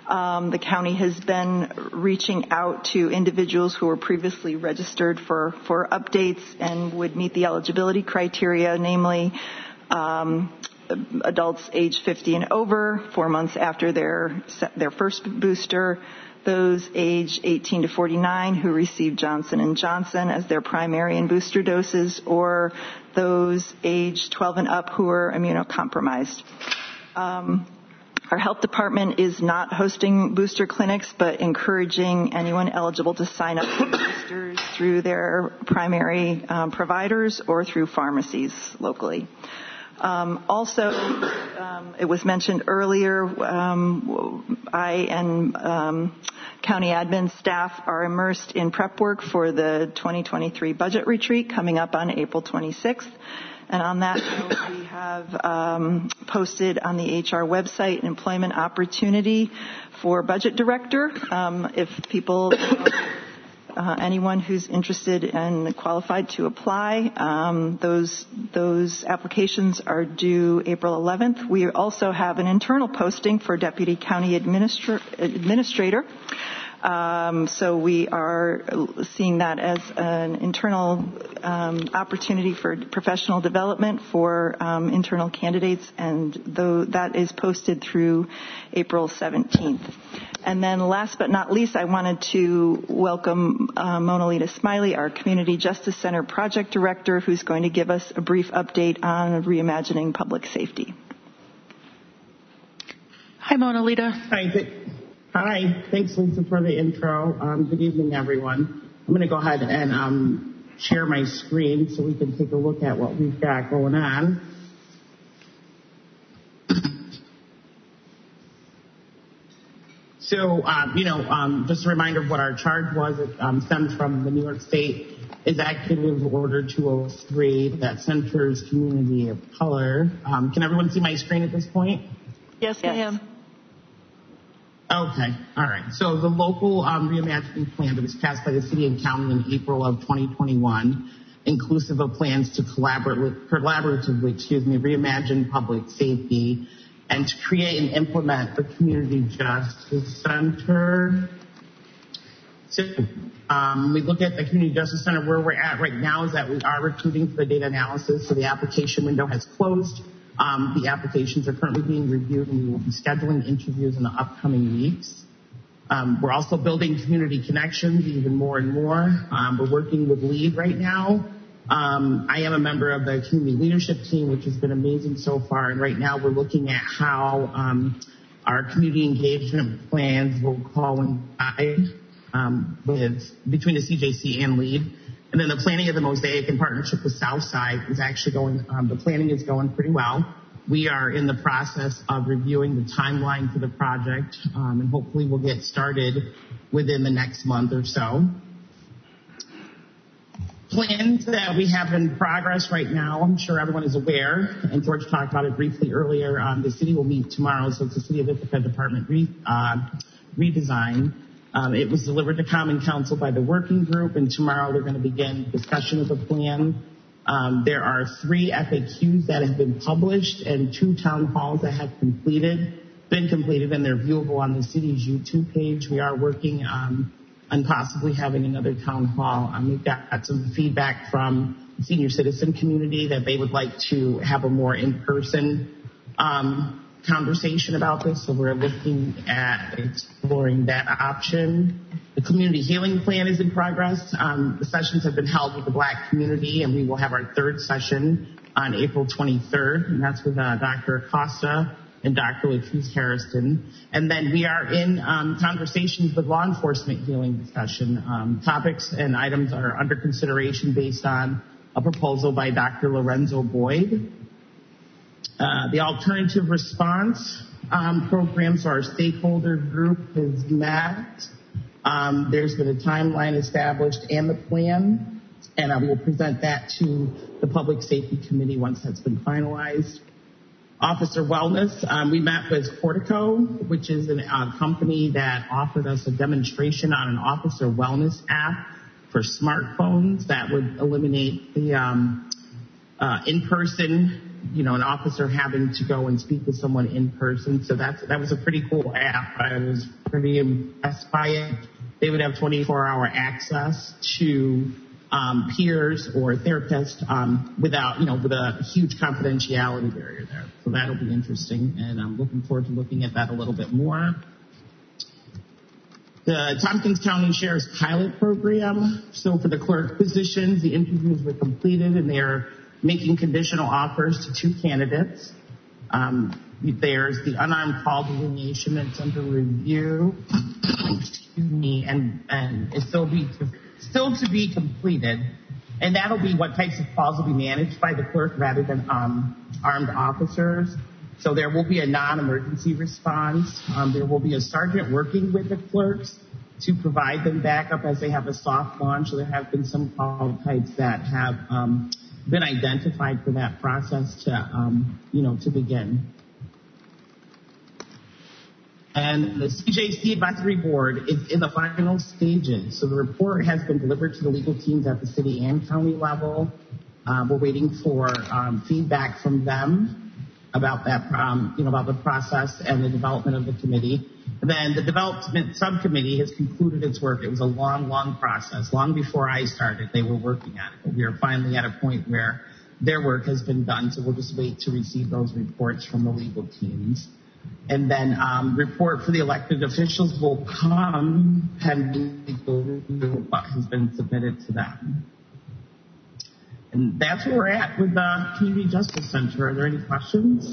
Um, the county has been reaching out to individuals who were previously registered for, for updates and would meet the eligibility criteria, namely um, adults age fifty and over, four months after their their first booster, those age eighteen to forty-nine who received Johnson and Johnson as their primary and booster doses, or those age twelve and up who are immunocompromised. Um, Our health department is not hosting booster clinics, but encouraging anyone eligible to sign up for boosters through their primary um, providers or through pharmacies locally. Um, also, um, it was mentioned earlier, um, I and um, county admin staff are immersed in prep work for the twenty twenty-three budget retreat coming up on April twenty-sixth. And on that note, we have um, posted on the H R website an employment opportunity for budget director. Um, if people, uh, anyone who's interested and qualified to apply, um, those those applications are due April eleventh. We also have an internal posting for deputy county administra- administrator. Um, so we are seeing that as an internal um, opportunity for professional development for um, internal candidates, and though that is posted through April seventeenth. And then last but not least, I wanted to welcome uh, Mona Lita Smiley, our Community Justice Center Project Director, who's going to give us a brief update on reimagining public safety. Hi, Mona Lita. Hi. Hi, thanks, Lisa, for the intro. Um, good evening, everyone. I'm going to go ahead and um, share my screen so we can take a look at what we've got going on. So, um, you know, um, just a reminder of what our charge was. It um, stemmed from the New York State Executive Order two oh three that centers community of color. Um, can everyone see my screen at this point? Yes, ma'am. Okay, all right. So the local um, reimagining plan that was passed by the city and county in April of twenty twenty-one, inclusive of plans to collaborate, collaboratively, excuse me, reimagine public safety and to create and implement the Community Justice Center. So um, we look at the Community Justice Center. Where we're at right now is that we are recruiting for the data analysis, so the application window has closed. Um, the applications are currently being reviewed, and we will be scheduling interviews in the upcoming weeks. Um, we're also building community connections even more and more. Um, we're working with LEAD right now. Um, I am a member of the community leadership team, which has been amazing so far. And right now we're looking at how um, our community engagement plans will coincide um, with between the C J C and LEAD. And then the planning of the Mosaic in partnership with Southside is actually going, um, the planning is going pretty well. We are in the process of reviewing the timeline for the project, um, and hopefully we'll get started within the next month or so. Plans that we have in progress right now, I'm sure everyone is aware, and George talked about it briefly earlier. Um, the city will meet tomorrow, so it's the City of Ithaca Department re, uh, redesign. Um, it was delivered to Common Council by the working group, and tomorrow they're going to begin discussion of the plan. Um, there are three F A Qs that have been published and two town halls that have completed, been completed, and they're viewable on the city's YouTube page. We are working um, on possibly having another town hall. Um, we've got some feedback from the senior citizen community that they would like to have a more in-person um conversation about this, so we're looking at exploring that option. The community healing plan is in progress. Um, the sessions have been held with the Black community, and we will have our third session on April twenty-third, and that's with uh, Doctor Acosta and Doctor Latrice Harrison. And then we are in um, conversations with law enforcement healing discussion. Um, topics and items are under consideration based on a proposal by Doctor Lorenzo Boyd. Uh, the alternative response um, program, so our stakeholder group has met. Um, there's been a timeline established and the plan, and I will present that to the Public Safety Committee once that's been finalized. Officer Wellness, um, we met with Portico, which is a uh, company that offered us a demonstration on an officer wellness app for smartphones that would eliminate the um, uh, in-person you know, an officer having to go and speak with someone in person. So that's, that was a pretty cool app. I was pretty impressed by it. They would have twenty-four hour access to um, peers or therapists um, without, you know, with a huge confidentiality barrier there. So that'll be interesting, and I'm looking forward to looking at that a little bit more. The Tompkins County Sheriff's pilot program. So for the clerk positions, the interviews were completed, and they are making conditional offers to two candidates. Um, there's the unarmed call delineation that's under review. Excuse me, and and it's still be still to be completed, and that'll be what types of calls will be managed by the clerk rather than um, armed officers. So there will be a non-emergency response. Um, there will be a sergeant working with the clerks to provide them backup as they have a soft launch. So there have been some call types that have um, been identified for that process to, um, you know, to begin. And the C J C Advisory Board is in the final stages. So the report has been delivered to the legal teams at the city and county level. Uh, we're waiting for um, feedback from them about that, um, you know, about the process and the development of the committee. And then the development subcommittee has concluded its work. It was a long, long process. Long before I started, they were working on it. But we are finally at a point where their work has been done. So we'll just wait to receive those reports from the legal teams. And then um, report for the elected officials will come pending legal review what has been submitted to them. And that's where we're at with the Community Justice Center. Are there any questions?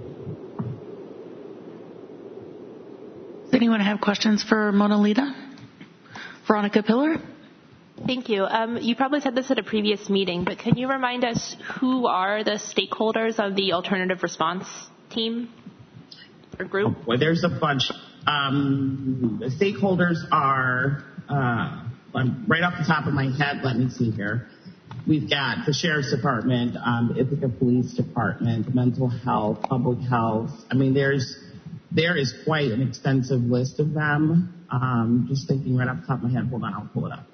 Does anyone have questions for Mona Lita? Veronica Pillar? Thank you. Um, you probably said this at a previous meeting, but can you remind us who are the stakeholders of the alternative response team or group? Oh, well, there's a bunch. Um, the stakeholders are, uh, right off the top of my head, let me see here. We've got the Sheriff's Department, um, the Ithaca Police Department, mental health, public health. I mean, there's there is quite an extensive list of them. Um, just thinking right off the top of my head. Hold on, I'll pull it up.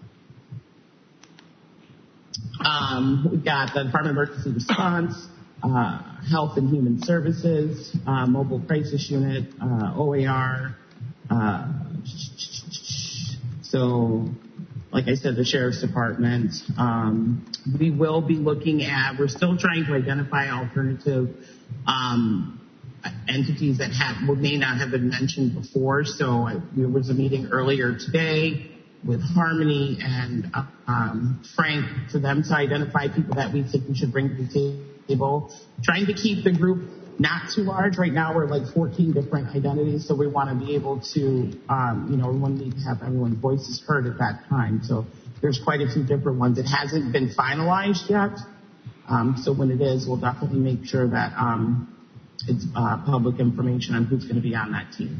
Um, we've got the Department of Emergency Response, uh, Health and Human Services, uh, Mobile Crisis Unit, uh, O A R. Uh, so. Like I said, the Sheriff's Department. Um, we will be looking at, we're still trying to identify alternative um, entities that have, well, may not have been mentioned before. So I, there was a meeting earlier today with Harmony and uh, um, Frank for them to identify people that we think we should bring to the table. Trying to keep the group not too large. Right now we're like fourteen different identities, so we want to be able to, um, you know, we want to have everyone's voices heard at that time. So there's quite a few different ones. It hasn't been finalized yet, um, so when it is, we'll definitely make sure that um, it's uh, public information on who's going to be on that team.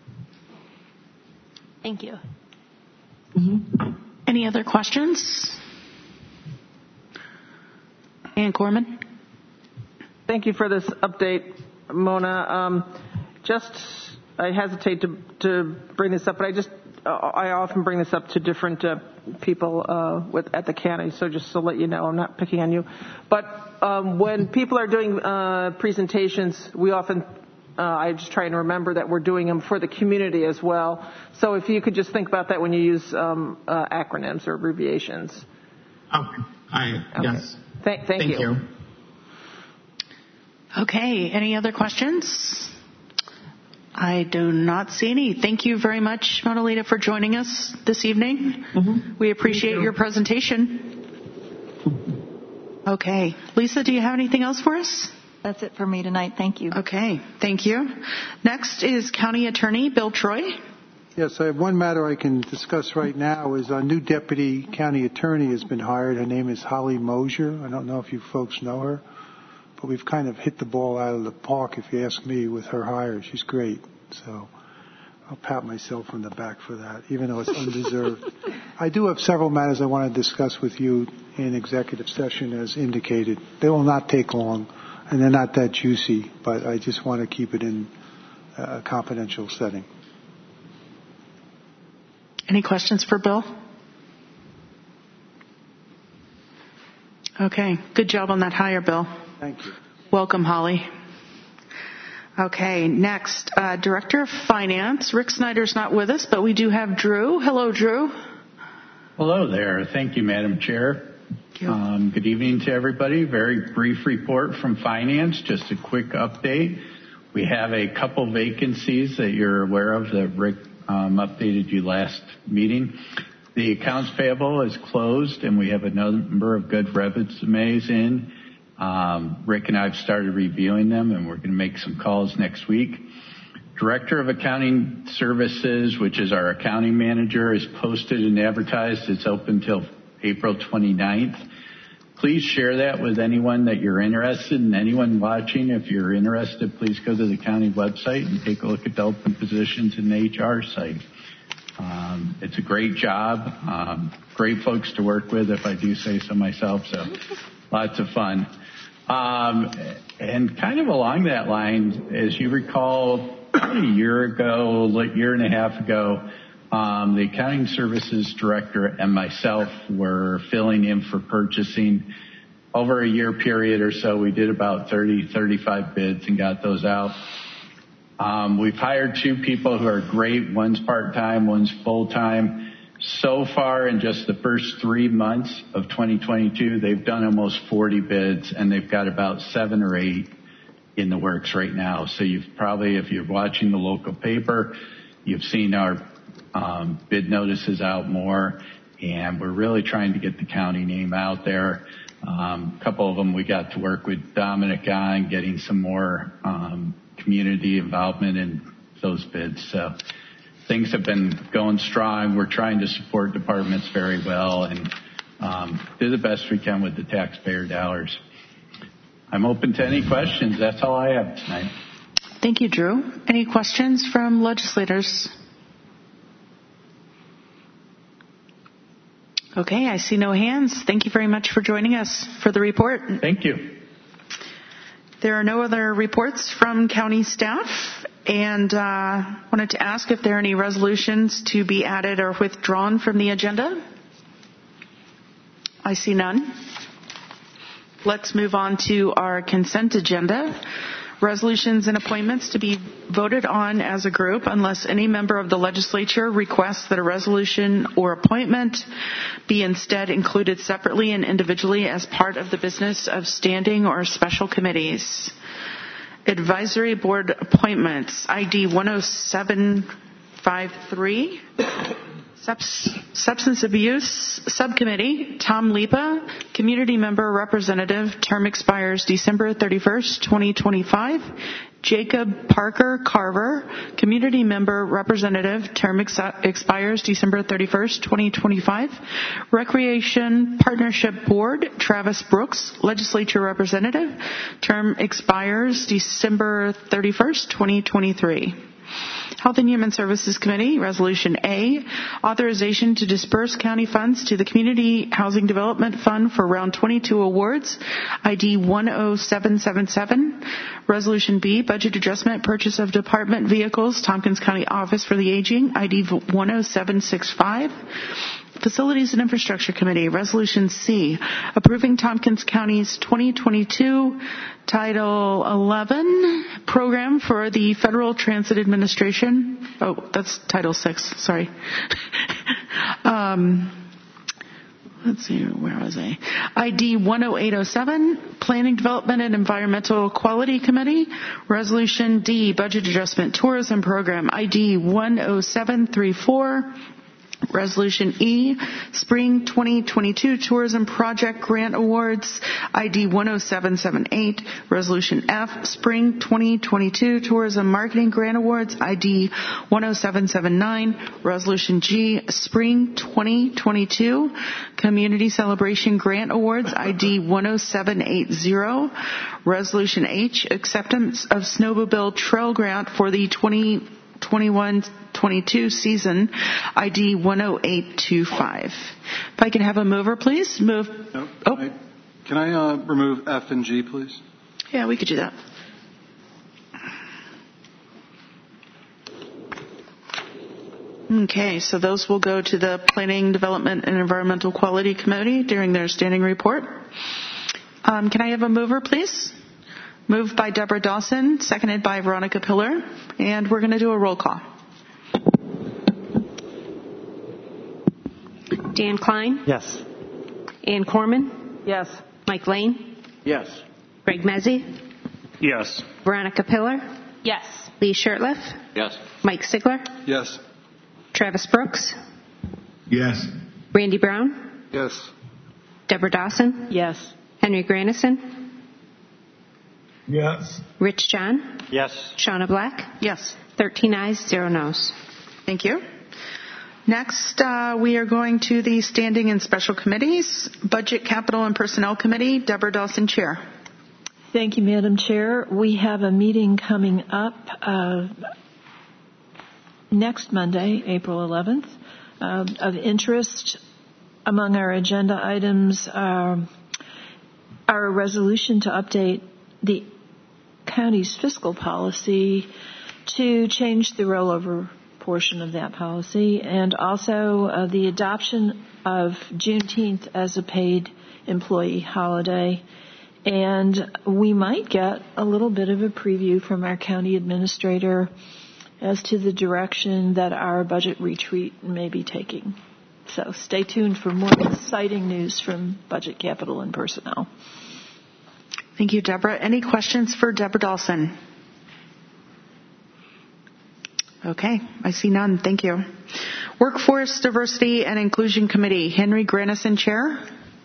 Thank you. Mm-hmm. Any other questions? Ann Corman? Thank you for this update, Mona. Um, just, I hesitate to, to bring this up, but I just, uh, I often bring this up to different uh, people uh, with, at the county, so just to let you know, I'm not picking on you. But um, when people are doing uh, presentations, we often, uh, I just try and remember that we're doing them for the community as well. So if you could just think about that when you use um, uh, acronyms or abbreviations. Okay. I, okay. Yes. Thank, thank, thank you. you. Okay, any other questions? I do not see any. Thank you very much, Mona Lita, for joining us this evening. Mm-hmm. We appreciate you. your presentation. Okay. Lisa, do you have anything else for us? That's it for me tonight. Thank you. Okay, thank you. Next is County Attorney Bill Troy. Yes, I have one matter I can discuss right now. Is a new deputy county attorney has been hired. Her name is Holly Mosier. I don't know if you folks know her. But we've kind of hit the ball out of the park, if you ask me, with her hire. She's great. So I'll pat myself on the back for that, even though it's undeserved. I do have several matters I want to discuss with you in executive session, as indicated. They will not take long, and they're not that juicy, but I just want to keep it in a confidential setting. Any questions for Bill? Okay. Good job on that hire, Bill. Thank you. Welcome, Holly. Okay, next, uh, Director of Finance. Rick Snyder's not with us, but we do have Drew. Hello, Drew. Hello there. Thank you, Madam Chair. Um, good evening to everybody. Very brief report from Finance, just a quick update. We have a couple vacancies that you're aware of that Rick um, updated you last meeting. The accounts payable is closed, and we have a number of good resumes in. Um, Rick and I have started reviewing them, and we're going to make some calls next week. Director of Accounting Services, which is our accounting manager, is posted and advertised. It's open till April twenty-ninth. Please share that with anyone that you're interested in. Anyone watching, if you're interested, please go to the county website and take a look at the open positions in the H R site. Um, it's a great job, um, great folks to work with, if I do say so myself, so lots of fun. Um, and kind of along that line, as you recall, a year ago, a year and a half ago, Um, the accounting services director and myself were filling in for purchasing. Over a year period or so, we did about thirty, thirty-five bids and got those out. Um, we've hired two people who are great. One's part-time, one's full-time. So far, in just the first three months of twenty twenty-two, they've done almost forty bids, and they've got about seven or eight in the works right now. So you've probably, if you're watching the local paper, you've seen our Um, bid notices out more, and we're really trying to get the county name out there. Um, a couple of them we got to work with Dominic on, getting some more um, community involvement in those bids. So things have been going strong. We're trying to support departments very well and um, do the best we can with the taxpayer dollars. I'm open to any questions. That's all I have tonight. Thank you, Drew. Any questions from legislators? Okay, I see no hands. Thank you very much for joining us for the report. Thank you. There are no other reports from county staff, and uh, wanted to ask if there are any resolutions to be added or withdrawn from the agenda. I see none. Let's move on to our consent agenda. Resolutions and appointments to be voted on as a group unless any member of the legislature requests that a resolution or appointment be instead included separately and individually as part of the business of standing or special committees. Advisory board appointments, I D one oh seven five three. Substance Abuse Subcommittee, Tom Lipa, Community Member Representative, term expires December thirty-first, twenty twenty-five. Jacob Parker Carver, Community Member Representative, term ex- expires December thirty-first, twenty twenty-five. Recreation Partnership Board, Travis Brooks, Legislature Representative, term expires December thirty-first, twenty twenty-three. Health and Human Services Committee, Resolution A, authorization to disperse county funds to the Community Housing Development Fund for Round twenty-two awards, I D one oh seven seven seven. Resolution B, budget adjustment, purchase of department vehicles, Tompkins County Office for the Aging, I D one oh seven six five. Facilities and Infrastructure Committee, Resolution C, approving Tompkins County's twenty twenty-two Title eleven program for the Federal Transit Administration. Oh, that's Title six, sorry. um, let's see, where was I? I D one oh eight oh seven, Planning, Development, and Environmental Quality Committee. Resolution D, Budget Adjustment Tourism Program, I D one oh seven three four. Resolution E, Spring twenty twenty-two Tourism Project Grant Awards, I D one oh seven seven eight. Resolution F, Spring twenty twenty-two Tourism Marketing Grant Awards, I D one oh seven seven nine. Resolution G, Spring twenty twenty-two Community Celebration Grant Awards, I D one oh seven eight zero. Resolution H, Acceptance of Snowmobile Trail Grant for the twenty twenty-one twenty-two season, I D one oh eight two five. If I can have a mover, please. Move. No, oh. I, can I uh, remove F and G, please? Yeah, we could do that. Okay, so those will go to the Planning, Development, and Environmental Quality Committee during their standing report. Um, can I have a mover, please? Moved by Deborah Dawson, seconded by Veronica Pillar, and we're going to do a roll call. Dan Klein? Yes. Ann Corman? Yes. Mike Lane? Yes. Greg Mezzi? Yes. Veronica Pillar? Yes. Lee Shurtleff? Yes. Mike Sigler? Yes. Travis Brooks? Yes. Randy Brown? Yes. Deborah Dawson? Yes. Henry Grannison? Yes. Rich John? Yes. Shauna Black? Yes. thirteen ayes, zero noes. Thank you. Next, uh, we are going to the standing and special committees. Budget, Capital, and Personnel Committee. Deborah Dawson, Chair. Thank you, Madam Chair. We have a meeting coming up uh, next Monday, April eleventh. Uh, of interest among our agenda items are our resolution to update the county's fiscal policy to change the rollover portion of that policy, and also uh, the adoption of Juneteenth as a paid employee holiday. And we might get a little bit of a preview from our county administrator as to the direction that our budget retreat may be taking. So stay tuned for more exciting news from Budget, Capital, and Personnel. Thank you, Deborah. Any questions for Deborah Dawson? Okay, I see none. Thank you. Workforce, Diversity, and Inclusion Committee. Henry Grannison, Chair.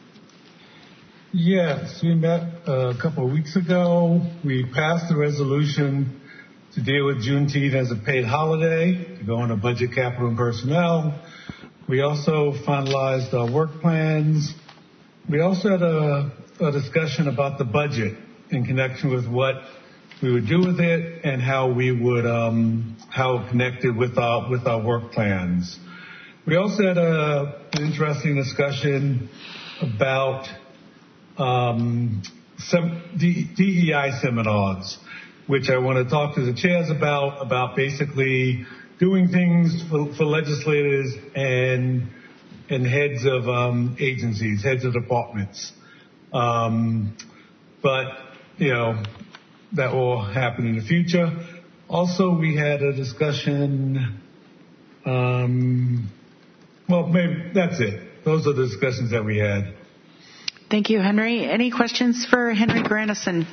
Yes, we met uh, a couple of weeks ago. We passed a resolution to deal with Juneteenth as a paid holiday, to go into Budget, Capital, and Personnel. We also finalized our work plans. We also had a, a discussion about the budget in connection with what we would do with it and how we would, um, how it connected with our, with our work plans. We also had a, an interesting discussion about um, some D E I seminars, which I want to talk to the chairs about, about basically doing things for, for legislators and and heads of um, agencies, heads of departments. Um, but, you know, that will happen in the future. Also, we had a discussion, um, well, maybe that's it. Those are the discussions that we had. Thank you, Henry. Any questions for Henry Grannison?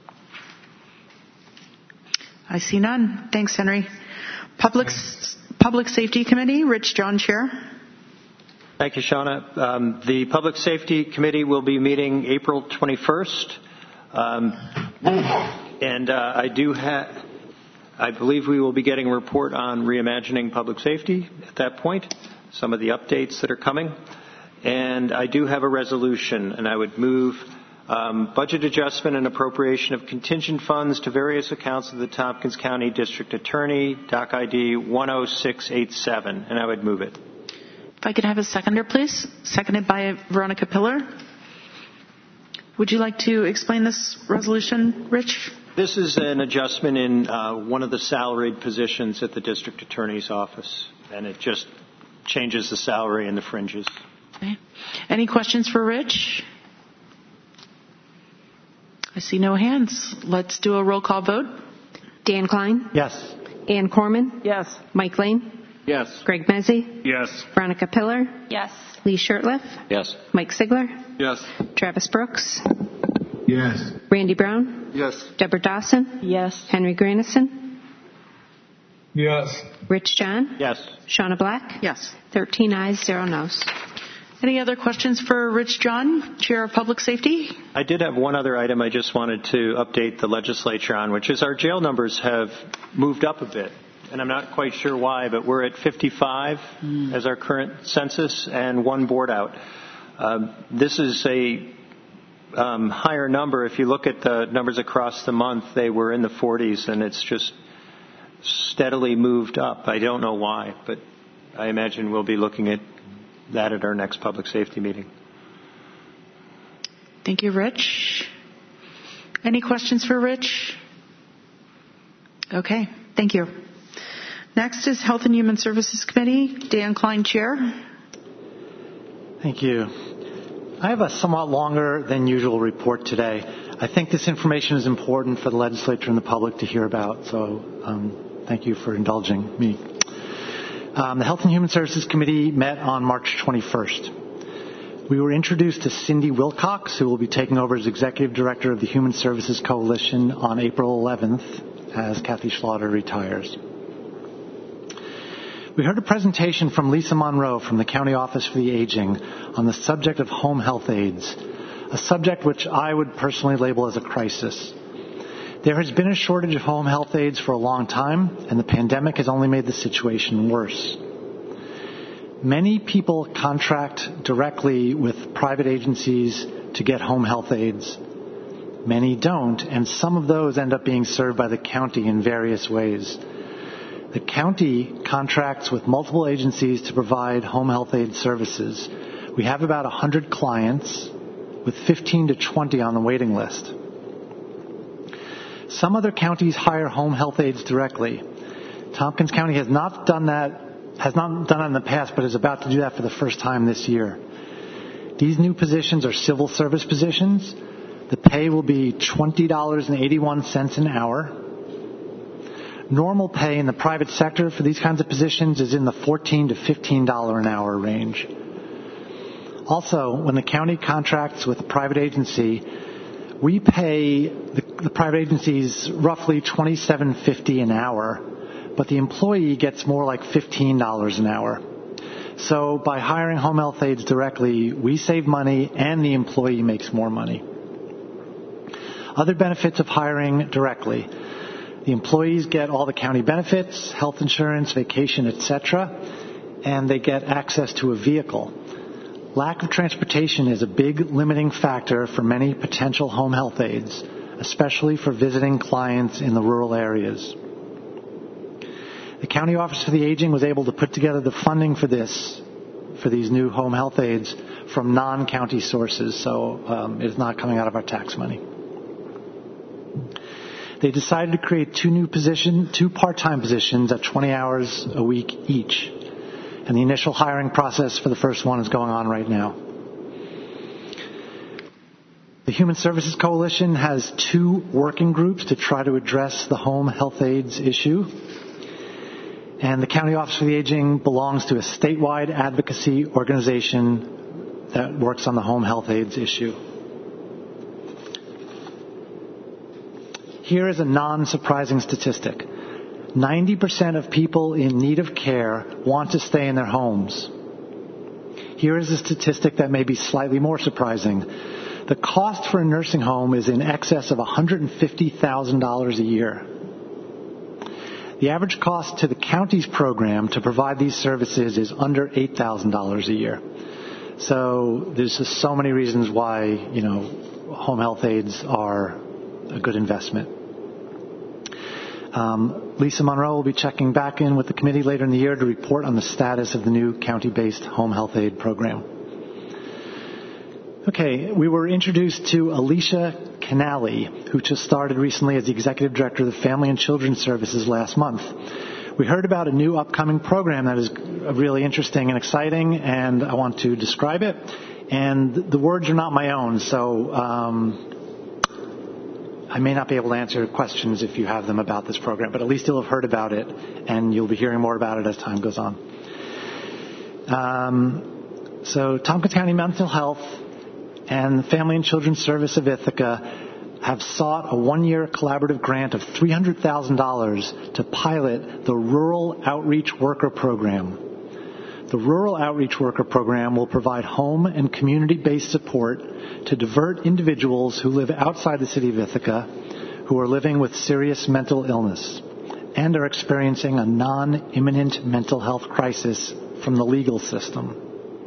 I see none. Thanks, Henry. Public Public Safety Committee, Rich John, Chair. Thank you, Shauna. Um, the Public Safety Committee will be meeting April twenty-first. Um, and uh, I do have, I believe we will be getting a report on reimagining public safety at that point, some of the updates that are coming. And I do have a resolution, and I would move um, budget adjustment and appropriation of contingent funds to various accounts of the Tompkins County District Attorney, Doc I D one oh six eight seven, and I would move it. If I could have a seconder, please. Seconded by Veronica Pillar. Would you like to explain this resolution, Rich? This is an adjustment in uh, one of the salaried positions at the District Attorney's office, and it just changes the salary and the fringes. Okay. Any questions for Rich? I see no hands. Let's do a roll call vote. Dan Klein? Yes. Ann Corman? Yes. Mike Lane? Yes. Greg Mezzi? Yes. Veronica Pillar? Yes. Lee Shurtleff? Yes. Mike Sigler? Yes. Travis Brooks? Yes. Randy Brown? Yes. Deborah Dawson? Yes. Henry Grannison? Yes. Rich John? Yes. Shauna Black? Yes. thirteen ayes, zero noes. Any other questions for Rich John, Chair of Public Safety? I did have one other item I just wanted to update the legislature on, which is our jail numbers have moved up a bit. And I'm not quite sure why, but we're at fifty-five mm. as our current census and one board out. Um, this is a um, higher number. If you look at the numbers across the month, they were in the forties, and it's just steadily moved up. I don't know why, but I imagine we'll be looking at that at our next public safety meeting. Thank you, Rich. Any questions for Rich? Okay, thank you. Next is Health and Human Services Committee. Dan Klein, Chair. Thank you. I have a somewhat longer than usual report today. I think this information is important for the legislature and the public to hear about, so um, thank you for indulging me. Um, the Health and Human Services Committee met on March twenty-first. We were introduced to Cindy Wilcox, who will be taking over as Executive Director of the Human Services Coalition on April eleventh as Kathy Schlaughter retires. We heard a presentation from Lisa Monroe from the County Office for the Aging on the subject of home health aides, a subject which I would personally label as a crisis. There has been a shortage of home health aides for a long time, and the pandemic has only made the situation worse. Many people contract directly with private agencies to get home health aides. Many don't, and some of those end up being served by the county in various ways. The county contracts with multiple agencies to provide home health aid services. We have about one hundred clients, with fifteen to twenty on the waiting list. Some other counties hire home health aides directly. Tompkins County has not done that, has not done it in the past, but is about to do that for the first time this year. These new positions are civil service positions. The pay will be twenty dollars and eighty-one cents an hour. Normal pay in the private sector for these kinds of positions is in the fourteen to fifteen dollars an hour range. Also, when the county contracts with a private agency, we pay the, the private agencies roughly twenty-seven fifty an hour, but the employee gets more like fifteen dollars an hour. So by hiring home health aides directly, we save money and the employee makes more money. Other benefits of hiring directly. The employees get all the county benefits, health insurance, vacation, et cetera, and they get access to a vehicle. Lack of transportation is a big limiting factor for many potential home health aides, especially for visiting clients in the rural areas. The County Office for the Aging was able to put together the funding for this, for these new home health aides, from non-county sources, so um, it's not coming out of our tax money. They decided to create two new positions, two part-time positions at twenty hours a week each. And the initial hiring process for the first one is going on right now. The Human Services Coalition has two working groups to try to address the home health aides issue. And the County Office for the Aging belongs to a statewide advocacy organization that works on the home health aides issue. Here is a non-surprising statistic. ninety percent of people in need of care want to stay in their homes. Here is a statistic that may be slightly more surprising. The cost for a nursing home is in excess of one hundred fifty thousand dollars a year. The average cost to the county's program to provide these services is under eight thousand dollars a year. So there's just so many reasons why, you know, home health aides are a good investment. Um, Lisa Monroe will be checking back in with the committee later in the year to report on the status of the new county-based home health aid program. Okay, we were introduced to Alicia Canali, who just started recently as the Executive Director of the Family and Children's Services last month. We heard about a new upcoming program that is really interesting and exciting, and I want to describe it. And the words are not my own, so um, I may not be able to answer questions if you have them about this program, but at least you'll have heard about it, and you'll be hearing more about it as time goes on. Um, so Tompkins County Mental Health and the Family and Children's Service of Ithaca have sought a one-year collaborative grant of three hundred thousand dollars to pilot the Rural Outreach Worker Program. The Rural Outreach Worker Program will provide home and community-based support to divert individuals who live outside the city of Ithaca who are living with serious mental illness and are experiencing a non-imminent mental health crisis from the legal system.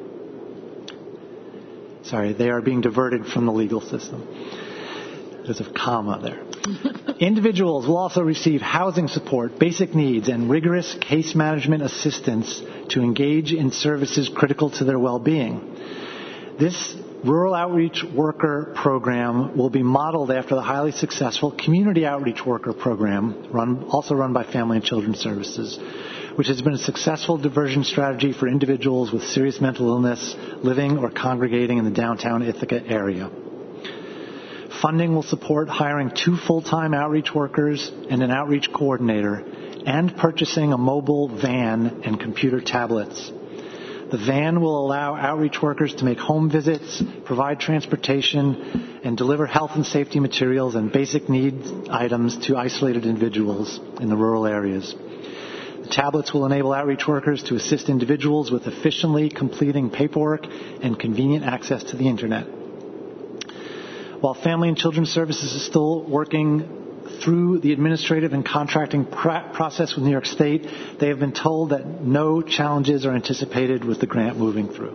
Sorry, they are being diverted from the legal system. There's a comma there. Individuals will also receive housing support, basic needs, and rigorous case management assistance to engage in services critical to their well-being. This Rural Outreach Worker Program will be modeled after the highly successful Community Outreach Worker Program, run, also run by Family and Children's Services, which has been a successful diversion strategy for individuals with serious mental illness living or congregating in the downtown Ithaca area. funding will support hiring two full-time outreach workers and an outreach coordinator and purchasing a mobile van and computer tablets. The van will allow outreach workers to make home visits, provide transportation, and deliver health and safety materials and basic needs items to isolated individuals in the rural areas. The tablets will enable outreach workers to assist individuals with efficiently completing paperwork and convenient access to the internet. While Family and Children's Services is still working through the administrative and contracting process with New York State, they have been told that no challenges are anticipated with the grant moving through.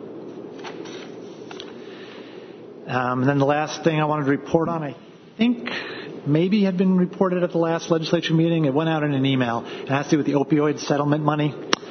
Um, and then the last thing I wanted to report on, I think maybe had been reported at the last legislature meeting. It went out in an email. It has to do with the opioid settlement money.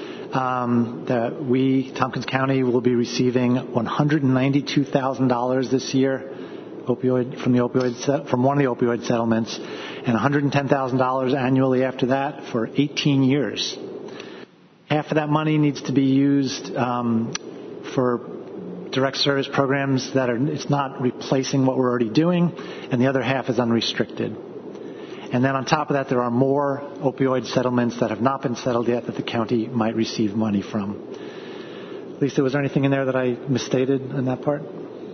Um, that we, Tompkins County, will be receiving one hundred ninety-two thousand dollars this year opioid from the opioid set, from one of the opioid settlements, and one hundred ten thousand dollars annually after that for eighteen years. Half of that money needs to be used um, for direct service programs that are, it's not replacing what we're already doing, and the other half is unrestricted. And then on top of that, there are more opioid settlements that have not been settled yet that the county might receive money from. Lisa, was there anything in there that I misstated in that part?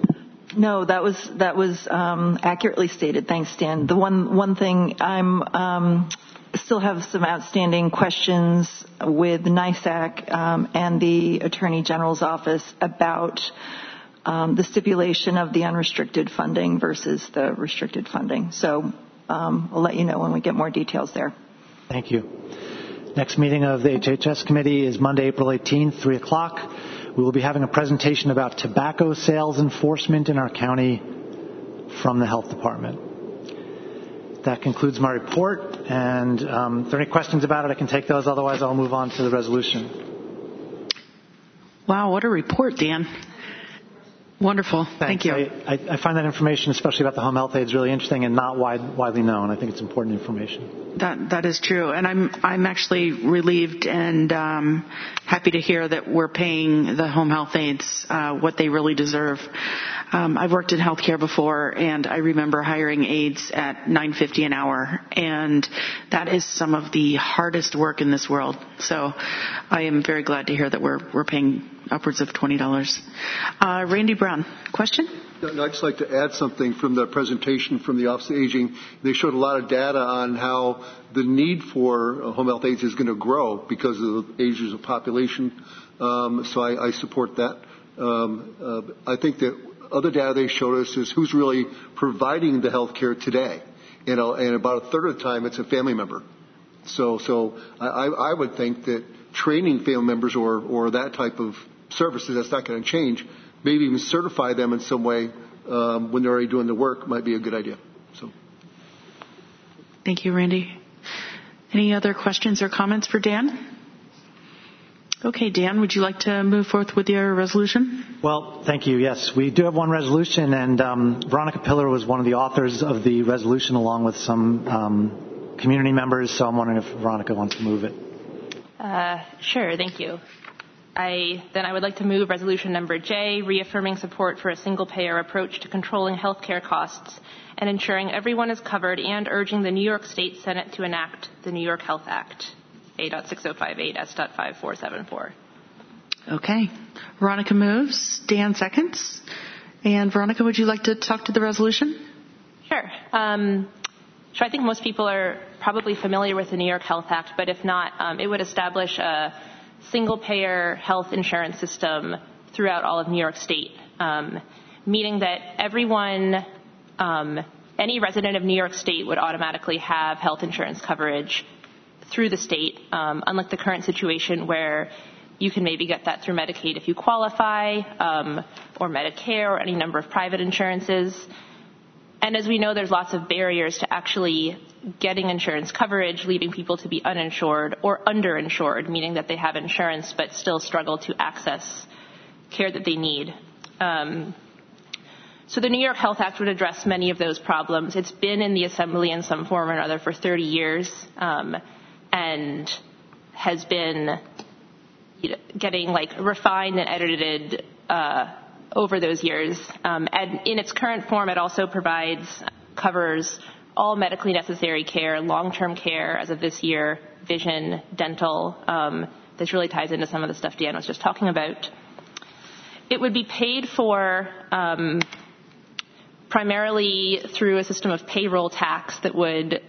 No, that was that was um, accurately stated. Thanks, Dan. The one one thing I'm um, still have some outstanding questions with NYSAC um, and the Attorney General's office about um, the stipulation of the unrestricted funding versus the restricted funding. So um, I'll let you know when we get more details there. Thank you. Next meeting of the H H S committee is Monday, April eighteenth, three o'clock. We will be having a presentation about tobacco sales enforcement in our county from the health department. That concludes my report, and um, if there are any questions about it, I can take those. Otherwise, I'll move on to the resolution. Wow, what a report, Dan. Wonderful. Thanks. Thank you. I, I, I find that information, especially about the home health aides, really interesting and not wide, widely known. I think it's important information. That that is true, and I'm I'm actually relieved and um, happy to hear that we're paying the home health aides uh, what they really deserve. Um, I've worked in healthcare before, and I remember hiring aides at nine fifty an hour, and that is some of the hardest work in this world. So, I am very glad to hear that we're we're paying upwards of twenty dollars. Uh, Randy Brown, question? I'd just like to add something from the presentation from the Office of Aging. They showed a lot of data on how the need for home health aides is going to grow because of the ages of population. Um, so I, I support that. Um, uh, I think that other data they showed us is who's really providing the health care today. You know, and about a third of the time it's a family member. So, so I, I would think that training family members or, or that type of services, that's not going to change. Maybe even certify them in some way um, when they're already doing the work might be a good idea. So, thank you, Randy. Any other questions or comments for Dan? Okay, Dan, would you like to move forth with your resolution? Well, thank you. Yes, we do have one resolution, and um, Veronica Pillar was one of the authors of the resolution along with some um, community members, so I'm wondering if Veronica wants to move it. Uh, sure, thank you. I, then I would like to move resolution number J, reaffirming support for a single-payer approach to controlling healthcare costs and ensuring everyone is covered, and urging the New York State Senate to enact the New York Health Act, A six oh five eight S five four seven four. Okay. Veronica moves. Dan seconds. And Veronica, would you like to talk to the resolution? Sure. Um, so I think most people are probably familiar with the New York Health Act, but if not, um, it would establish a single-payer health insurance system throughout all of New York State, um, meaning that everyone, um, any resident of New York State would automatically have health insurance coverage through the state, um, unlike the current situation where you can maybe get that through Medicaid if you qualify, um, or Medicare, or any number of private insurances. And as we know, there's lots of barriers to actually getting insurance coverage, leaving people to be uninsured or underinsured, meaning that they have insurance but still struggle to access care that they need. Um, so the New York Health Act would address many of those problems. It's been in the Assembly in some form or another for thirty years, um, and has been you know, getting like refined and edited uh, over those years. Um, and in its current form, it also provides covers all medically necessary care, long-term care as of this year, vision, dental. Um, this really ties into some of the stuff Dan was just talking about. It would be paid for um, primarily through a system of payroll tax that would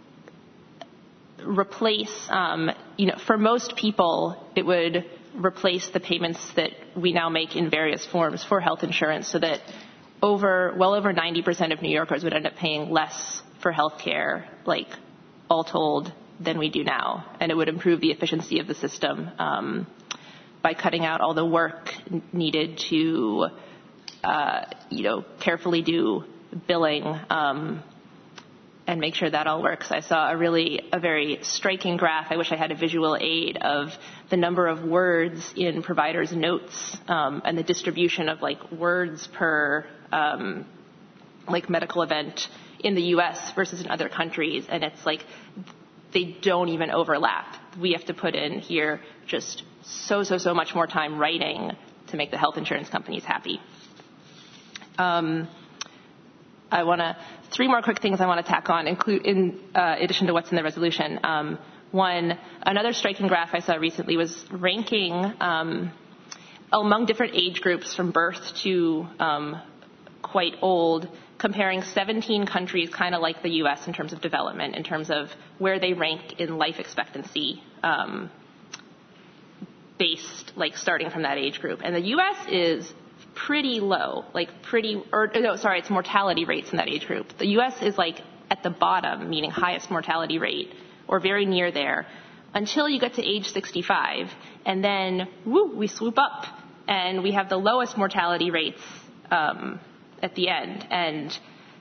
replace, um, you know, for most people, it would replace the payments that we now make in various forms for health insurance, so that over, well over ninety percent of New Yorkers would end up paying less for health care, like all told, than we do now. And it would improve the efficiency of the system um, by cutting out all the work needed to, uh, you know, carefully do billing um, and make sure that all works. I saw a really, a very striking graph. I wish I had a visual aid of the number of words in providers' notes um, and the distribution of like words per um, like medical event in the U S versus in other countries. And it's like they don't even overlap. We have to put in here just so, so, so much more time writing to make the health insurance companies happy. Um, I want to, three more quick things I want to tack on, include in uh, addition to what's in the resolution. Um, one, another striking graph I saw recently was ranking um, among different age groups from birth to um, quite old, comparing seventeen countries kind of like the U S in terms of development, in terms of where they rank in life expectancy um, based, like starting from that age group. And the U S is pretty low, like pretty, or no, sorry, it's mortality rates in that age group. The U S is like at the bottom, meaning highest mortality rate, or very near there, until you get to age sixty-five. And then, woo, we swoop up, and we have the lowest mortality rates um, at the end. And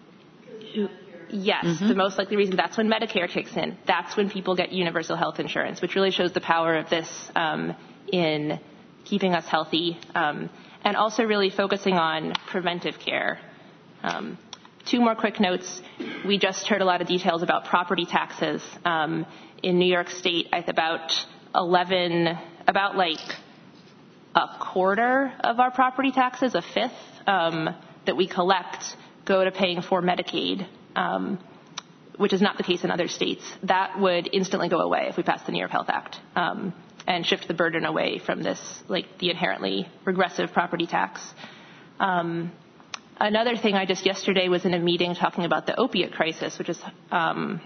yes, mm-hmm. the most likely reason, that's when Medicare kicks in. That's when people get universal health insurance, which really shows the power of this um, in keeping us healthy. Um, and also really focusing on preventive care. Um, two more quick notes. We just heard a lot of details about property taxes. Um, in New York State, about eleven, about like a quarter of our property taxes, a fifth, um, that we collect go to paying for Medicaid, um, which is not the case in other states. That would instantly go away if we passed the New York Health Act. Um, and shift the burden away from this, like the inherently regressive property tax. Um, another thing I just yesterday was in a meeting talking about the opiate crisis, which has um,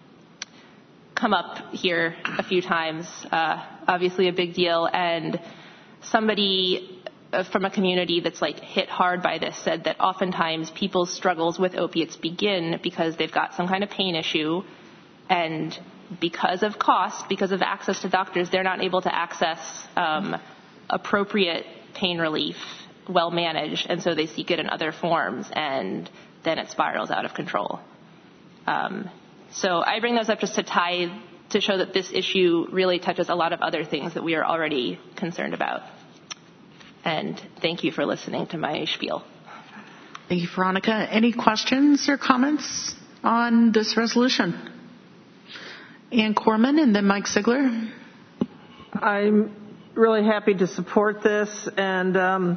come up here a few times, uh, obviously a big deal. And somebody from a community that's like hit hard by this said that oftentimes people's struggles with opiates begin because they've got some kind of pain issue, and because of cost, because of access to doctors, they're not able to access um, appropriate pain relief, well managed, and so they seek it in other forms, and then it spirals out of control. Um, so I bring those up just to tie, to show that this issue really touches a lot of other things that we are already concerned about. And thank you for listening to my spiel. Thank you, Veronica. Any questions or comments on this resolution? Ann Corman and then Mike Ziegler. I'm really happy to support this, and um,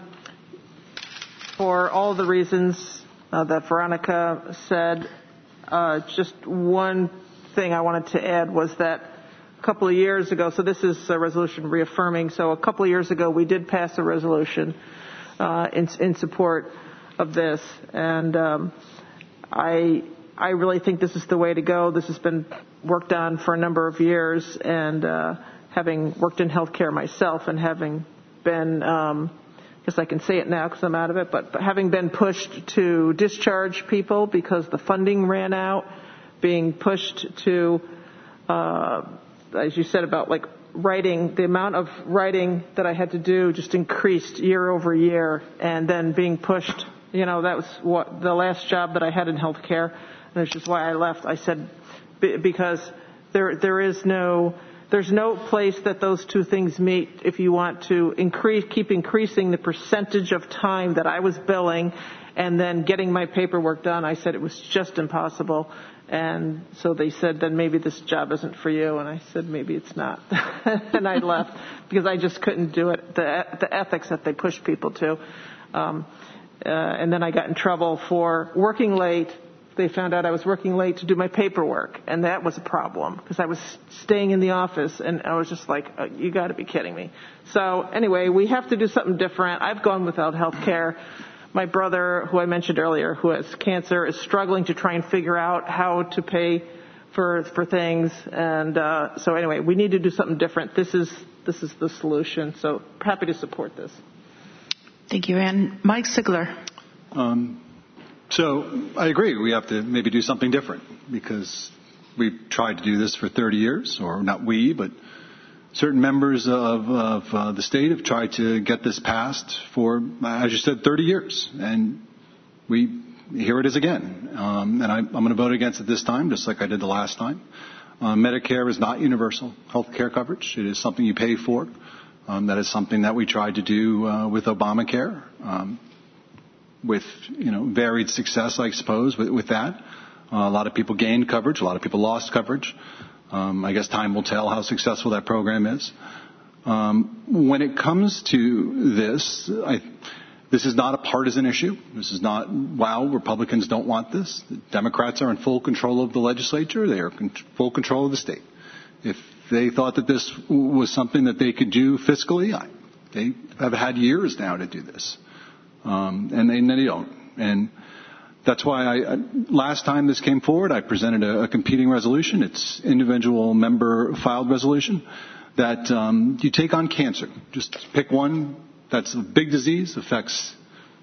for all the reasons uh, that Veronica said, uh, just one thing I wanted to add was that a couple of years ago, so this is a resolution reaffirming, so a couple of years ago we did pass a resolution uh, in, in support of this, and um, I I really think this is the way to go. This has been worked on for a number of years, and uh, having worked in healthcare myself and having been, um, I guess I can say it now because I'm out of it, but, but having been pushed to discharge people because the funding ran out, being pushed to, uh, as you said about like writing, the amount of writing that I had to do just increased year over year, and then being pushed, you know, that was what the last job that I had in healthcare, and which is why I left. I said, because there there is no there's no place that those two things meet if you want to increase keep increasing the percentage of time that I was billing and then getting my paperwork done. I said it was just impossible, and so they said, then maybe this job isn't for you, and I said maybe it's not. And I left because I just couldn't do it, the the ethics that they push people to. Um, uh, and then I got in trouble for working late they found out I was working late to do my paperwork, and that was a problem because I was staying in the office, and I was just like, oh, you got to be kidding me. So anyway, we have to do something different. I've gone without health care. My brother, who I mentioned earlier, who has cancer, is struggling to try and figure out how to pay for for things. And uh, so anyway, we need to do something different. This is this is the solution. So happy to support this. Thank you, Ann. Mike Sigler. Um, so I agree. We have to maybe do something different because we've tried to do this for thirty years, or not we, but certain members of, of uh, the state have tried to get this passed for, as you said, thirty years. And we, here it is again. Um, and I, I'm going to vote against it this time, just like I did the last time. Uh, Medicare is not universal health care coverage. It is something you pay for. Um, that is something that we tried to do uh, with Obamacare, um, with, you know, varied success, I suppose, with, with that. Uh, a lot of people gained coverage. A lot of people lost coverage. Um, I guess time will tell how successful that program is. Um, when it comes to this, I, this is not a partisan issue. This is not, wow, Republicans don't want this. The Democrats are in full control of the legislature. They are in full control of the state. If they thought that this was something that they could do fiscally, I, they have had years now to do this. Um, and they, and they don't. And that's why I, last time this came forward, I presented a, a competing resolution. It's individual member filed resolution that um, you take on cancer. Just pick one that's a big disease, affects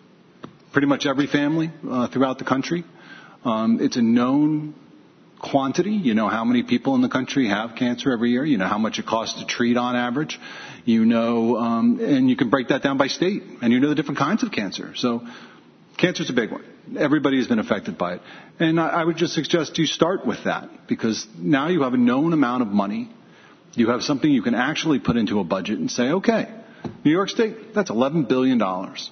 pretty much every family uh, throughout the country. Um, it's a known quantity. You know how many people in the country have cancer every year. You know how much it costs to treat on average. You know, um, and you can break that down by state. And you know the different kinds of cancer. So cancer's a big one. Everybody has been affected by it. And I, I would just suggest you start with that, because now you have a known amount of money. You have something you can actually put into a budget and say, okay, New York State, that's eleven billion dollars.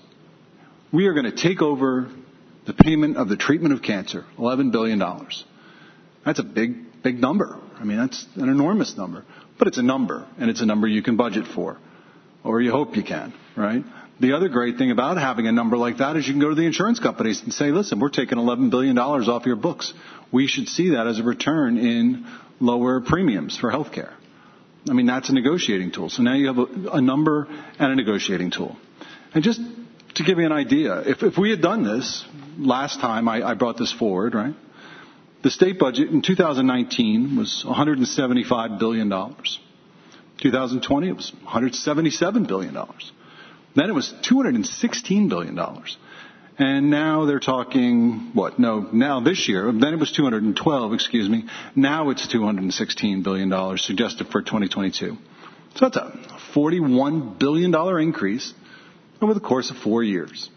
We are going to take over the payment of the treatment of cancer, eleven billion dollars. That's a big, big number. I mean, that's an enormous number. But it's a number, and it's a number you can budget for, or you hope you can, right? The other great thing about having a number like that is you can go to the insurance companies and say, listen, we're taking eleven billion dollars off your books. We should see that as a return in lower premiums for health care. I mean, that's a negotiating tool. So now you have a, a number and a negotiating tool. And just to give you an idea, if, if we had done this last time I, I brought this forward, right? The state budget in two thousand nineteen was one hundred seventy-five billion dollars. two thousand twenty, it was one hundred seventy-seven billion dollars. Then it was two hundred sixteen billion dollars. And now they're talking, what, no, now this year, then it was two hundred twelve, excuse me. Now it's two hundred sixteen billion dollars suggested for twenty twenty-two. So that's a forty-one billion dollars increase over the course of four years.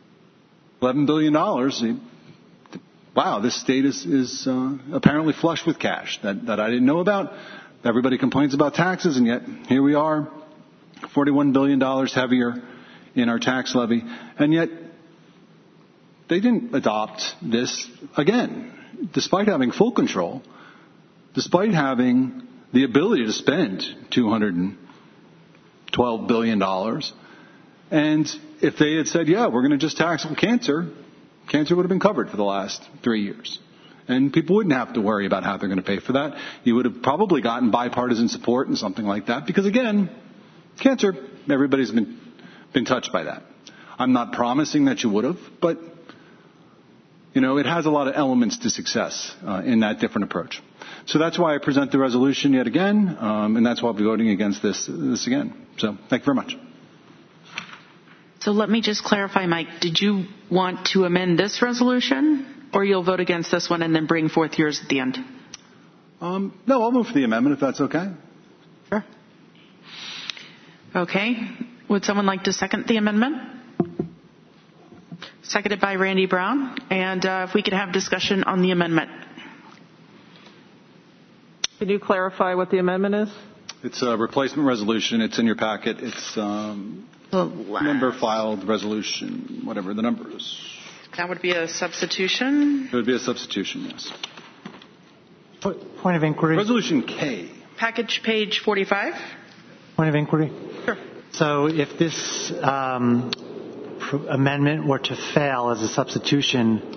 eleven billion dollars, wow, this state is, is uh, apparently flush with cash that, that I didn't know about. Everybody complains about taxes, and yet here we are, forty-one billion dollars heavier in our tax levy, and yet they didn't adopt this again, despite having full control, despite having the ability to spend two hundred twelve billion dollars. And if they had said, yeah, we're going to just tax cancer, cancer would have been covered for the last three years. And people wouldn't have to worry about how they're going to pay for that. You would have probably gotten bipartisan support and something like that, because again, cancer, everybody's been been touched by that. I'm not promising that you would have, but you know, it has a lot of elements to success uh, in that different approach. So that's why I present the resolution yet again, um, and that's why I'll be voting against this this again. So thank you very much. So let me just clarify, Mike. Did you want to amend this resolution, or you'll vote against this one and then bring forth yours at the end? Um, no, I'll move for the amendment if that's okay. Sure. Okay. Would someone like to second the amendment? Seconded by Randy Brown. And uh, if we could have discussion on the amendment. Can you clarify what the amendment is? It's a replacement resolution. It's in your packet. It's um, member filed resolution, whatever the number is. That would be a substitution? It would be a substitution, yes. Point of inquiry. Resolution K. Package page forty-five. Point of inquiry. Sure. So if this um, amendment were to fail as a substitution,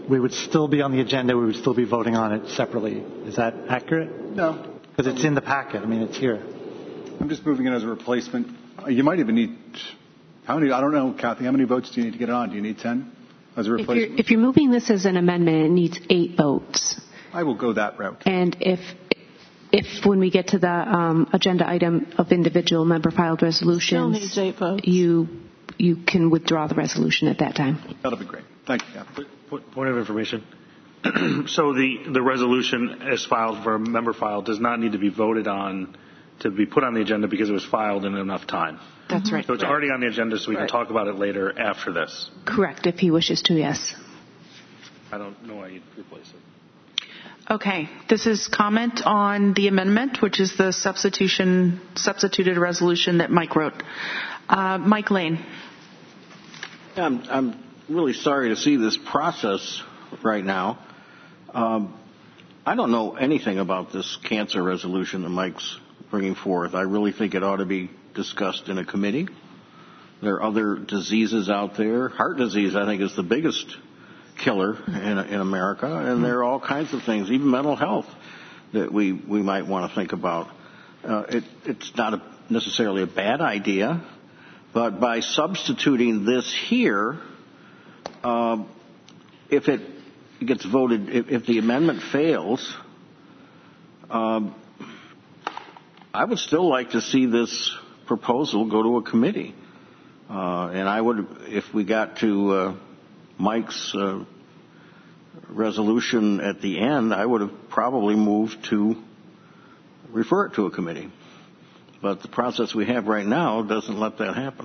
we would still be on the agenda. We would still be voting on it separately. Is that accurate? No. Because it's in the packet. I mean, it's here. I'm just moving it as a replacement. You might even need, how many, I don't know, Kathy, how many votes do you need to get it on? Do you need ten as a replacement? If you're, if you're moving this as an amendment, it needs eight votes. I will go that route. And if if when we get to the um, agenda item of individual member filed resolutions, Still needs eight votes. you you can withdraw the resolution at that time. That'll be great. Thank you, Kathy. Point of information. So the, the resolution as filed for a member file does not need to be voted on to be put on the agenda because it was filed in enough time. That's right. So it's already on the agenda, so we Right. can talk about it later after this. Correct, if he wishes to, yes. I don't know why you'd replace it. Okay, this is comment on the amendment, which is the substitution, substituted resolution that Mike wrote. Uh, Mike Lane. I'm, I'm really sorry to see this process right now. Um, I don't know anything about this cancer resolution that Mike's bringing forth. I really think it ought to be discussed in a committee. There are other diseases out there. Heart disease, I think, is the biggest killer in, in America, and there are all kinds of things, even mental health, that we, we might want to think about. Uh, it, it's not a, necessarily a bad idea, but by substituting this here, uh, if it gets voted, if, if the amendment fails, um, I would still like to see this proposal go to a committee. Uh, and I would, if we got to uh, Mike's uh, resolution at the end, I would have probably moved to refer it to a committee. But the process we have right now doesn't let that happen.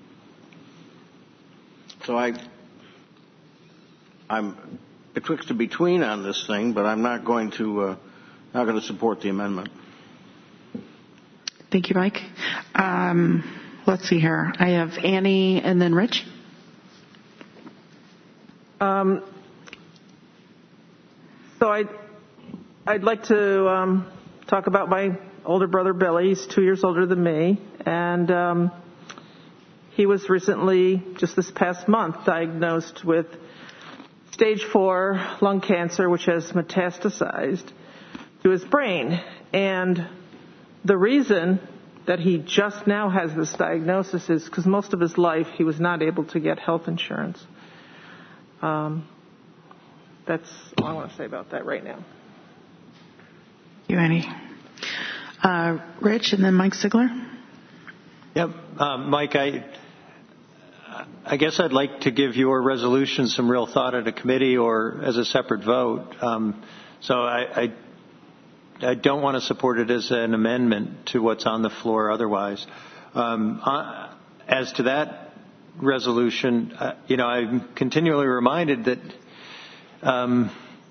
So I, I'm betwixt between on this thing, but I'm not going to uh, not going to support the amendment. Thank you, Mike. Um, let's see here. I have Annie and then Rich. Um, so I, I'd like to um, talk about my older brother Billy. He's two years older than me, and um, he was recently, just this past month, diagnosed with stage four lung cancer, which has metastasized to his brain. And the reason that he just now has this diagnosis is because most of his life he was not able to get health insurance. Um, that's all I want to say about that right now. You, Annie. Uh, Rich, and then Mike Sigler. Yep. Um, Mike, I, I guess I'd like to give your resolution some real thought at a committee or as a separate vote. Um, so I, I, I don't want to support it as an amendment to what's on the floor otherwise. Um, uh, as to that resolution, uh, you know, I'm continually reminded that, um,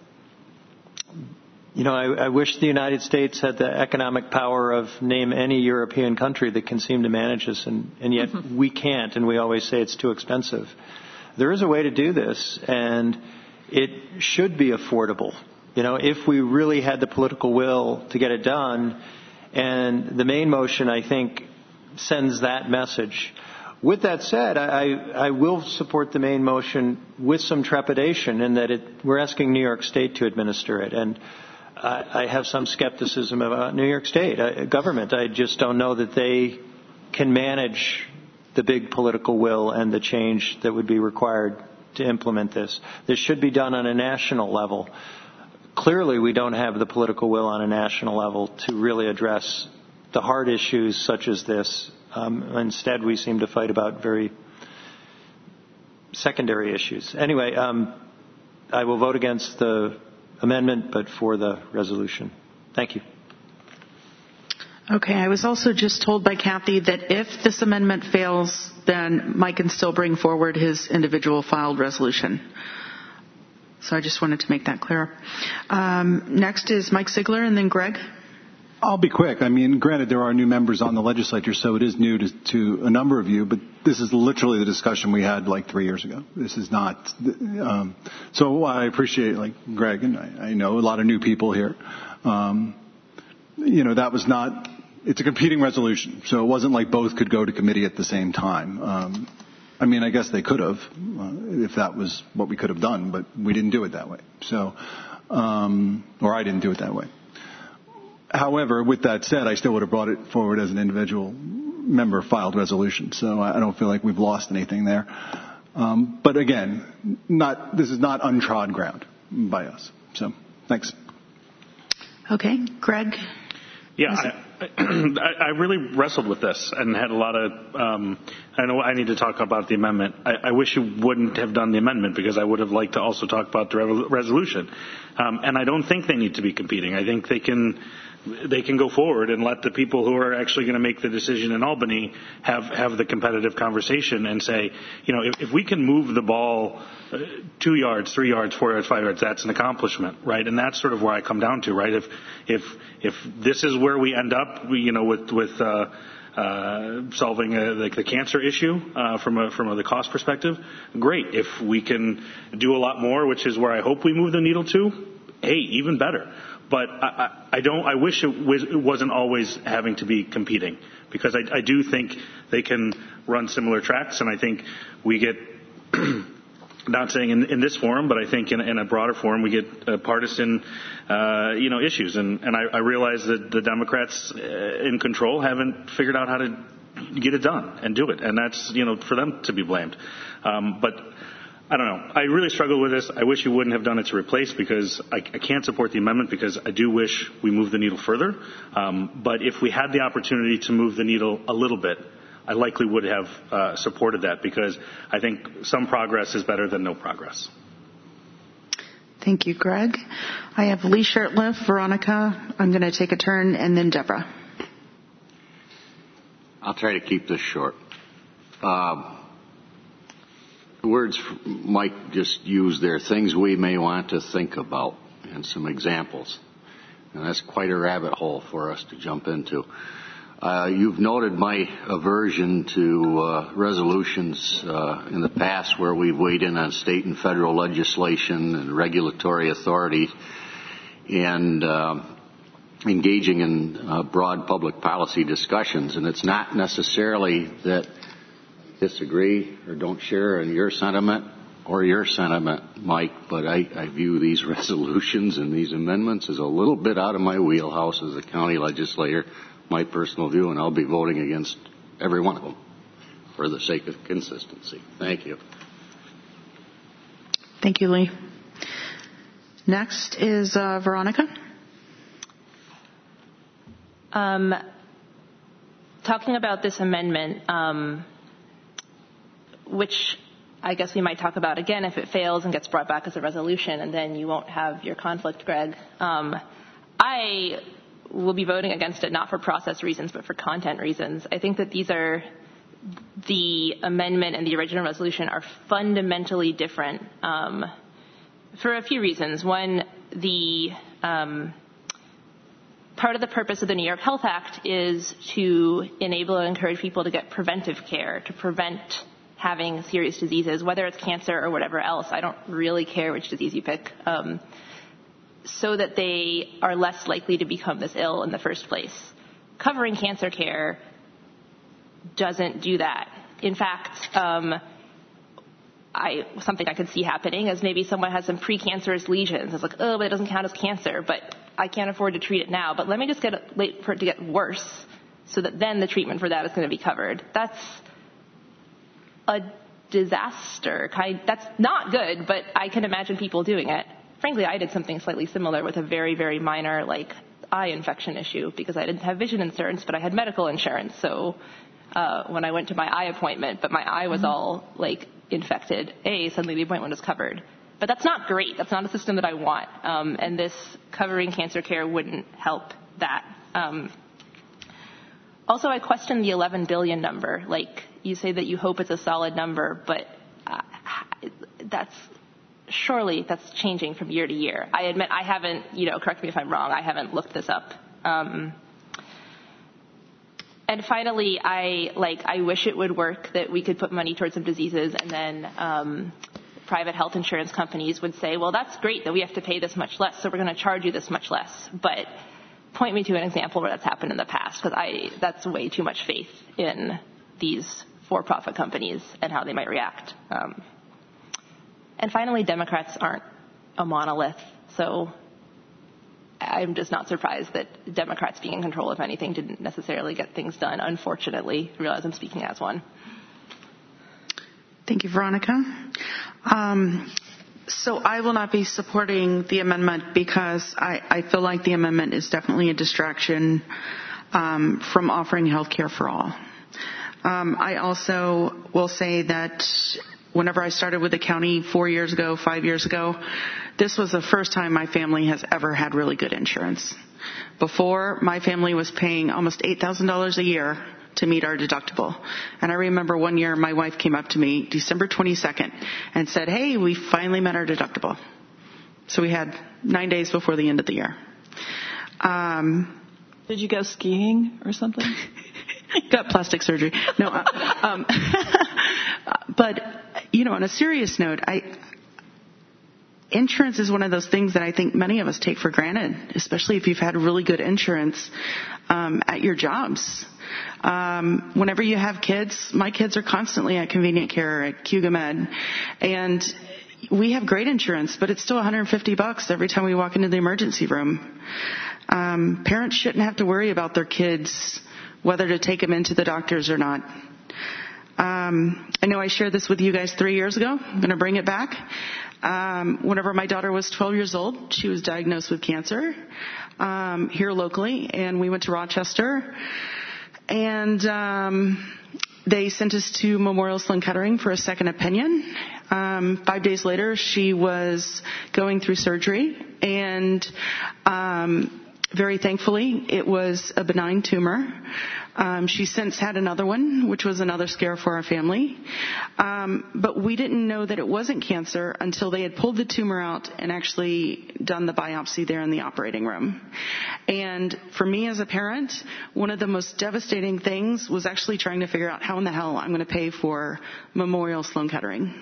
you know, I, I wish the United States had the economic power of name any European country that can seem to manage this, and, and yet mm-hmm. we can't, and we always say it's too expensive. There is a way to do this, and it should be affordable. You know, if we really had the political will to get it done, and the main motion, I think, sends that message. With that said, I, I will support the main motion with some trepidation in that it, we're asking New York State to administer it. And I, I have some skepticism about New York State I, government. I just don't know that they can manage the big political will and the change that would be required to implement this. This should be done on a national level. Clearly, we don't have the political will on a national level to really address the hard issues such as this. Um, instead, we seem to fight about very secondary issues. Anyway, um, I will vote against the amendment, but for the resolution. Thank you. Okay, I was also just told by Kathy that if this amendment fails, then Mike can still bring forward his individual filed resolution. So I just wanted to make that clear. Um, next is Mike Sigler and then Greg. I'll be quick. I mean, granted, there are new members on the legislature, so it is new to, to a number of you, but this is literally the discussion we had like three years ago. This is not, um, so I appreciate like Greg, and I, I know a lot of new people here. Um, you know, that was not, it's a competing resolution, so it wasn't like both could go to committee at the same time. Um, I mean, I guess they could have, uh, if that was what we could have done, but we didn't do it that way. So, um, or I didn't do it that way. However, with that said, I still would have brought it forward as an individual member filed resolution. So I don't feel like we've lost anything there. Um, but again, not this is not untrod ground by us. So thanks. Okay, Greg. Yeah, I, I, I really wrestled with this and had a lot of. Um, I know I need to talk about the amendment. I, I wish you wouldn't have done the amendment because I would have liked to also talk about the re- resolution. Um, and I don't think they need to be competing. I think they can. They can go forward and let the people who are actually going to make the decision in Albany have, have the competitive conversation and say, you know, if, if we can move the ball uh, two yards, three yards, four yards, five yards, that's an accomplishment, right? And that's sort of where I come down to, right? If if if this is where we end up, we, you know, with with uh, uh, solving a, like the cancer issue uh, from a from a, the cost perspective, great. If we can do a lot more, which is where I hope we move the needle to, hey, even better. But I, I, I don't. I wish it, was, it wasn't always having to be competing, because I, I do think they can run similar tracks, and I think we get, not saying in, in this forum, but I think in, in a broader forum, we get uh, partisan, uh, you know, issues, and, and I, I realize that the Democrats uh, in control haven't figured out how to get it done and do it, and that's, you know, for them to be blamed. Um, but. I don't know. I really struggle with this. I wish you wouldn't have done it to replace, because I, I can't support the amendment, because I do wish we moved the needle further. Um, but if we had the opportunity to move the needle a little bit, I likely would have uh, supported that, because I think some progress is better than no progress. Thank you, Greg. I have Lee Shirtliff, Veronica. I'm going to take a turn, and then Deborah. I'll try to keep this short. Um, The words Mike just used there, things we may want to think about, and some examples. And that's quite a rabbit hole for us to jump into. Uh, you've noted my aversion to uh, resolutions uh, in the past where we've weighed in on state and federal legislation and regulatory authority and uh, engaging in uh, broad public policy discussions. And it's not necessarily that disagree or don't share in your sentiment or your sentiment, Mike, but I, I view these resolutions and these amendments as a little bit out of my wheelhouse as a county legislator, my personal view, and I'll be voting against every one of them for the sake of consistency. Thank you. Thank you, Lee. Next is uh, Veronica. Um, talking about this amendment, um, which I guess we might talk about again if it fails and gets brought back as a resolution, and then you won't have your conflict, Greg. Um, I will be voting against it not for process reasons but for content reasons. I think that these are, the amendment and the original resolution are fundamentally different um, for a few reasons. One, the um, part of the purpose of the New York Health Act is to enable and encourage people to get preventive care, to prevent having serious diseases, whether it's cancer or whatever else. I don't really care which disease you pick, um, so that they are less likely to become this ill in the first place. Covering cancer care doesn't do that. In fact, um, I, something I could see happening is maybe someone has some precancerous lesions. It's like, oh, but it doesn't count as cancer, but I can't afford to treat it now. But let me just get it, wait for it to get worse, so that then the treatment for that is going to be covered. That's a disaster. That's not good, but I can imagine people doing it. Frankly, I did something slightly similar with a very, very minor, like, eye infection issue, because I didn't have vision insurance, but I had medical insurance. So uh, when I went to my eye appointment, but my eye was all, like, infected, A, suddenly the appointment was covered. But that's not great. That's not a system that I want. Um, and this covering cancer care wouldn't help that. Um, also, I question the eleven billion number. Like, you say that you hope it's a solid number, but uh, that's surely that's changing from year to year. I admit I haven't, you know, correct me if I'm wrong, I haven't looked this up. Um, and finally, I like I wish it would work that we could put money towards some diseases, and then um, private health insurance companies would say, well, that's great that we have to pay this much less, so we're going to charge you this much less. But point me to an example where that's happened in the past, because I that's way too much faith in these for-profit companies and how they might react. Um, and finally, Democrats aren't a monolith, so I'm just not surprised that Democrats being in control of anything didn't necessarily get things done, unfortunately. I realize I'm speaking as one. Thank you, Veronica. Um, so I will not be supporting the amendment because I, I feel like the amendment is definitely a distraction um, from offering health care for all. Um, I also will say that whenever I started with the county four years ago, five years ago, this was the first time my family has ever had really good insurance. Before, my family was paying almost eight thousand dollars a year to meet our deductible. And I remember one year my wife came up to me December twenty-second and said, hey, we finally met our deductible. So we had nine days before the end of the year. Um, Did you go skiing or something? Got plastic surgery. No, uh, um, but, you know, on a serious note, I, insurance is one of those things that I think many of us take for granted, especially if you've had really good insurance um, at your jobs. Um, whenever you have kids, my kids are constantly at Convenient Care, at Cugamed, and we have great insurance, but it's still one hundred fifty bucks every time we walk into the emergency room. Um, parents shouldn't have to worry about their kids, whether to take them into the doctors or not. Um, I know I shared this with you guys three years ago. I'm going to bring it back. Um, whenever my daughter was twelve years old, she was diagnosed with cancer um, here locally, and we went to Rochester, and um, they sent us to Memorial Sloan Kettering for a second opinion. Um, five days later, she was going through surgery, and um, very thankfully, it was a benign tumor. Um, she's since had another one, which was another scare for our family. Um, but we didn't know that it wasn't cancer until they had pulled the tumor out and actually done the biopsy there in the operating room. And for me as a parent, one of the most devastating things was actually trying to figure out how in the hell I'm going to pay for Memorial Sloan Kettering.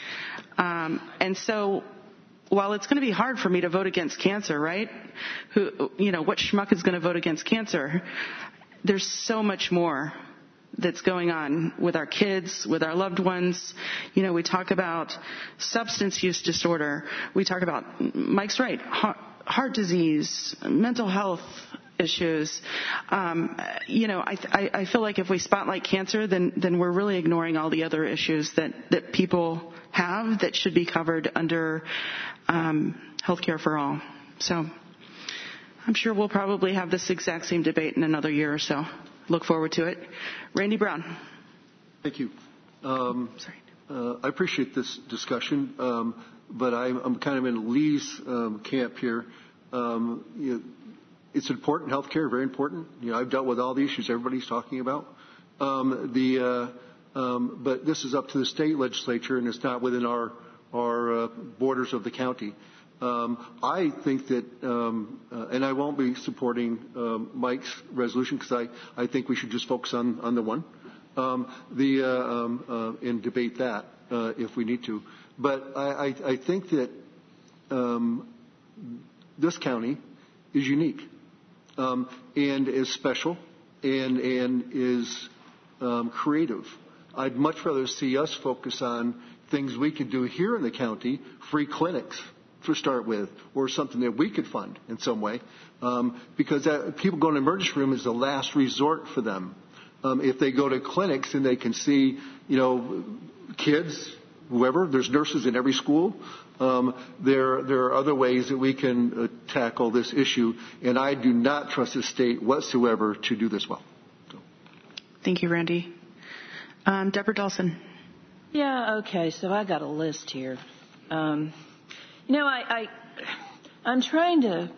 Um, and so while it's going to be hard for me to vote against cancer, right? Who, you know, what schmuck is going to vote against cancer? There's so much more that's going on with our kids, with our loved ones. You know, we talk about substance use disorder. We talk about, Mike's right, heart disease, mental health issues. Um, you know, I, I, I feel like if we spotlight cancer, then, then we're really ignoring all the other issues that, that people have that should be covered under um, healthcare for all. So I'm sure we'll probably have this exact same debate in another year or so. Look forward to it. Randy Brown. Thank you. Um, Sorry. Uh, I appreciate this discussion, um, but I'm, I'm kind of in Lee's um, camp here. Um, you know, it's important, healthcare, very important. You know, I've dealt with all the issues everybody's talking about. Um, the uh, um, but this is up to the state legislature, and it's not within our our uh, borders of the county. Um, I think that, um, uh, and I won't be supporting um, Mike's resolution because I, I think we should just focus on, on the one, um, the uh, um, uh, and debate that uh, if we need to. But I, I, I think that um, this county is unique um, and is special and and is um, creative. I'd much rather see us focus on things we could do here in the county, free clinics to start with, or something that we could fund in some way, um, because that, people going to the emergency room is the last resort for them. Um, if they go to clinics and they can see, you know, kids, whoever, there's nurses in every school. Um, there, there are other ways that we can uh, tackle this issue, and I do not trust the state whatsoever to do this well. So. Thank you, Randy. Um, Deborah Dawson. Yeah. Okay. So I got a list here. Um, You know, I, I, I'm trying to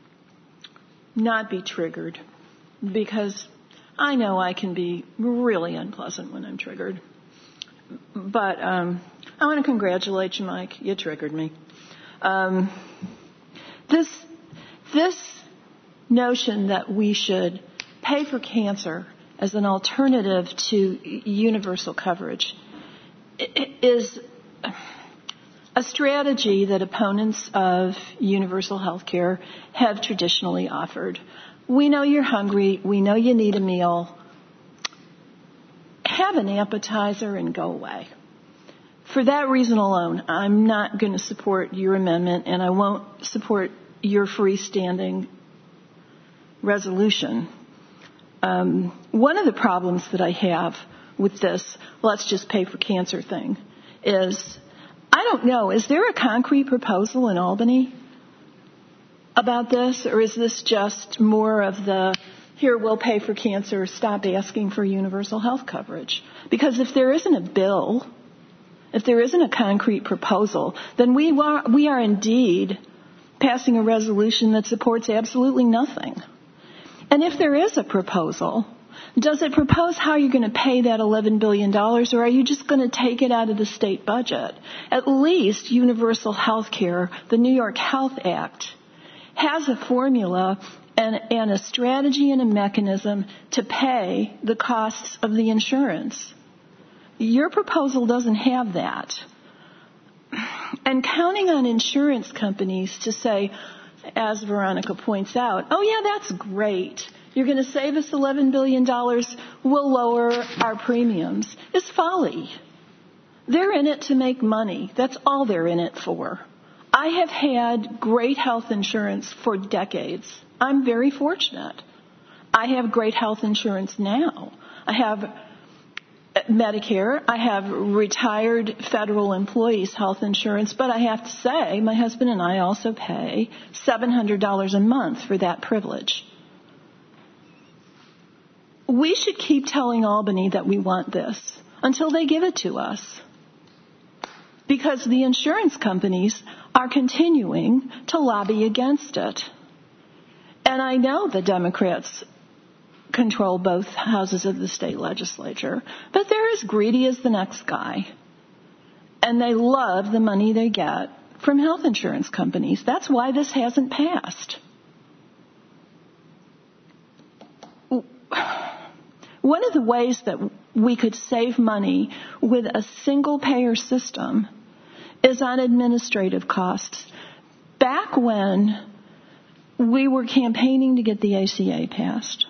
not be triggered because I know I can be really unpleasant when I'm triggered. But um, I want to congratulate you, Mike. You triggered me. Um, this, this notion that we should pay for cancer as an alternative to universal coverage is a strategy that opponents of universal health care have traditionally offered. We know you're hungry. We know you need a meal. have an appetizer and go away. For that reason alone, I'm not going to support your amendment, and I won't support your freestanding resolution. Um, one of the problems that I have with this let's just pay for cancer thing is, I don't know, is there a concrete proposal in Albany about this, or is this just more of the, here, we'll pay for cancer, stop asking for universal health coverage? Because if there isn't a bill, if there isn't a concrete proposal, then we are, we are indeed passing a resolution that supports absolutely nothing. And if there is a proposal, does it propose how you're going to pay that eleven billion dollars, or are you just going to take it out of the state budget? At least universal health care, the New York Health Act, has a formula and, and a strategy and a mechanism to pay the costs of the insurance. Your proposal doesn't have that. And counting on insurance companies to say, as Veronica points out, oh yeah, that's great, you're going to save us eleven billion dollars, we'll lower our premiums, is folly. They're in it to make money. That's all they're in it for. I have had great health insurance for decades. I'm very fortunate. I have great health insurance now. I have Medicare. I have retired federal employees' health insurance, but I have to say, my husband and I also pay seven hundred dollars a month for that privilege. We should keep telling Albany that we want this until they give it to us, because the insurance companies are continuing to lobby against it. And I know the Democrats control both houses of the state legislature, but they're as greedy as the next guy. And they love the money they get from health insurance companies. That's why this hasn't passed. One of the ways that we could save money with a single payer system is on administrative costs. Back when we were campaigning to get the A C A passed,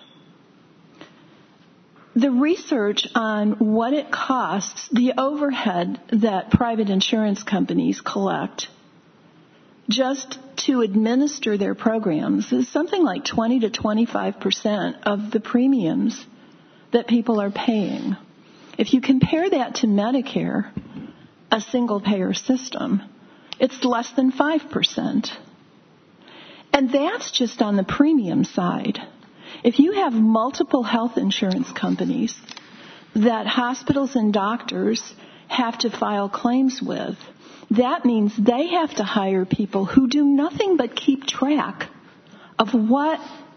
the research on what it costs, the overhead that private insurance companies collect just to administer their programs, is something like twenty to twenty-five percent of the premiums that people are paying. If you compare that to Medicare, a single payer system, it's less than five percent. And that's just on the premium side. If you have multiple health insurance companies that hospitals and doctors have to file claims with, that means they have to hire people who do nothing but keep track of what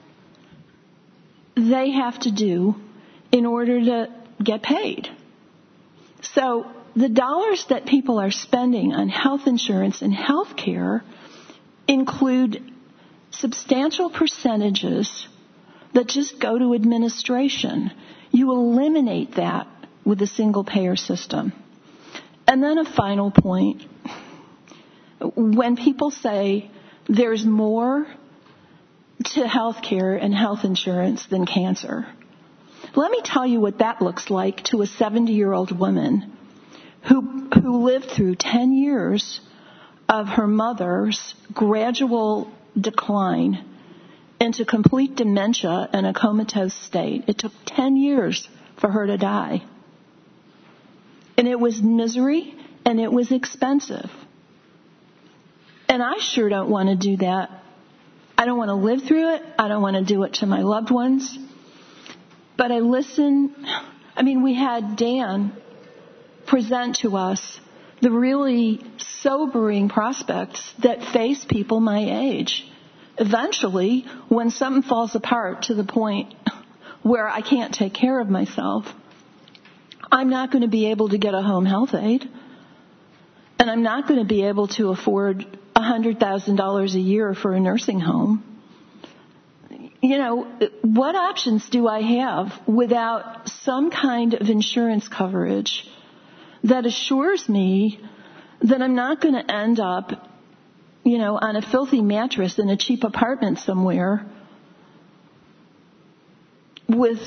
they have to do in order to get paid. So the dollars that people are spending on health insurance and health care include substantial percentages that just go to administration. You eliminate that with a single payer system. And then a final point. When people say there's more to health care and health insurance than cancer, let me tell you what that looks like to a seventy-year-old woman who who lived through ten years of her mother's gradual decline into complete dementia and a comatose state. It took ten years for her to die. And it was misery, and it was expensive. And I sure don't want to do that. I don't want to live through it. I don't want to do it to my loved ones. But I listen. I mean, we had Dan present to us the really sobering prospects that face people my age. Eventually, when something falls apart to the point where I can't take care of myself, I'm not going to be able to get a home health aide. And I'm not going to be able to afford one hundred thousand dollars a year for a nursing home. You know, what options do I have without some kind of insurance coverage that assures me that I'm not going to end up, you know, on a filthy mattress in a cheap apartment somewhere with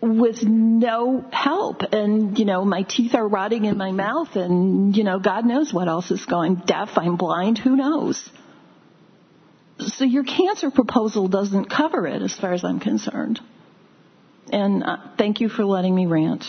with no help. And, you know, my teeth are rotting in my mouth and, you know, God knows what else is going. Deaf, I'm blind, who knows? So your cancer proposal doesn't cover it as far as I'm concerned. And uh, thank you for letting me rant.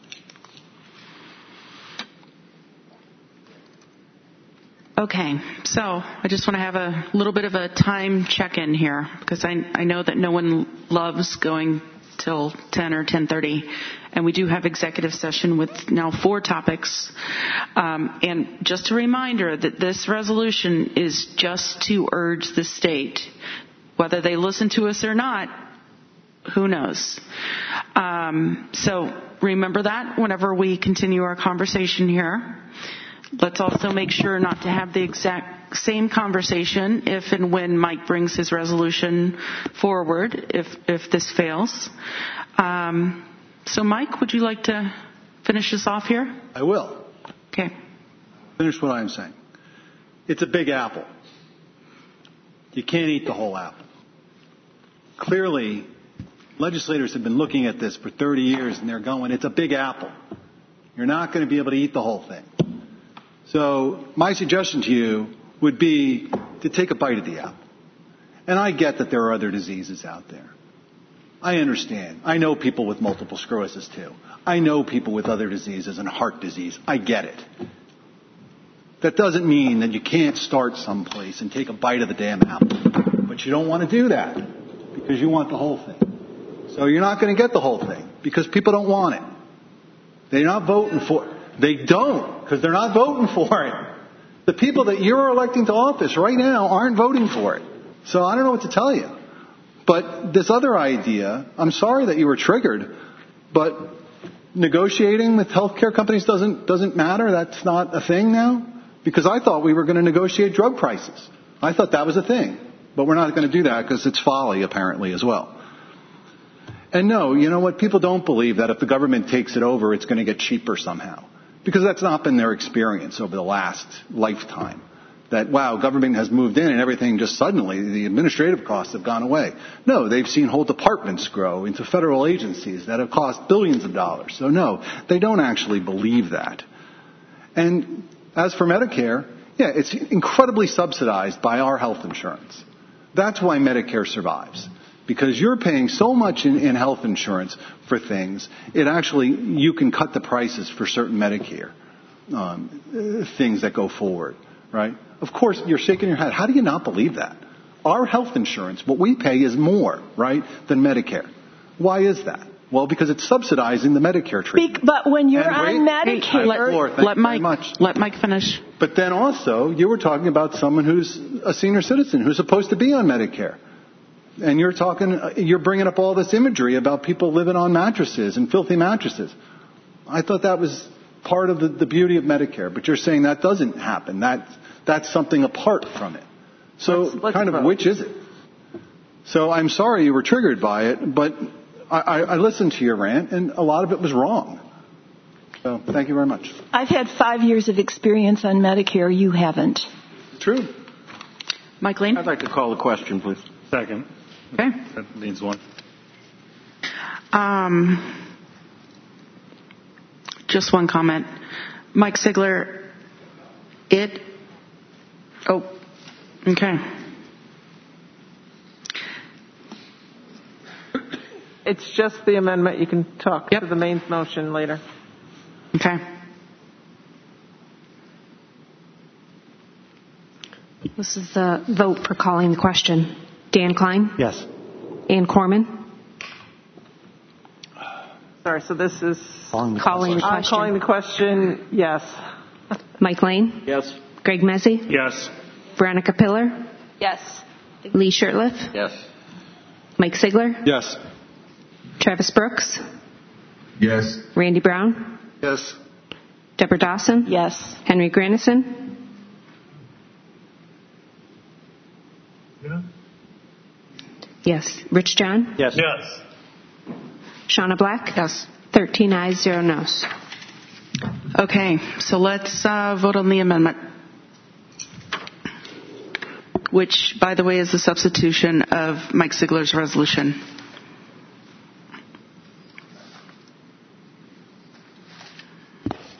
Okay, so I just want to have a little bit of a time check-in here because I, I know that no one loves going till ten or ten thirty, and we do have executive session with now four topics. Um, and just a reminder that this resolution is just to urge the state, whether they listen to us or not, who knows. Um, so remember that whenever we continue our conversation here. Let's also make sure not to have the exact same conversation if and when Mike brings his resolution forward, if if this fails. Um, so, Mike, would you like to finish us off here? I will. Okay. Finish what I'm saying. It's a big apple. You can't eat the whole apple. Clearly, legislators have been looking at this for thirty years, and they're going, it's a big apple. You're not going to be able to eat the whole thing. So my suggestion to you would be to take a bite of the apple. And I get that there are other diseases out there. I understand. I know people with multiple sclerosis too. I know people with other diseases and heart disease. I get it. That doesn't mean that you can't start someplace and take a bite of the damn apple. But you don't want to do that because you want the whole thing. So you're not going to get the whole thing because people don't want it. They're not voting for it. They don't, because they're not voting for it. The people that you're electing to office right now aren't voting for it. So I don't know what to tell you. But this other idea, I'm sorry that you were triggered, but negotiating with healthcare companies doesn't doesn't matter. That's not a thing now. Because I thought we were going to negotiate drug prices. I thought that was a thing. But we're not going to do that because it's folly, apparently, as well. And no, you know what? People don't believe that if the government takes it over, it's going to get cheaper somehow. Because that's not been their experience over the last lifetime. That, wow, government has moved in and everything just suddenly, the administrative costs have gone away. No, they've seen whole departments grow into federal agencies that have cost billions of dollars. So no, they don't actually believe that. And as for Medicare, yeah, it's incredibly subsidized by our health insurance. That's why Medicare survives. Because you're paying so much in, in health insurance for things, it actually, you can cut the prices for certain Medicare um, things that go forward, right? Of course, you're shaking your head. How do you not believe that? Our health insurance, what we pay is more, right, than Medicare. Why is that? Well, because it's subsidizing the Medicare treatment. But when you're on Medicare... Hey, let, Laura, let, Mike, let Mike finish. But then also, you were talking about someone who's a senior citizen who's supposed to be on Medicare. And you're talking, you're bringing up all this imagery about people living on mattresses and filthy mattresses. I thought that was part of the, the beauty of Medicare, but you're saying that doesn't happen. That, that's something apart from it. So let's, let's kind of vote. Which is it? So I'm sorry you were triggered by it, but I, I, I listened to your rant, and a lot of it was wrong. So thank you very much. I've had five years of experience on Medicare. You haven't. True. Mike Lane? I'd like to call the question, please. Second. Okay. That needs one. Um, just one comment. Mike Sigler, it, oh, okay. It's just the amendment. You can talk yep. to the main motion later. Okay. This is the vote for calling the question. Dan Klein? Yes. Ann Corman? Sorry, so this is... Calling the calling question. I'm calling the question, yes. Mike Lane? Yes. Greg Mezzi? Yes. Veronica Pillar? Yes. Lee Shurtleff? Yes. Mike Sigler? Yes. Travis Brooks? Yes. Randy Brown? Yes. Deborah Dawson? Yes. Henry Grandison? Yeah. Yes. Rich John? Yes. Yes. Shauna Black? Yes. thirteen ayes, zero noes. Okay, so let's uh, vote on the amendment, which, by the way, is the substitution of Mike Sigler's resolution.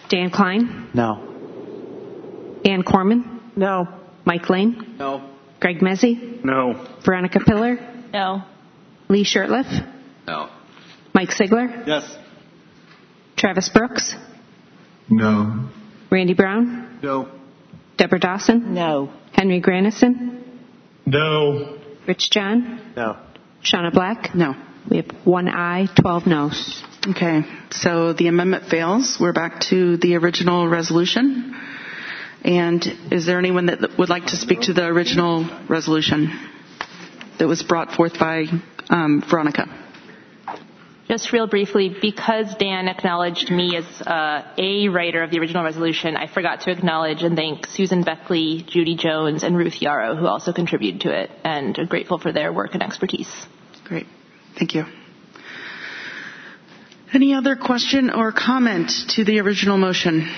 Dan Klein? No. Ann Corman? No. Mike Lane? No. Greg Mezzi? No. Veronica Pillar? No. Lee Shurtleff? No. Mike Sigler? Yes. Travis Brooks? No. Randy Brown? No. Deborah Dawson? No. Henry Granison? No. Rich John? No. Shauna Black? No. We have one aye, twelve noes. Okay, so the amendment fails. We're back to the original resolution. And is there anyone that would like to speak to the original resolution that was brought forth by um, Veronica? Just real briefly, because Dan acknowledged me as uh, a writer of the original resolution, I forgot to acknowledge and thank Susan Beckley, Judy Jones, and Ruth Yarrow, who also contributed to it, and are grateful for their work and expertise. Great. Thank you. Any other question or comment to the original motion?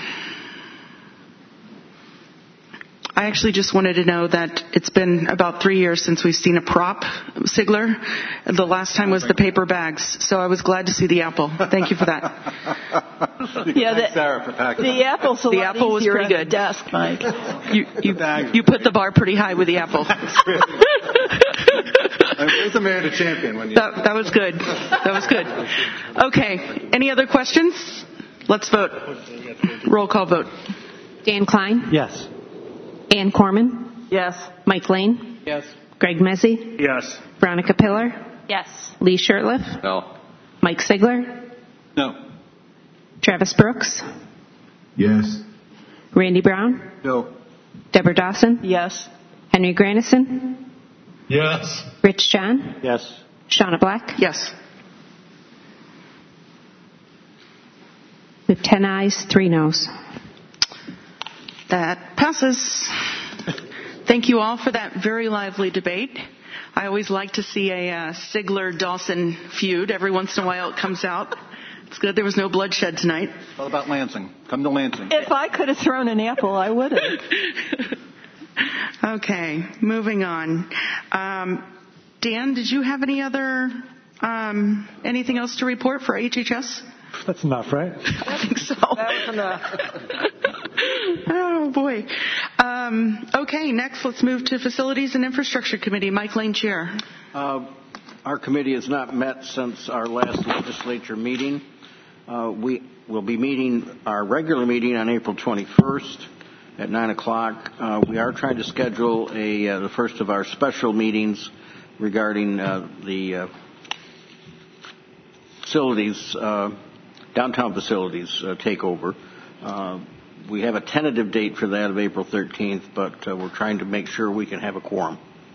I actually just wanted to know that it's been about three years since we've seen a prop, Sigler. The last time was the paper bags, so I was glad to see the apple. Thank you for that. Yeah, the, Sarah for packing. the apple's a The lot apple was easier pretty on the good. desk, Mike. You, you, you put the bar pretty high with the apple. There's Amanda Champion. When you... that, that was good. That was good. Okay. Any other questions? Let's vote. Roll call vote. Dan Klein? Yes. Ann Corman? Yes. Mike Lane? Yes. Greg Mezzi? Yes. Veronica Pillar? Yes. Lee Shurtleff? No. Mike Sigler? No. Travis Brooks? Yes. Randy Brown? No. Deborah Dawson? Yes. Henry Granison? Yes. Rich John? Yes. Shauna Black? Yes. We have ten ayes, three noes. That passes. Thank you all for that very lively debate. I always like to see a uh, Sigler-Dawson feud. Every once in a while it comes out. It's good there was no bloodshed tonight. What about Lansing? Come to Lansing. If I could have thrown an apple, I would have. Okay, moving on. Um, Dan, did you have any other, um, anything else to report for H H S? That's enough, right? I think so. That was enough. Oh, boy. Um, okay, next let's move to Facilities and Infrastructure Committee. Mike Lane, Chair. Uh, our committee has not met since our last legislature meeting. Uh, we will be meeting our regular meeting on April twenty-first at nine o'clock. Uh, we are trying to schedule a uh, the first of our special meetings regarding uh, the uh, facilities, uh, downtown facilities uh, takeover. Uh, we have a tentative date for that of April thirteenth, but uh, we're trying to make sure we can have a quorum.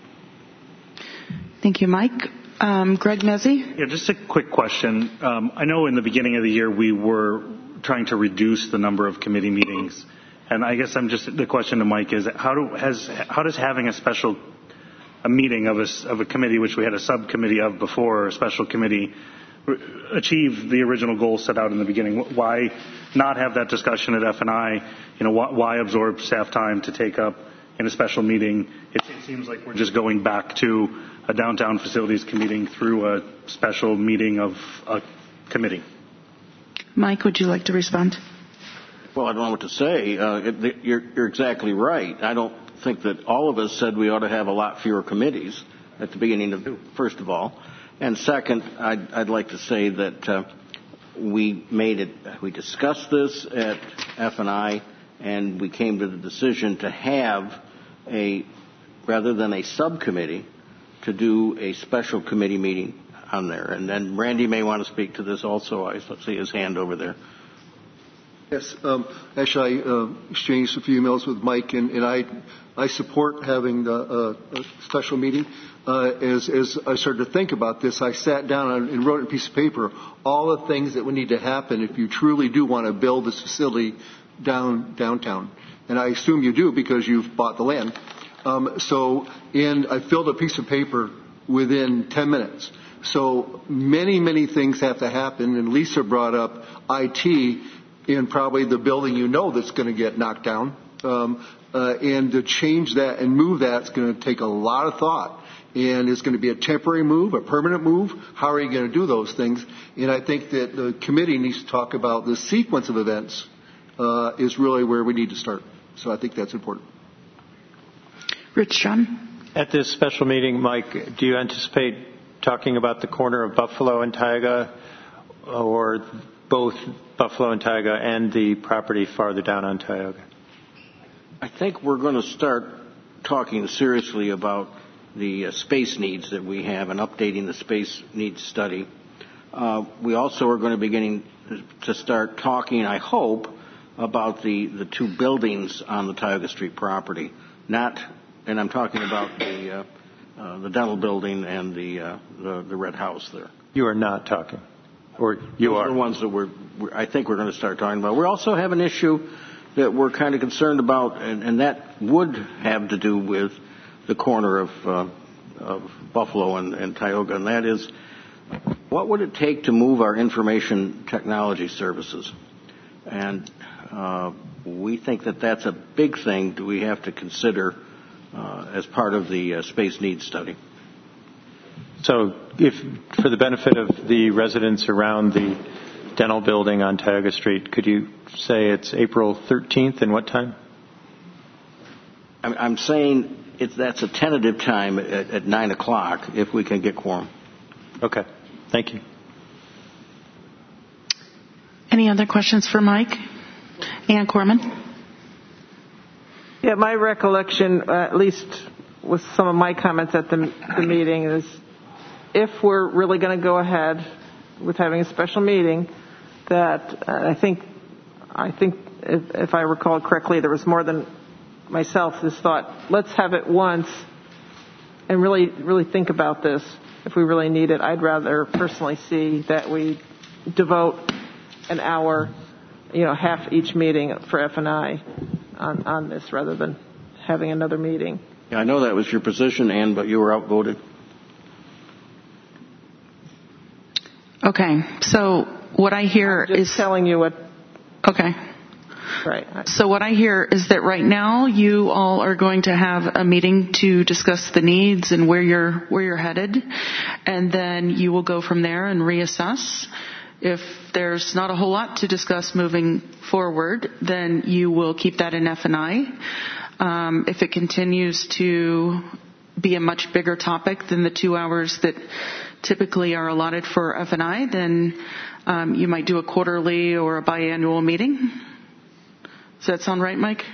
Thank you, Mike. Um, Greg Mezzi? Yeah, just a quick question. Um, I know in the beginning of the year we were trying to reduce the number of committee meetings, and I guess I'm just the question to Mike is how do has how does having a special a meeting of a of a committee which we had a subcommittee of before or a special committee achieve the original goal set out in the beginning? Why not have that discussion at F and I? You know, why, why absorb staff time to take up in a special meeting? It, it seems like we're just going back to a downtown facilities committee through a special meeting of a committee. Mike, would you like to respond? Well, I don't know what to say. Uh, it, you're, you're exactly right. I don't think that all of us said we ought to have a lot fewer committees at the beginning of, first of all. And second, I'd, I'd like to say that uh, we made it, we discussed this at F and I, and we came to the decision to have a, rather than a subcommittee, to do a special committee meeting on there. And then Randy may want to speak to this also. I see his hand over there. Yes, um, actually, I uh, exchanged a few emails with Mike, and, and I, I support having the, uh, a special meeting. Uh, as, as I started to think about this, I sat down and wrote on a piece of paper all the things that would need to happen if you truly do want to build this facility down downtown. And I assume you do because you've bought the land. Um, so, and I filled a piece of paper within ten minutes. So many, many things have to happen. And Lisa brought up I T in probably the building you know that's going to get knocked down. Um, uh, and to change that and move that is going to take a lot of thought. And it's going to be a temporary move, a permanent move. How are you going to do those things? And I think that the committee needs to talk about the sequence of events uh, is really where we need to start. So I think that's important. Rich John? At this special meeting, Mike, do you anticipate talking about the corner of Buffalo and Tioga, or both Buffalo and Tioga and the property farther down on Tioga? I think we're going to start talking seriously about the uh, space needs that we have and updating the space needs study. Uh, we also are going to be beginning to start talking, I hope, about the, the two buildings on the Tioga Street property. Not, and I'm talking about the uh, uh, the dental building and the, uh, the the red house there. You are not talking, or you Those are. are the ones that we're, we're I think we're going to start talking about. We also have an issue that we're kind of concerned about, and, and that would have to do with the corner of, uh, of Buffalo and, and Tioga, and that is, what would it take to move our information technology services? And uh, we think that that's a big thing that we have to consider uh, as part of the uh, space needs study. So, if for the benefit of the residents around the dental building on Tioga Street, could you say it's April thirteenth and what time? I'm, I'm saying it's, that's a tentative time at, at nine o'clock if we can get quorum. Okay. Thank you. Any other questions for Mike? Ann Corman? Yeah, my recollection, uh, at least with some of my comments at the, the meeting, is if we're really going to go ahead with having a special meeting, that uh, I think, I think if, if I recall correctly, there was more than myself this thought, let's have it once and really, really think about this. If we really need it, I'd rather personally see that we devote an hour, you know, half each meeting for F and I on, on this rather than having another meeting. Yeah, I know that was your position, Ann, but you were outvoted. Okay, so what I hear I'm just is telling you what. Okay. Right. So what I hear is that right now you all are going to have a meeting to discuss the needs and where you're where you're headed, and then you will go from there and reassess. If there's not a whole lot to discuss moving forward, then you will keep that in F and I. Um, if it continues to be a much bigger topic than the two hours that typically are allotted for F and I, then um, you might do a quarterly or a biannual meeting. Does that sound right, Mike?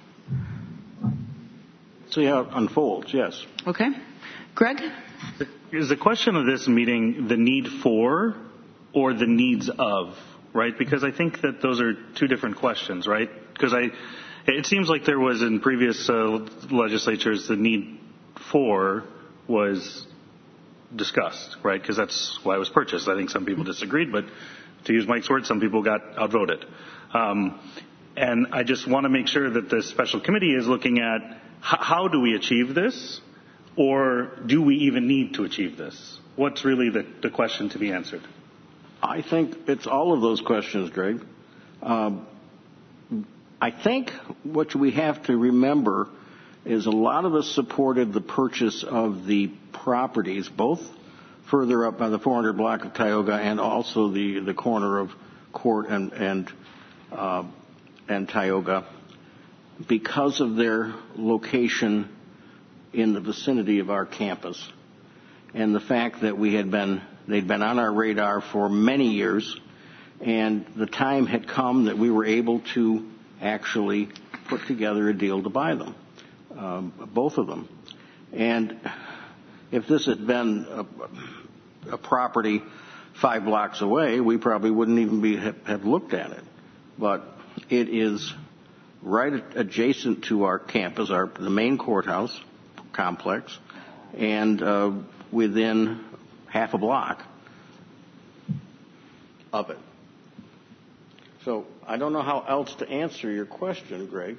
See how it unfolds, yes. Okay. Greg? Is the question of this meeting the need for or the needs of, right? Because I think that those are two different questions, right? Because I, it seems like there was in previous uh, legislatures the need for was discussed, right? Because that's why it was purchased. I think some people disagreed, but to use Mike's word, some people got outvoted. Um, and I just want to make sure that the special committee is looking at h- how do we achieve this, or do we even need to achieve this? What's really the, the question to be answered? I think it's all of those questions, Greg. Um, I think what we have to remember is a lot of us supported the purchase of the properties, both further up on the four hundred block of Tioga and also the, the corner of Court and and, uh, and Tioga, because of their location in the vicinity of our campus and the fact that we had been they'd been on our radar for many years, and the time had come that we were able to actually put together a deal to buy them, um, both of them. And if this had been a, a property five blocks away, we probably wouldn't even be have, have looked at it. But it is right adjacent to our campus, our the main courthouse complex, and uh, within half a block of it. So I don't know how else to answer your question, Greg.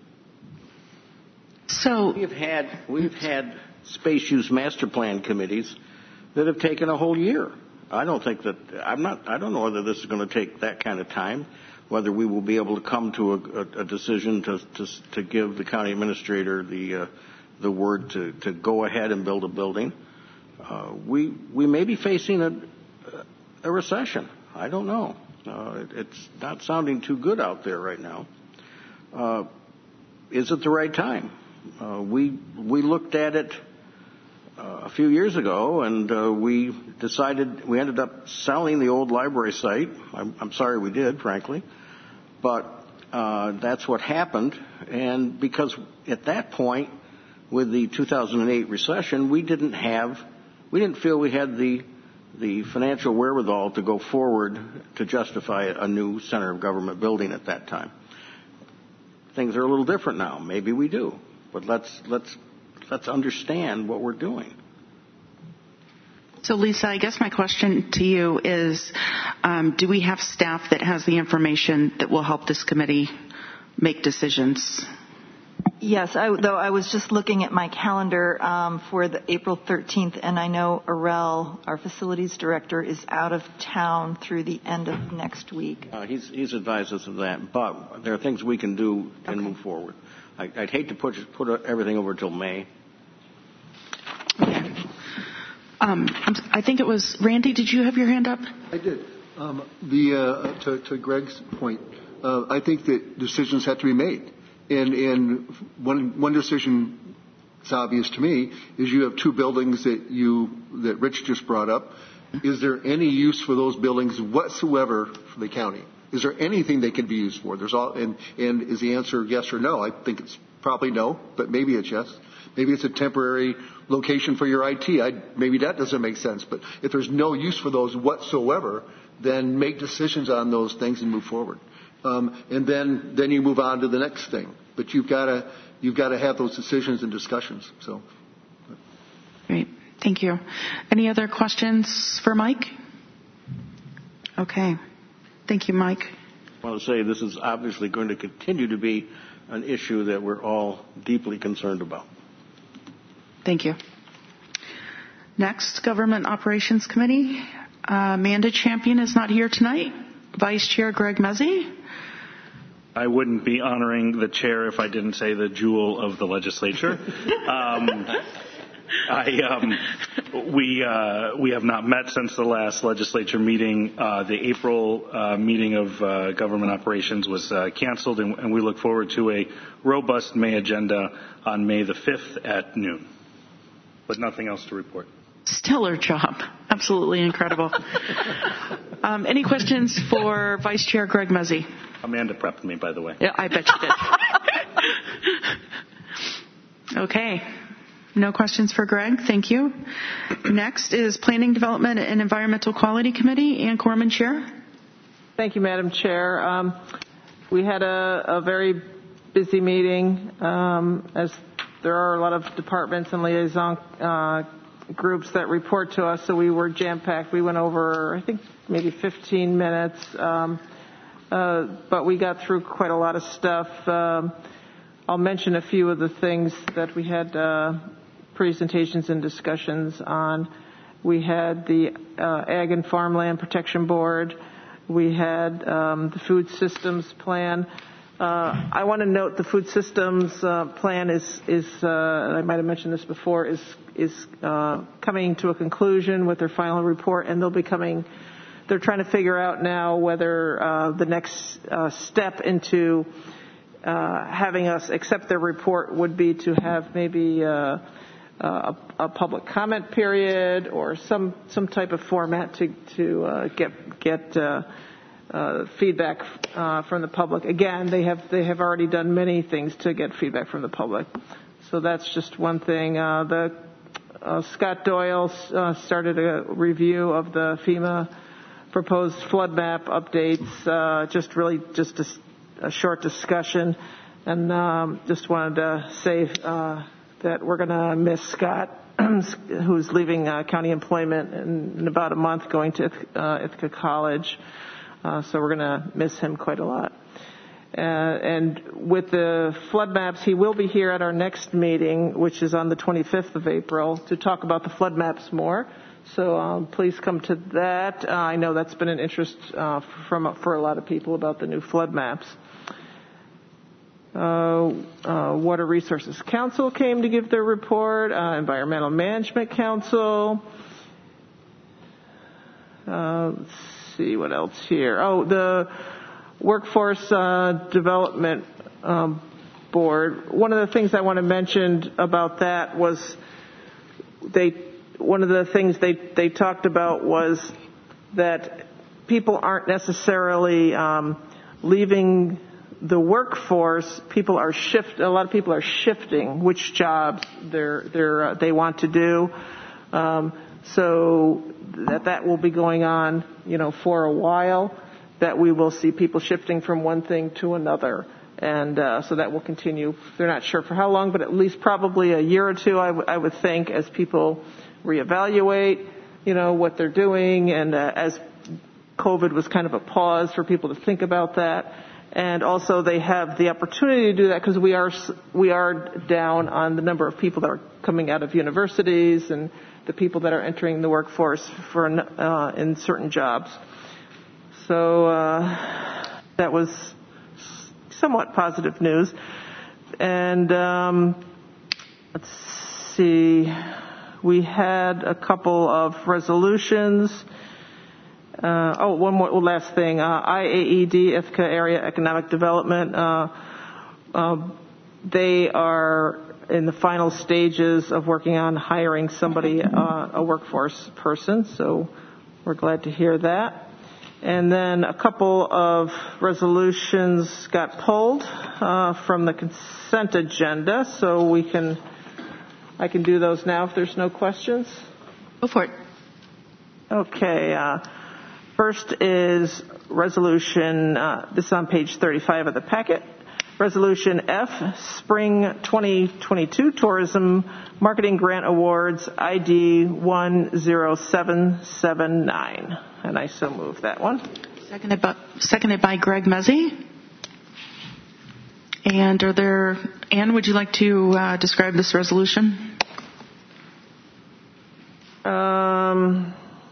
So we've had we've had space use master plan committees that have taken a whole year. I don't think that I'm not. I don't know whether this is going to take that kind of time. Whether we will be able to come to a, a, a decision to, to to give the county administrator the uh, the word to, to go ahead and build a building. Uh, we we may be facing a a recession. I don't know. Uh, it's not sounding too good out there right now. Uh, is it the right time? Uh, we we looked at it uh, a few years ago, and uh, we decided we ended up selling the old library site. I'm, I'm sorry we did, frankly, but uh, that's what happened. And because at that point, with the two thousand eight recession, we didn't have, we didn't feel we had the the financial wherewithal to go forward to justify a new center of government building at that time. Things are a little different now. Maybe we do, but let's let's let's understand what we're doing. So, Lisa, I guess my question to you is, um, do we have staff that has the information that will help this committee make decisions? Yes, I, though I was just looking at my calendar um, for the April thirteenth, and I know Arel, our facilities director, is out of town through the end of next week. Uh, he's, he's advised us of that, but there are things we can do and okay. move forward. I, I'd hate to put put everything over till May. Okay. Um, I think it was Randy. Did you have your hand up? I did. Um, the uh, to, to Greg's point, uh, I think that decisions have to be made. And, and one, one decision that's obvious to me is you have two buildings that you, that Rich just brought up. Is there any use for those buildings whatsoever for the county? Is there anything they can be used for? There's all, and, and is the answer yes or no? I think it's probably no, but maybe it's yes. Maybe it's a temporary location for your I T. I, maybe that doesn't make sense. But if there's no use for those whatsoever, then make decisions on those things and move forward. Um, and then, then you move on to the next thing. But you've got to, you've got to have those decisions and discussions. So, great, thank you. Any other questions for Mike? Okay, thank you, Mike. I want to say this is obviously going to continue to be an issue that we're all deeply concerned about. Thank you. Next, Government Operations Committee. Uh, Amanda Champion is not here tonight. Vice Chair Greg Mezzi. I wouldn't be honoring the chair if I didn't say the jewel of the legislature. um, I, um, we uh, we have not met since the last legislature meeting. Uh, the April uh, meeting of uh, government operations was uh, canceled, and, and we look forward to a robust May agenda on May the fifth at noon. But nothing else to report. Stellar job. Absolutely incredible. um, any questions for Vice Chair Greg Mezzi? Amanda prepped me, by the way. Yeah, I bet you did. Okay. No questions for Greg. Thank you. Next is Planning, Development, and Environmental Quality Committee. Ann Corman, Chair. Thank you, Madam Chair. Um, we had a, a very busy meeting, um, as there are a lot of departments and liaison uh, groups that report to us, so we were jam-packed. We went over, I think, maybe fifteen minutes, um, uh, but we got through quite a lot of stuff. Um, I'll mention a few of the things that we had uh, presentations and discussions on. We had the uh, Ag and Farmland Protection Board. We had um, the Food Systems Plan. Uh, I want to note the food systems uh, plan is, is uh, I might have mentioned this before, is is uh, coming to a conclusion with their final report, and they'll be coming. They're trying to figure out now whether uh, the next uh, step into uh, having us accept their report would be to have maybe uh, a, a public comment period or some some type of format to to uh, get get. Uh, Uh, feedback uh, from the public. Again, they have they have already done many things to get feedback from the public. So that's just one thing. Uh, the uh, Scott Doyle uh, started a review of the FEMA proposed flood map updates. Uh, just really just a, a short discussion, and um, just wanted to say uh, that we're going to miss Scott, who's leaving uh, county employment in, in about a month, going to uh, Ithaca College. Uh, so we're going to miss him quite a lot. Uh, and with the flood maps, he will be here at our next meeting, which is on the twenty-fifth of April, to talk about the flood maps more. So um, please come to that. Uh, I know that's been an interest uh, from for a lot of people about the new flood maps. Uh, uh, Water Resources Council came to give their report. Uh, Environmental Management Council. Uh, let's see what else here. Oh, the Workforce uh, Development um, Board. One of the things I want to mention about that was they. One of the things they they talked about was that people aren't necessarily um, leaving the workforce. People are shift. A lot of people are shifting which jobs they're they're uh, they want to do. Um, so that that will be going on, you know, for a while. That we will see people shifting from one thing to another, and uh, so that will continue. They're not sure for how long, but at least probably a year or two, I, w- I would think, as people reevaluate, you know, what they're doing, and uh, as COVID was kind of a pause for people to think about that. And also they have the opportunity to do that because we are we are down on the number of people that are coming out of universities and the people that are entering the workforce for uh, in certain jobs. So uh, that was somewhat positive news. And um, let's see, we had a couple of resolutions. Uh, oh, one more last thing. Uh, I A E D, Ithaca Area Economic Development, uh, uh, they are in the final stages of working on hiring somebody, uh, a workforce person, so we're glad to hear that. And then a couple of resolutions got pulled uh, from the consent agenda, so we can, I can do those now if there's no questions. Go for it. Okay. Uh, First is resolution, uh, this is on page thirty-five of the packet, resolution F, Spring twenty twenty-two Tourism Marketing Grant Awards, I D one zero seven seven nine. And I so move that one. Seconded by, seconded by Greg Mezzi. And are there, Anne, would you like to uh, describe this resolution? Um...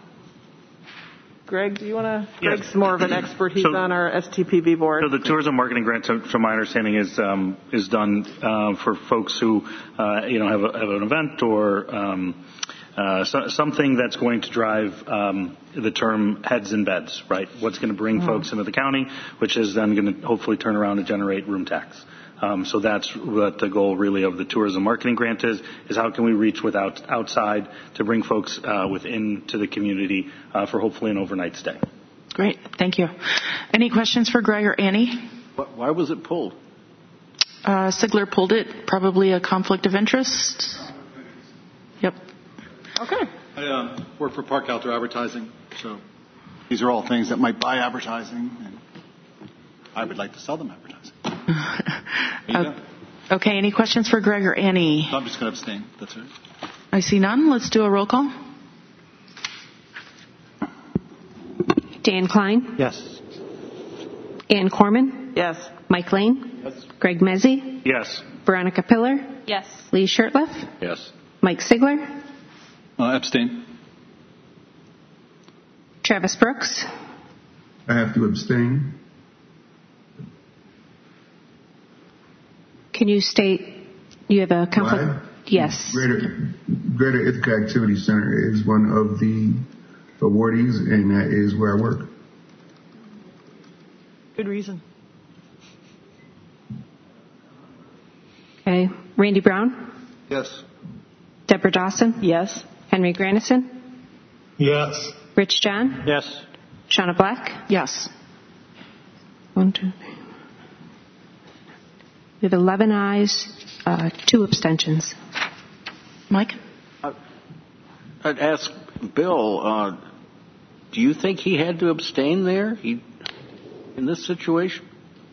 Greg, do you want to? Yes. Greg's more of an expert. He's so, on our S T P B board. So the tourism marketing grant, from my understanding, is um, is done uh, for folks who uh, you know have, a, have an event or um, uh, so, something that's going to drive um, the term heads in beds, right? What's going to bring mm-hmm. folks into the county, which is then going to hopefully turn around and generate room tax. Um, so that's what the goal really of the tourism marketing grant is, is how can we reach without outside to bring folks uh, within to the community uh, for hopefully an overnight stay. Great. Thank you. Any questions for Greg or Annie? Why was it pulled? Uh, Sigler pulled it. Probably a conflict of interest. Yep. Okay. I um, work for Park Outdoor Advertising, so these are all things that might buy advertising, and I would like to sell them advertising. uh, okay, any questions for Greg or Annie? So I'm just going to abstain. That's it. I see none. Let's do a roll call. Dan Klein? Yes. Ann Corman? Yes. Mike Lane? Yes. Greg Mezzi? Yes. Veronica Pillar? Yes. Lee Shurtleff? Yes. Mike Sigler? Uh, abstain. Travis Brooks? I have to abstain. Can you state you have a conflict? Why? Yes. Greater, Greater Ithaca Activity Center is one of the awardees, and that is where I work. Good reason. Okay. Randy Brown? Yes. Deborah Dawson? Yes. Henry Grandison? Yes. Rich John? Yes. Shauna Black? Yes. One, two, three. We have eleven ayes, uh, two abstentions. Mike? I'd ask Bill, uh, do you think he had to abstain there he, in this situation?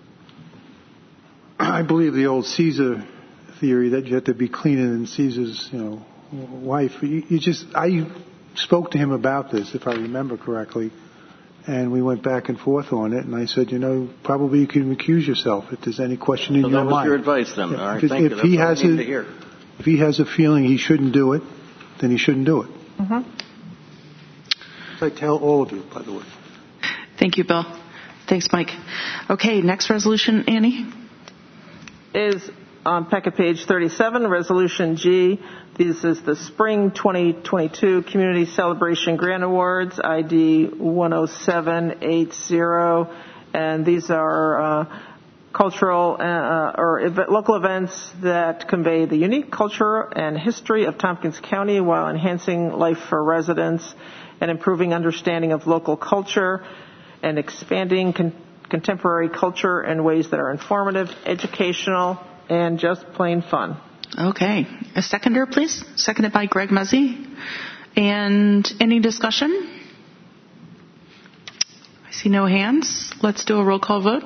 I believe the old Caesar theory that you have to be cleaner than Caesar's, you know, wife. You, you just, I spoke to him about this, if I remember correctly, and we went back and forth on it. And I said, you know, probably you can recuse yourself if there's any question in so your that was mind. Your advice then. Yeah. All right, if, thank if you. That's he what has I need a, to hear. If he has a feeling he shouldn't do it, then he shouldn't do it. Mm-hmm. I tell all of you, by the way. Thank you, Bill. Thanks, Mike. Okay, next resolution, Annie? Is on packet page thirty-seven, Resolution G. This is the Spring twenty twenty-two Community Celebration Grant Awards, I D one oh seven eighty, and these are uh, cultural uh, or ev- local events that convey the unique culture and history of Tompkins County while enhancing life for residents and improving understanding of local culture and expanding con- contemporary culture in ways that are informative, educational, and just plain fun. Okay. A seconder, please. Seconded by Greg Muzzy. And any discussion? I see no hands. Let's do a roll call vote.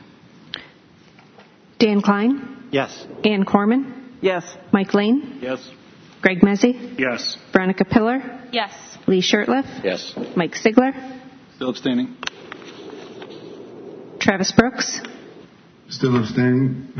Dan Klein? Yes. Ann Corman? Yes. Mike Lane? Yes. Greg Mezzi? Yes. Veronica Pillar? Yes. Lee Shurtleff? Yes. Mike Sigler? Still abstaining. Travis Brooks? Still abstaining.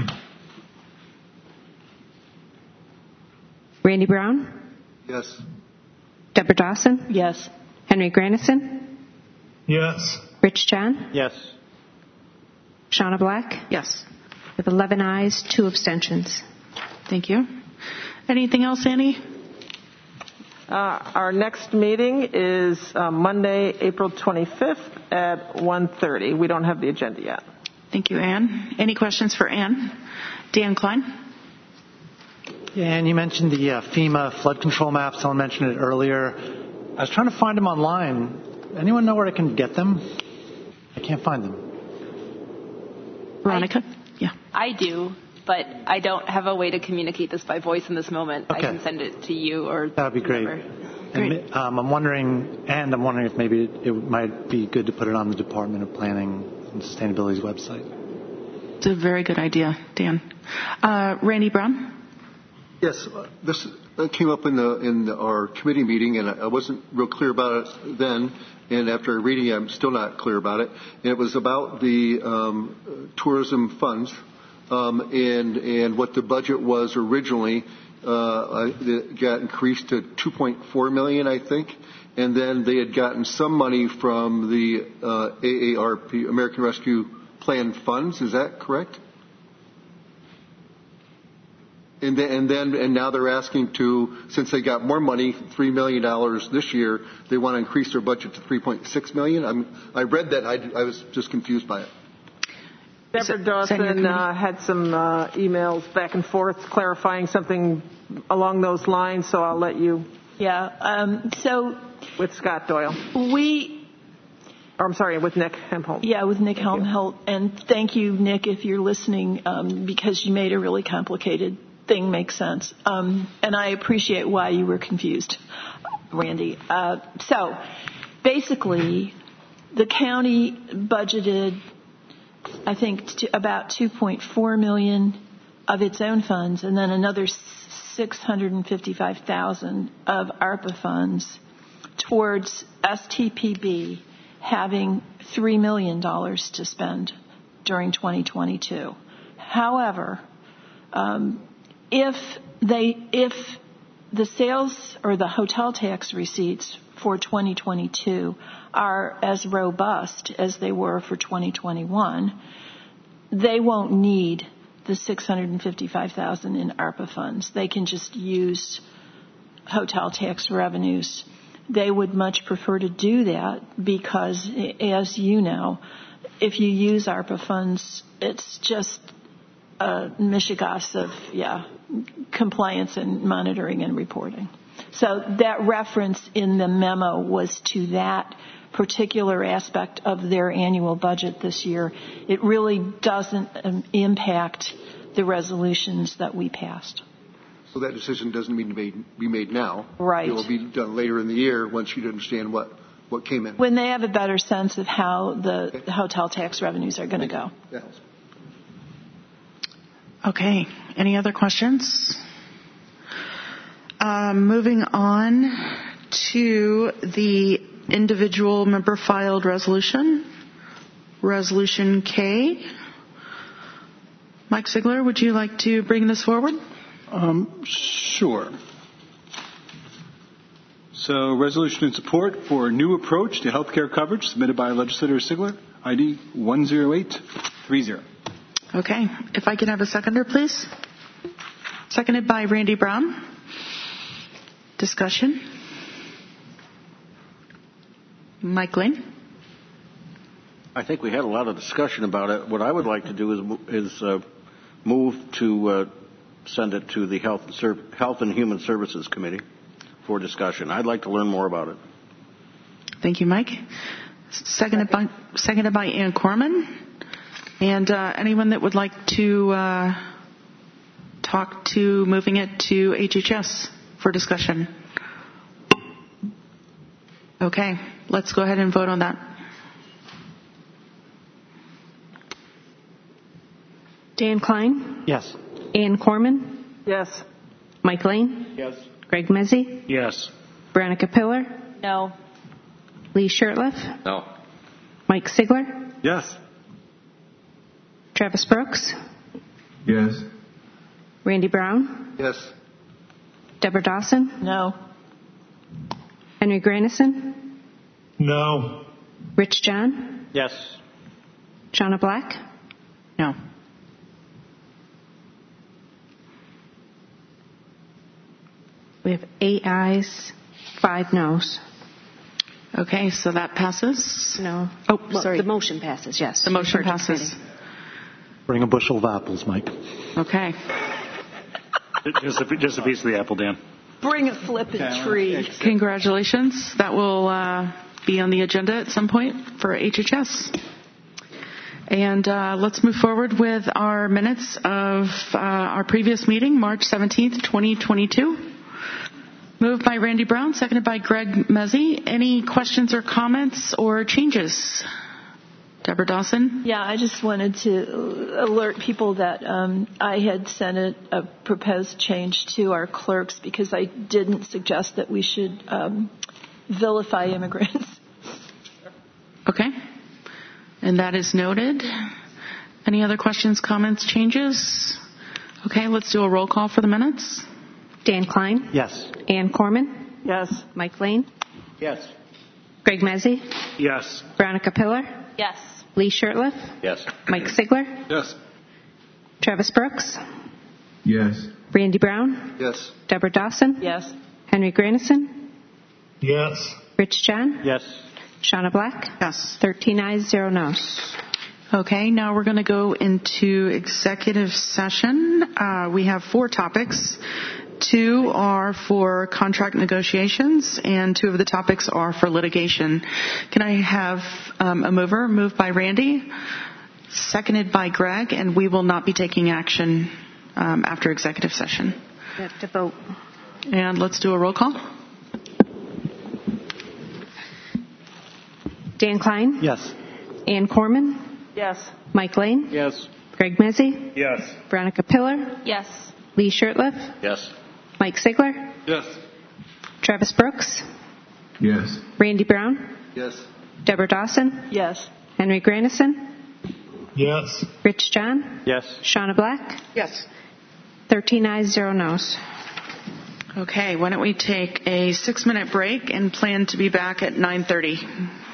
Randy Brown? Yes. Deborah Dawson? Yes. Henry Granison? Yes. Rich John? Yes. Shauna Black? Yes. With eleven ayes, two abstentions. Thank you. Anything else, Annie? Uh, our next meeting is uh, Monday, April twenty-fifth at one thirty. We don't have the agenda yet. Thank you, Ann. Any questions for Ann? Dan Klein? Yeah, and you mentioned the uh, FEMA flood control maps. Someone mentioned it earlier. I was trying to find them online. Anyone know where I can get them? I can't find them. Veronica? I, yeah. I do, but I don't have a way to communicate this by voice in this moment. Okay. I can send it to you or that would be great. Great. And, um, I'm wondering, and I'm wondering if maybe it, it might be good to put it on the Department of Planning and Sustainability's website. It's a very good idea, Dan. Uh, Randy Brown? Yes, uh, this uh, came up in the in the, our committee meeting, and I, I wasn't real clear about it then. And after reading it, I'm still not clear about it. And it was about the um, tourism funds um, and and what the budget was originally. Uh, it got increased to two point four million dollars, I think, and then they had gotten some money from the uh, A A R P, American Rescue Plan funds. Is that correct? And then, and then, and now they're asking to, since they got more money, three million dollars this year, they want to increase their budget to three point six million dollars. I'm, I read that. I, I was just confused by it. Deborah Dawson uh, had some uh, emails back and forth clarifying something along those lines, so I'll let you. Yeah. Um, so with Scott Doyle. We. Or I'm sorry, with Nick Hempholt. Yeah, with Nick Hempholt. And thank you, Nick, if you're listening, um, because you made a really complicated thing make sense. Um, and I appreciate why you were confused, Randy. Uh, so basically, the county budgeted, I think, to about two point four million dollars of its own funds, and then another six hundred fifty-five thousand dollars of ARPA funds towards S T P B having three million dollars to spend during twenty twenty-two. However, um, if they, if the sales or the hotel tax receipts for twenty twenty-two are as robust as they were for twenty twenty-one, they won't need the six hundred fifty-five thousand dollars in ARPA funds. They can just use hotel tax revenues. They would much prefer to do that because, as you know, if you use ARPA funds, it's just a mishigas of, yeah, compliance and monitoring and reporting. So that reference in the memo was to that particular aspect of their annual budget this year. It really doesn't um, impact the resolutions that we passed. So that decision doesn't need to be, be made now. Right. It will be done later in the year once you understand what, what came in. When they have a better sense of how the okay. hotel tax revenues are going to go. Yes. Okay. Any other questions? Um, moving on to the individual member filed resolution, Resolution K. Mike Sigler, would you like to bring this forward? Um, sure. So, resolution in support for a new approach to healthcare coverage submitted by Legislator Sigler, I D one zero eight three zero. Okay. If I can have a seconder, please. seconded by Randy Brown. Discussion. Mike Lane. I think we had a lot of discussion about it. What I would like to do is, is uh, move to uh, send it to the Health and, Serv- Health and Human Services Committee for discussion. I'd like to learn more about it. Thank you, Mike. Seconded by, seconded by Ann Corman. And uh, anyone that would like to uh, talk to moving it to H H S for discussion? Okay, let's go ahead and vote on that. Dan Klein? Yes. Ann Corman? Yes. Mike Lane? Yes. Greg Mezzi? Yes. Veronica Pillar? No. Lee Shurtleff? No. Mike Sigler? Yes. Travis Brooks? Yes. Randy Brown? Yes. Deborah Dawson? No. Henry Granison? No. Rich John? Yes. Shauna Black? No. We have eight ayes, five noes. Okay, so that passes. No. Oh, Well, sorry. The motion passes, yes. The motion Refer to passes. committee. Bring a bushel of apples, Mike. Okay. Just a, just a piece of the apple, Dan. Bring a flippin' tree. Congratulations. That will uh, be on the agenda at some point for H H S. And uh, let's move forward with our minutes of uh, our previous meeting, March seventeenth, twenty twenty-two. Moved by Randy Brown, seconded by Greg Mezzi. Any questions or comments or changes? Deborah Dawson? Yeah, I just wanted to alert people that um, I had sent a, a proposed change to our clerks because I didn't suggest that we should um, vilify immigrants. Okay. And that is noted. Any other questions, comments, changes? Okay, let's do a roll call for the minutes. Dan Klein? Yes. Ann Corman? Yes. Mike Lane? Yes. Greg Mezzi? Yes. Veronica Pillar? Yes. Lee Shurtleff? Yes. Mike Sigler? Yes. Travis Brooks? Yes. Randy Brown? Yes. Deborah Dawson? Yes. Henry Granison? Yes. Rich John? Yes. Shauna Black? Yes. thirteen ayes, zero noes. Okay, now we're going to go into executive session. Uh, we have four topics. Two are for contract negotiations, and two of the topics are for litigation. Can I have um, a mover? Moved by Randy, seconded by Greg, and we will not be taking action um, after executive session. We have to vote. And let's do a roll call. Dan Klein? Yes. Ann Corman? Yes. Mike Lane? Yes. Greg Mezzi? Yes. Veronica Pillar? Yes. Lee Shurtleff? Yes. Mike Sigler? Yes. Travis Brooks? Yes. Randy Brown? Yes. Deborah Dawson? Yes. Henry Granison? Yes. Rich John? Yes. Shauna Black? Yes. thirteen ayes, zero noes. Okay, why don't we take a six-minute break and plan to be back at nine thirty.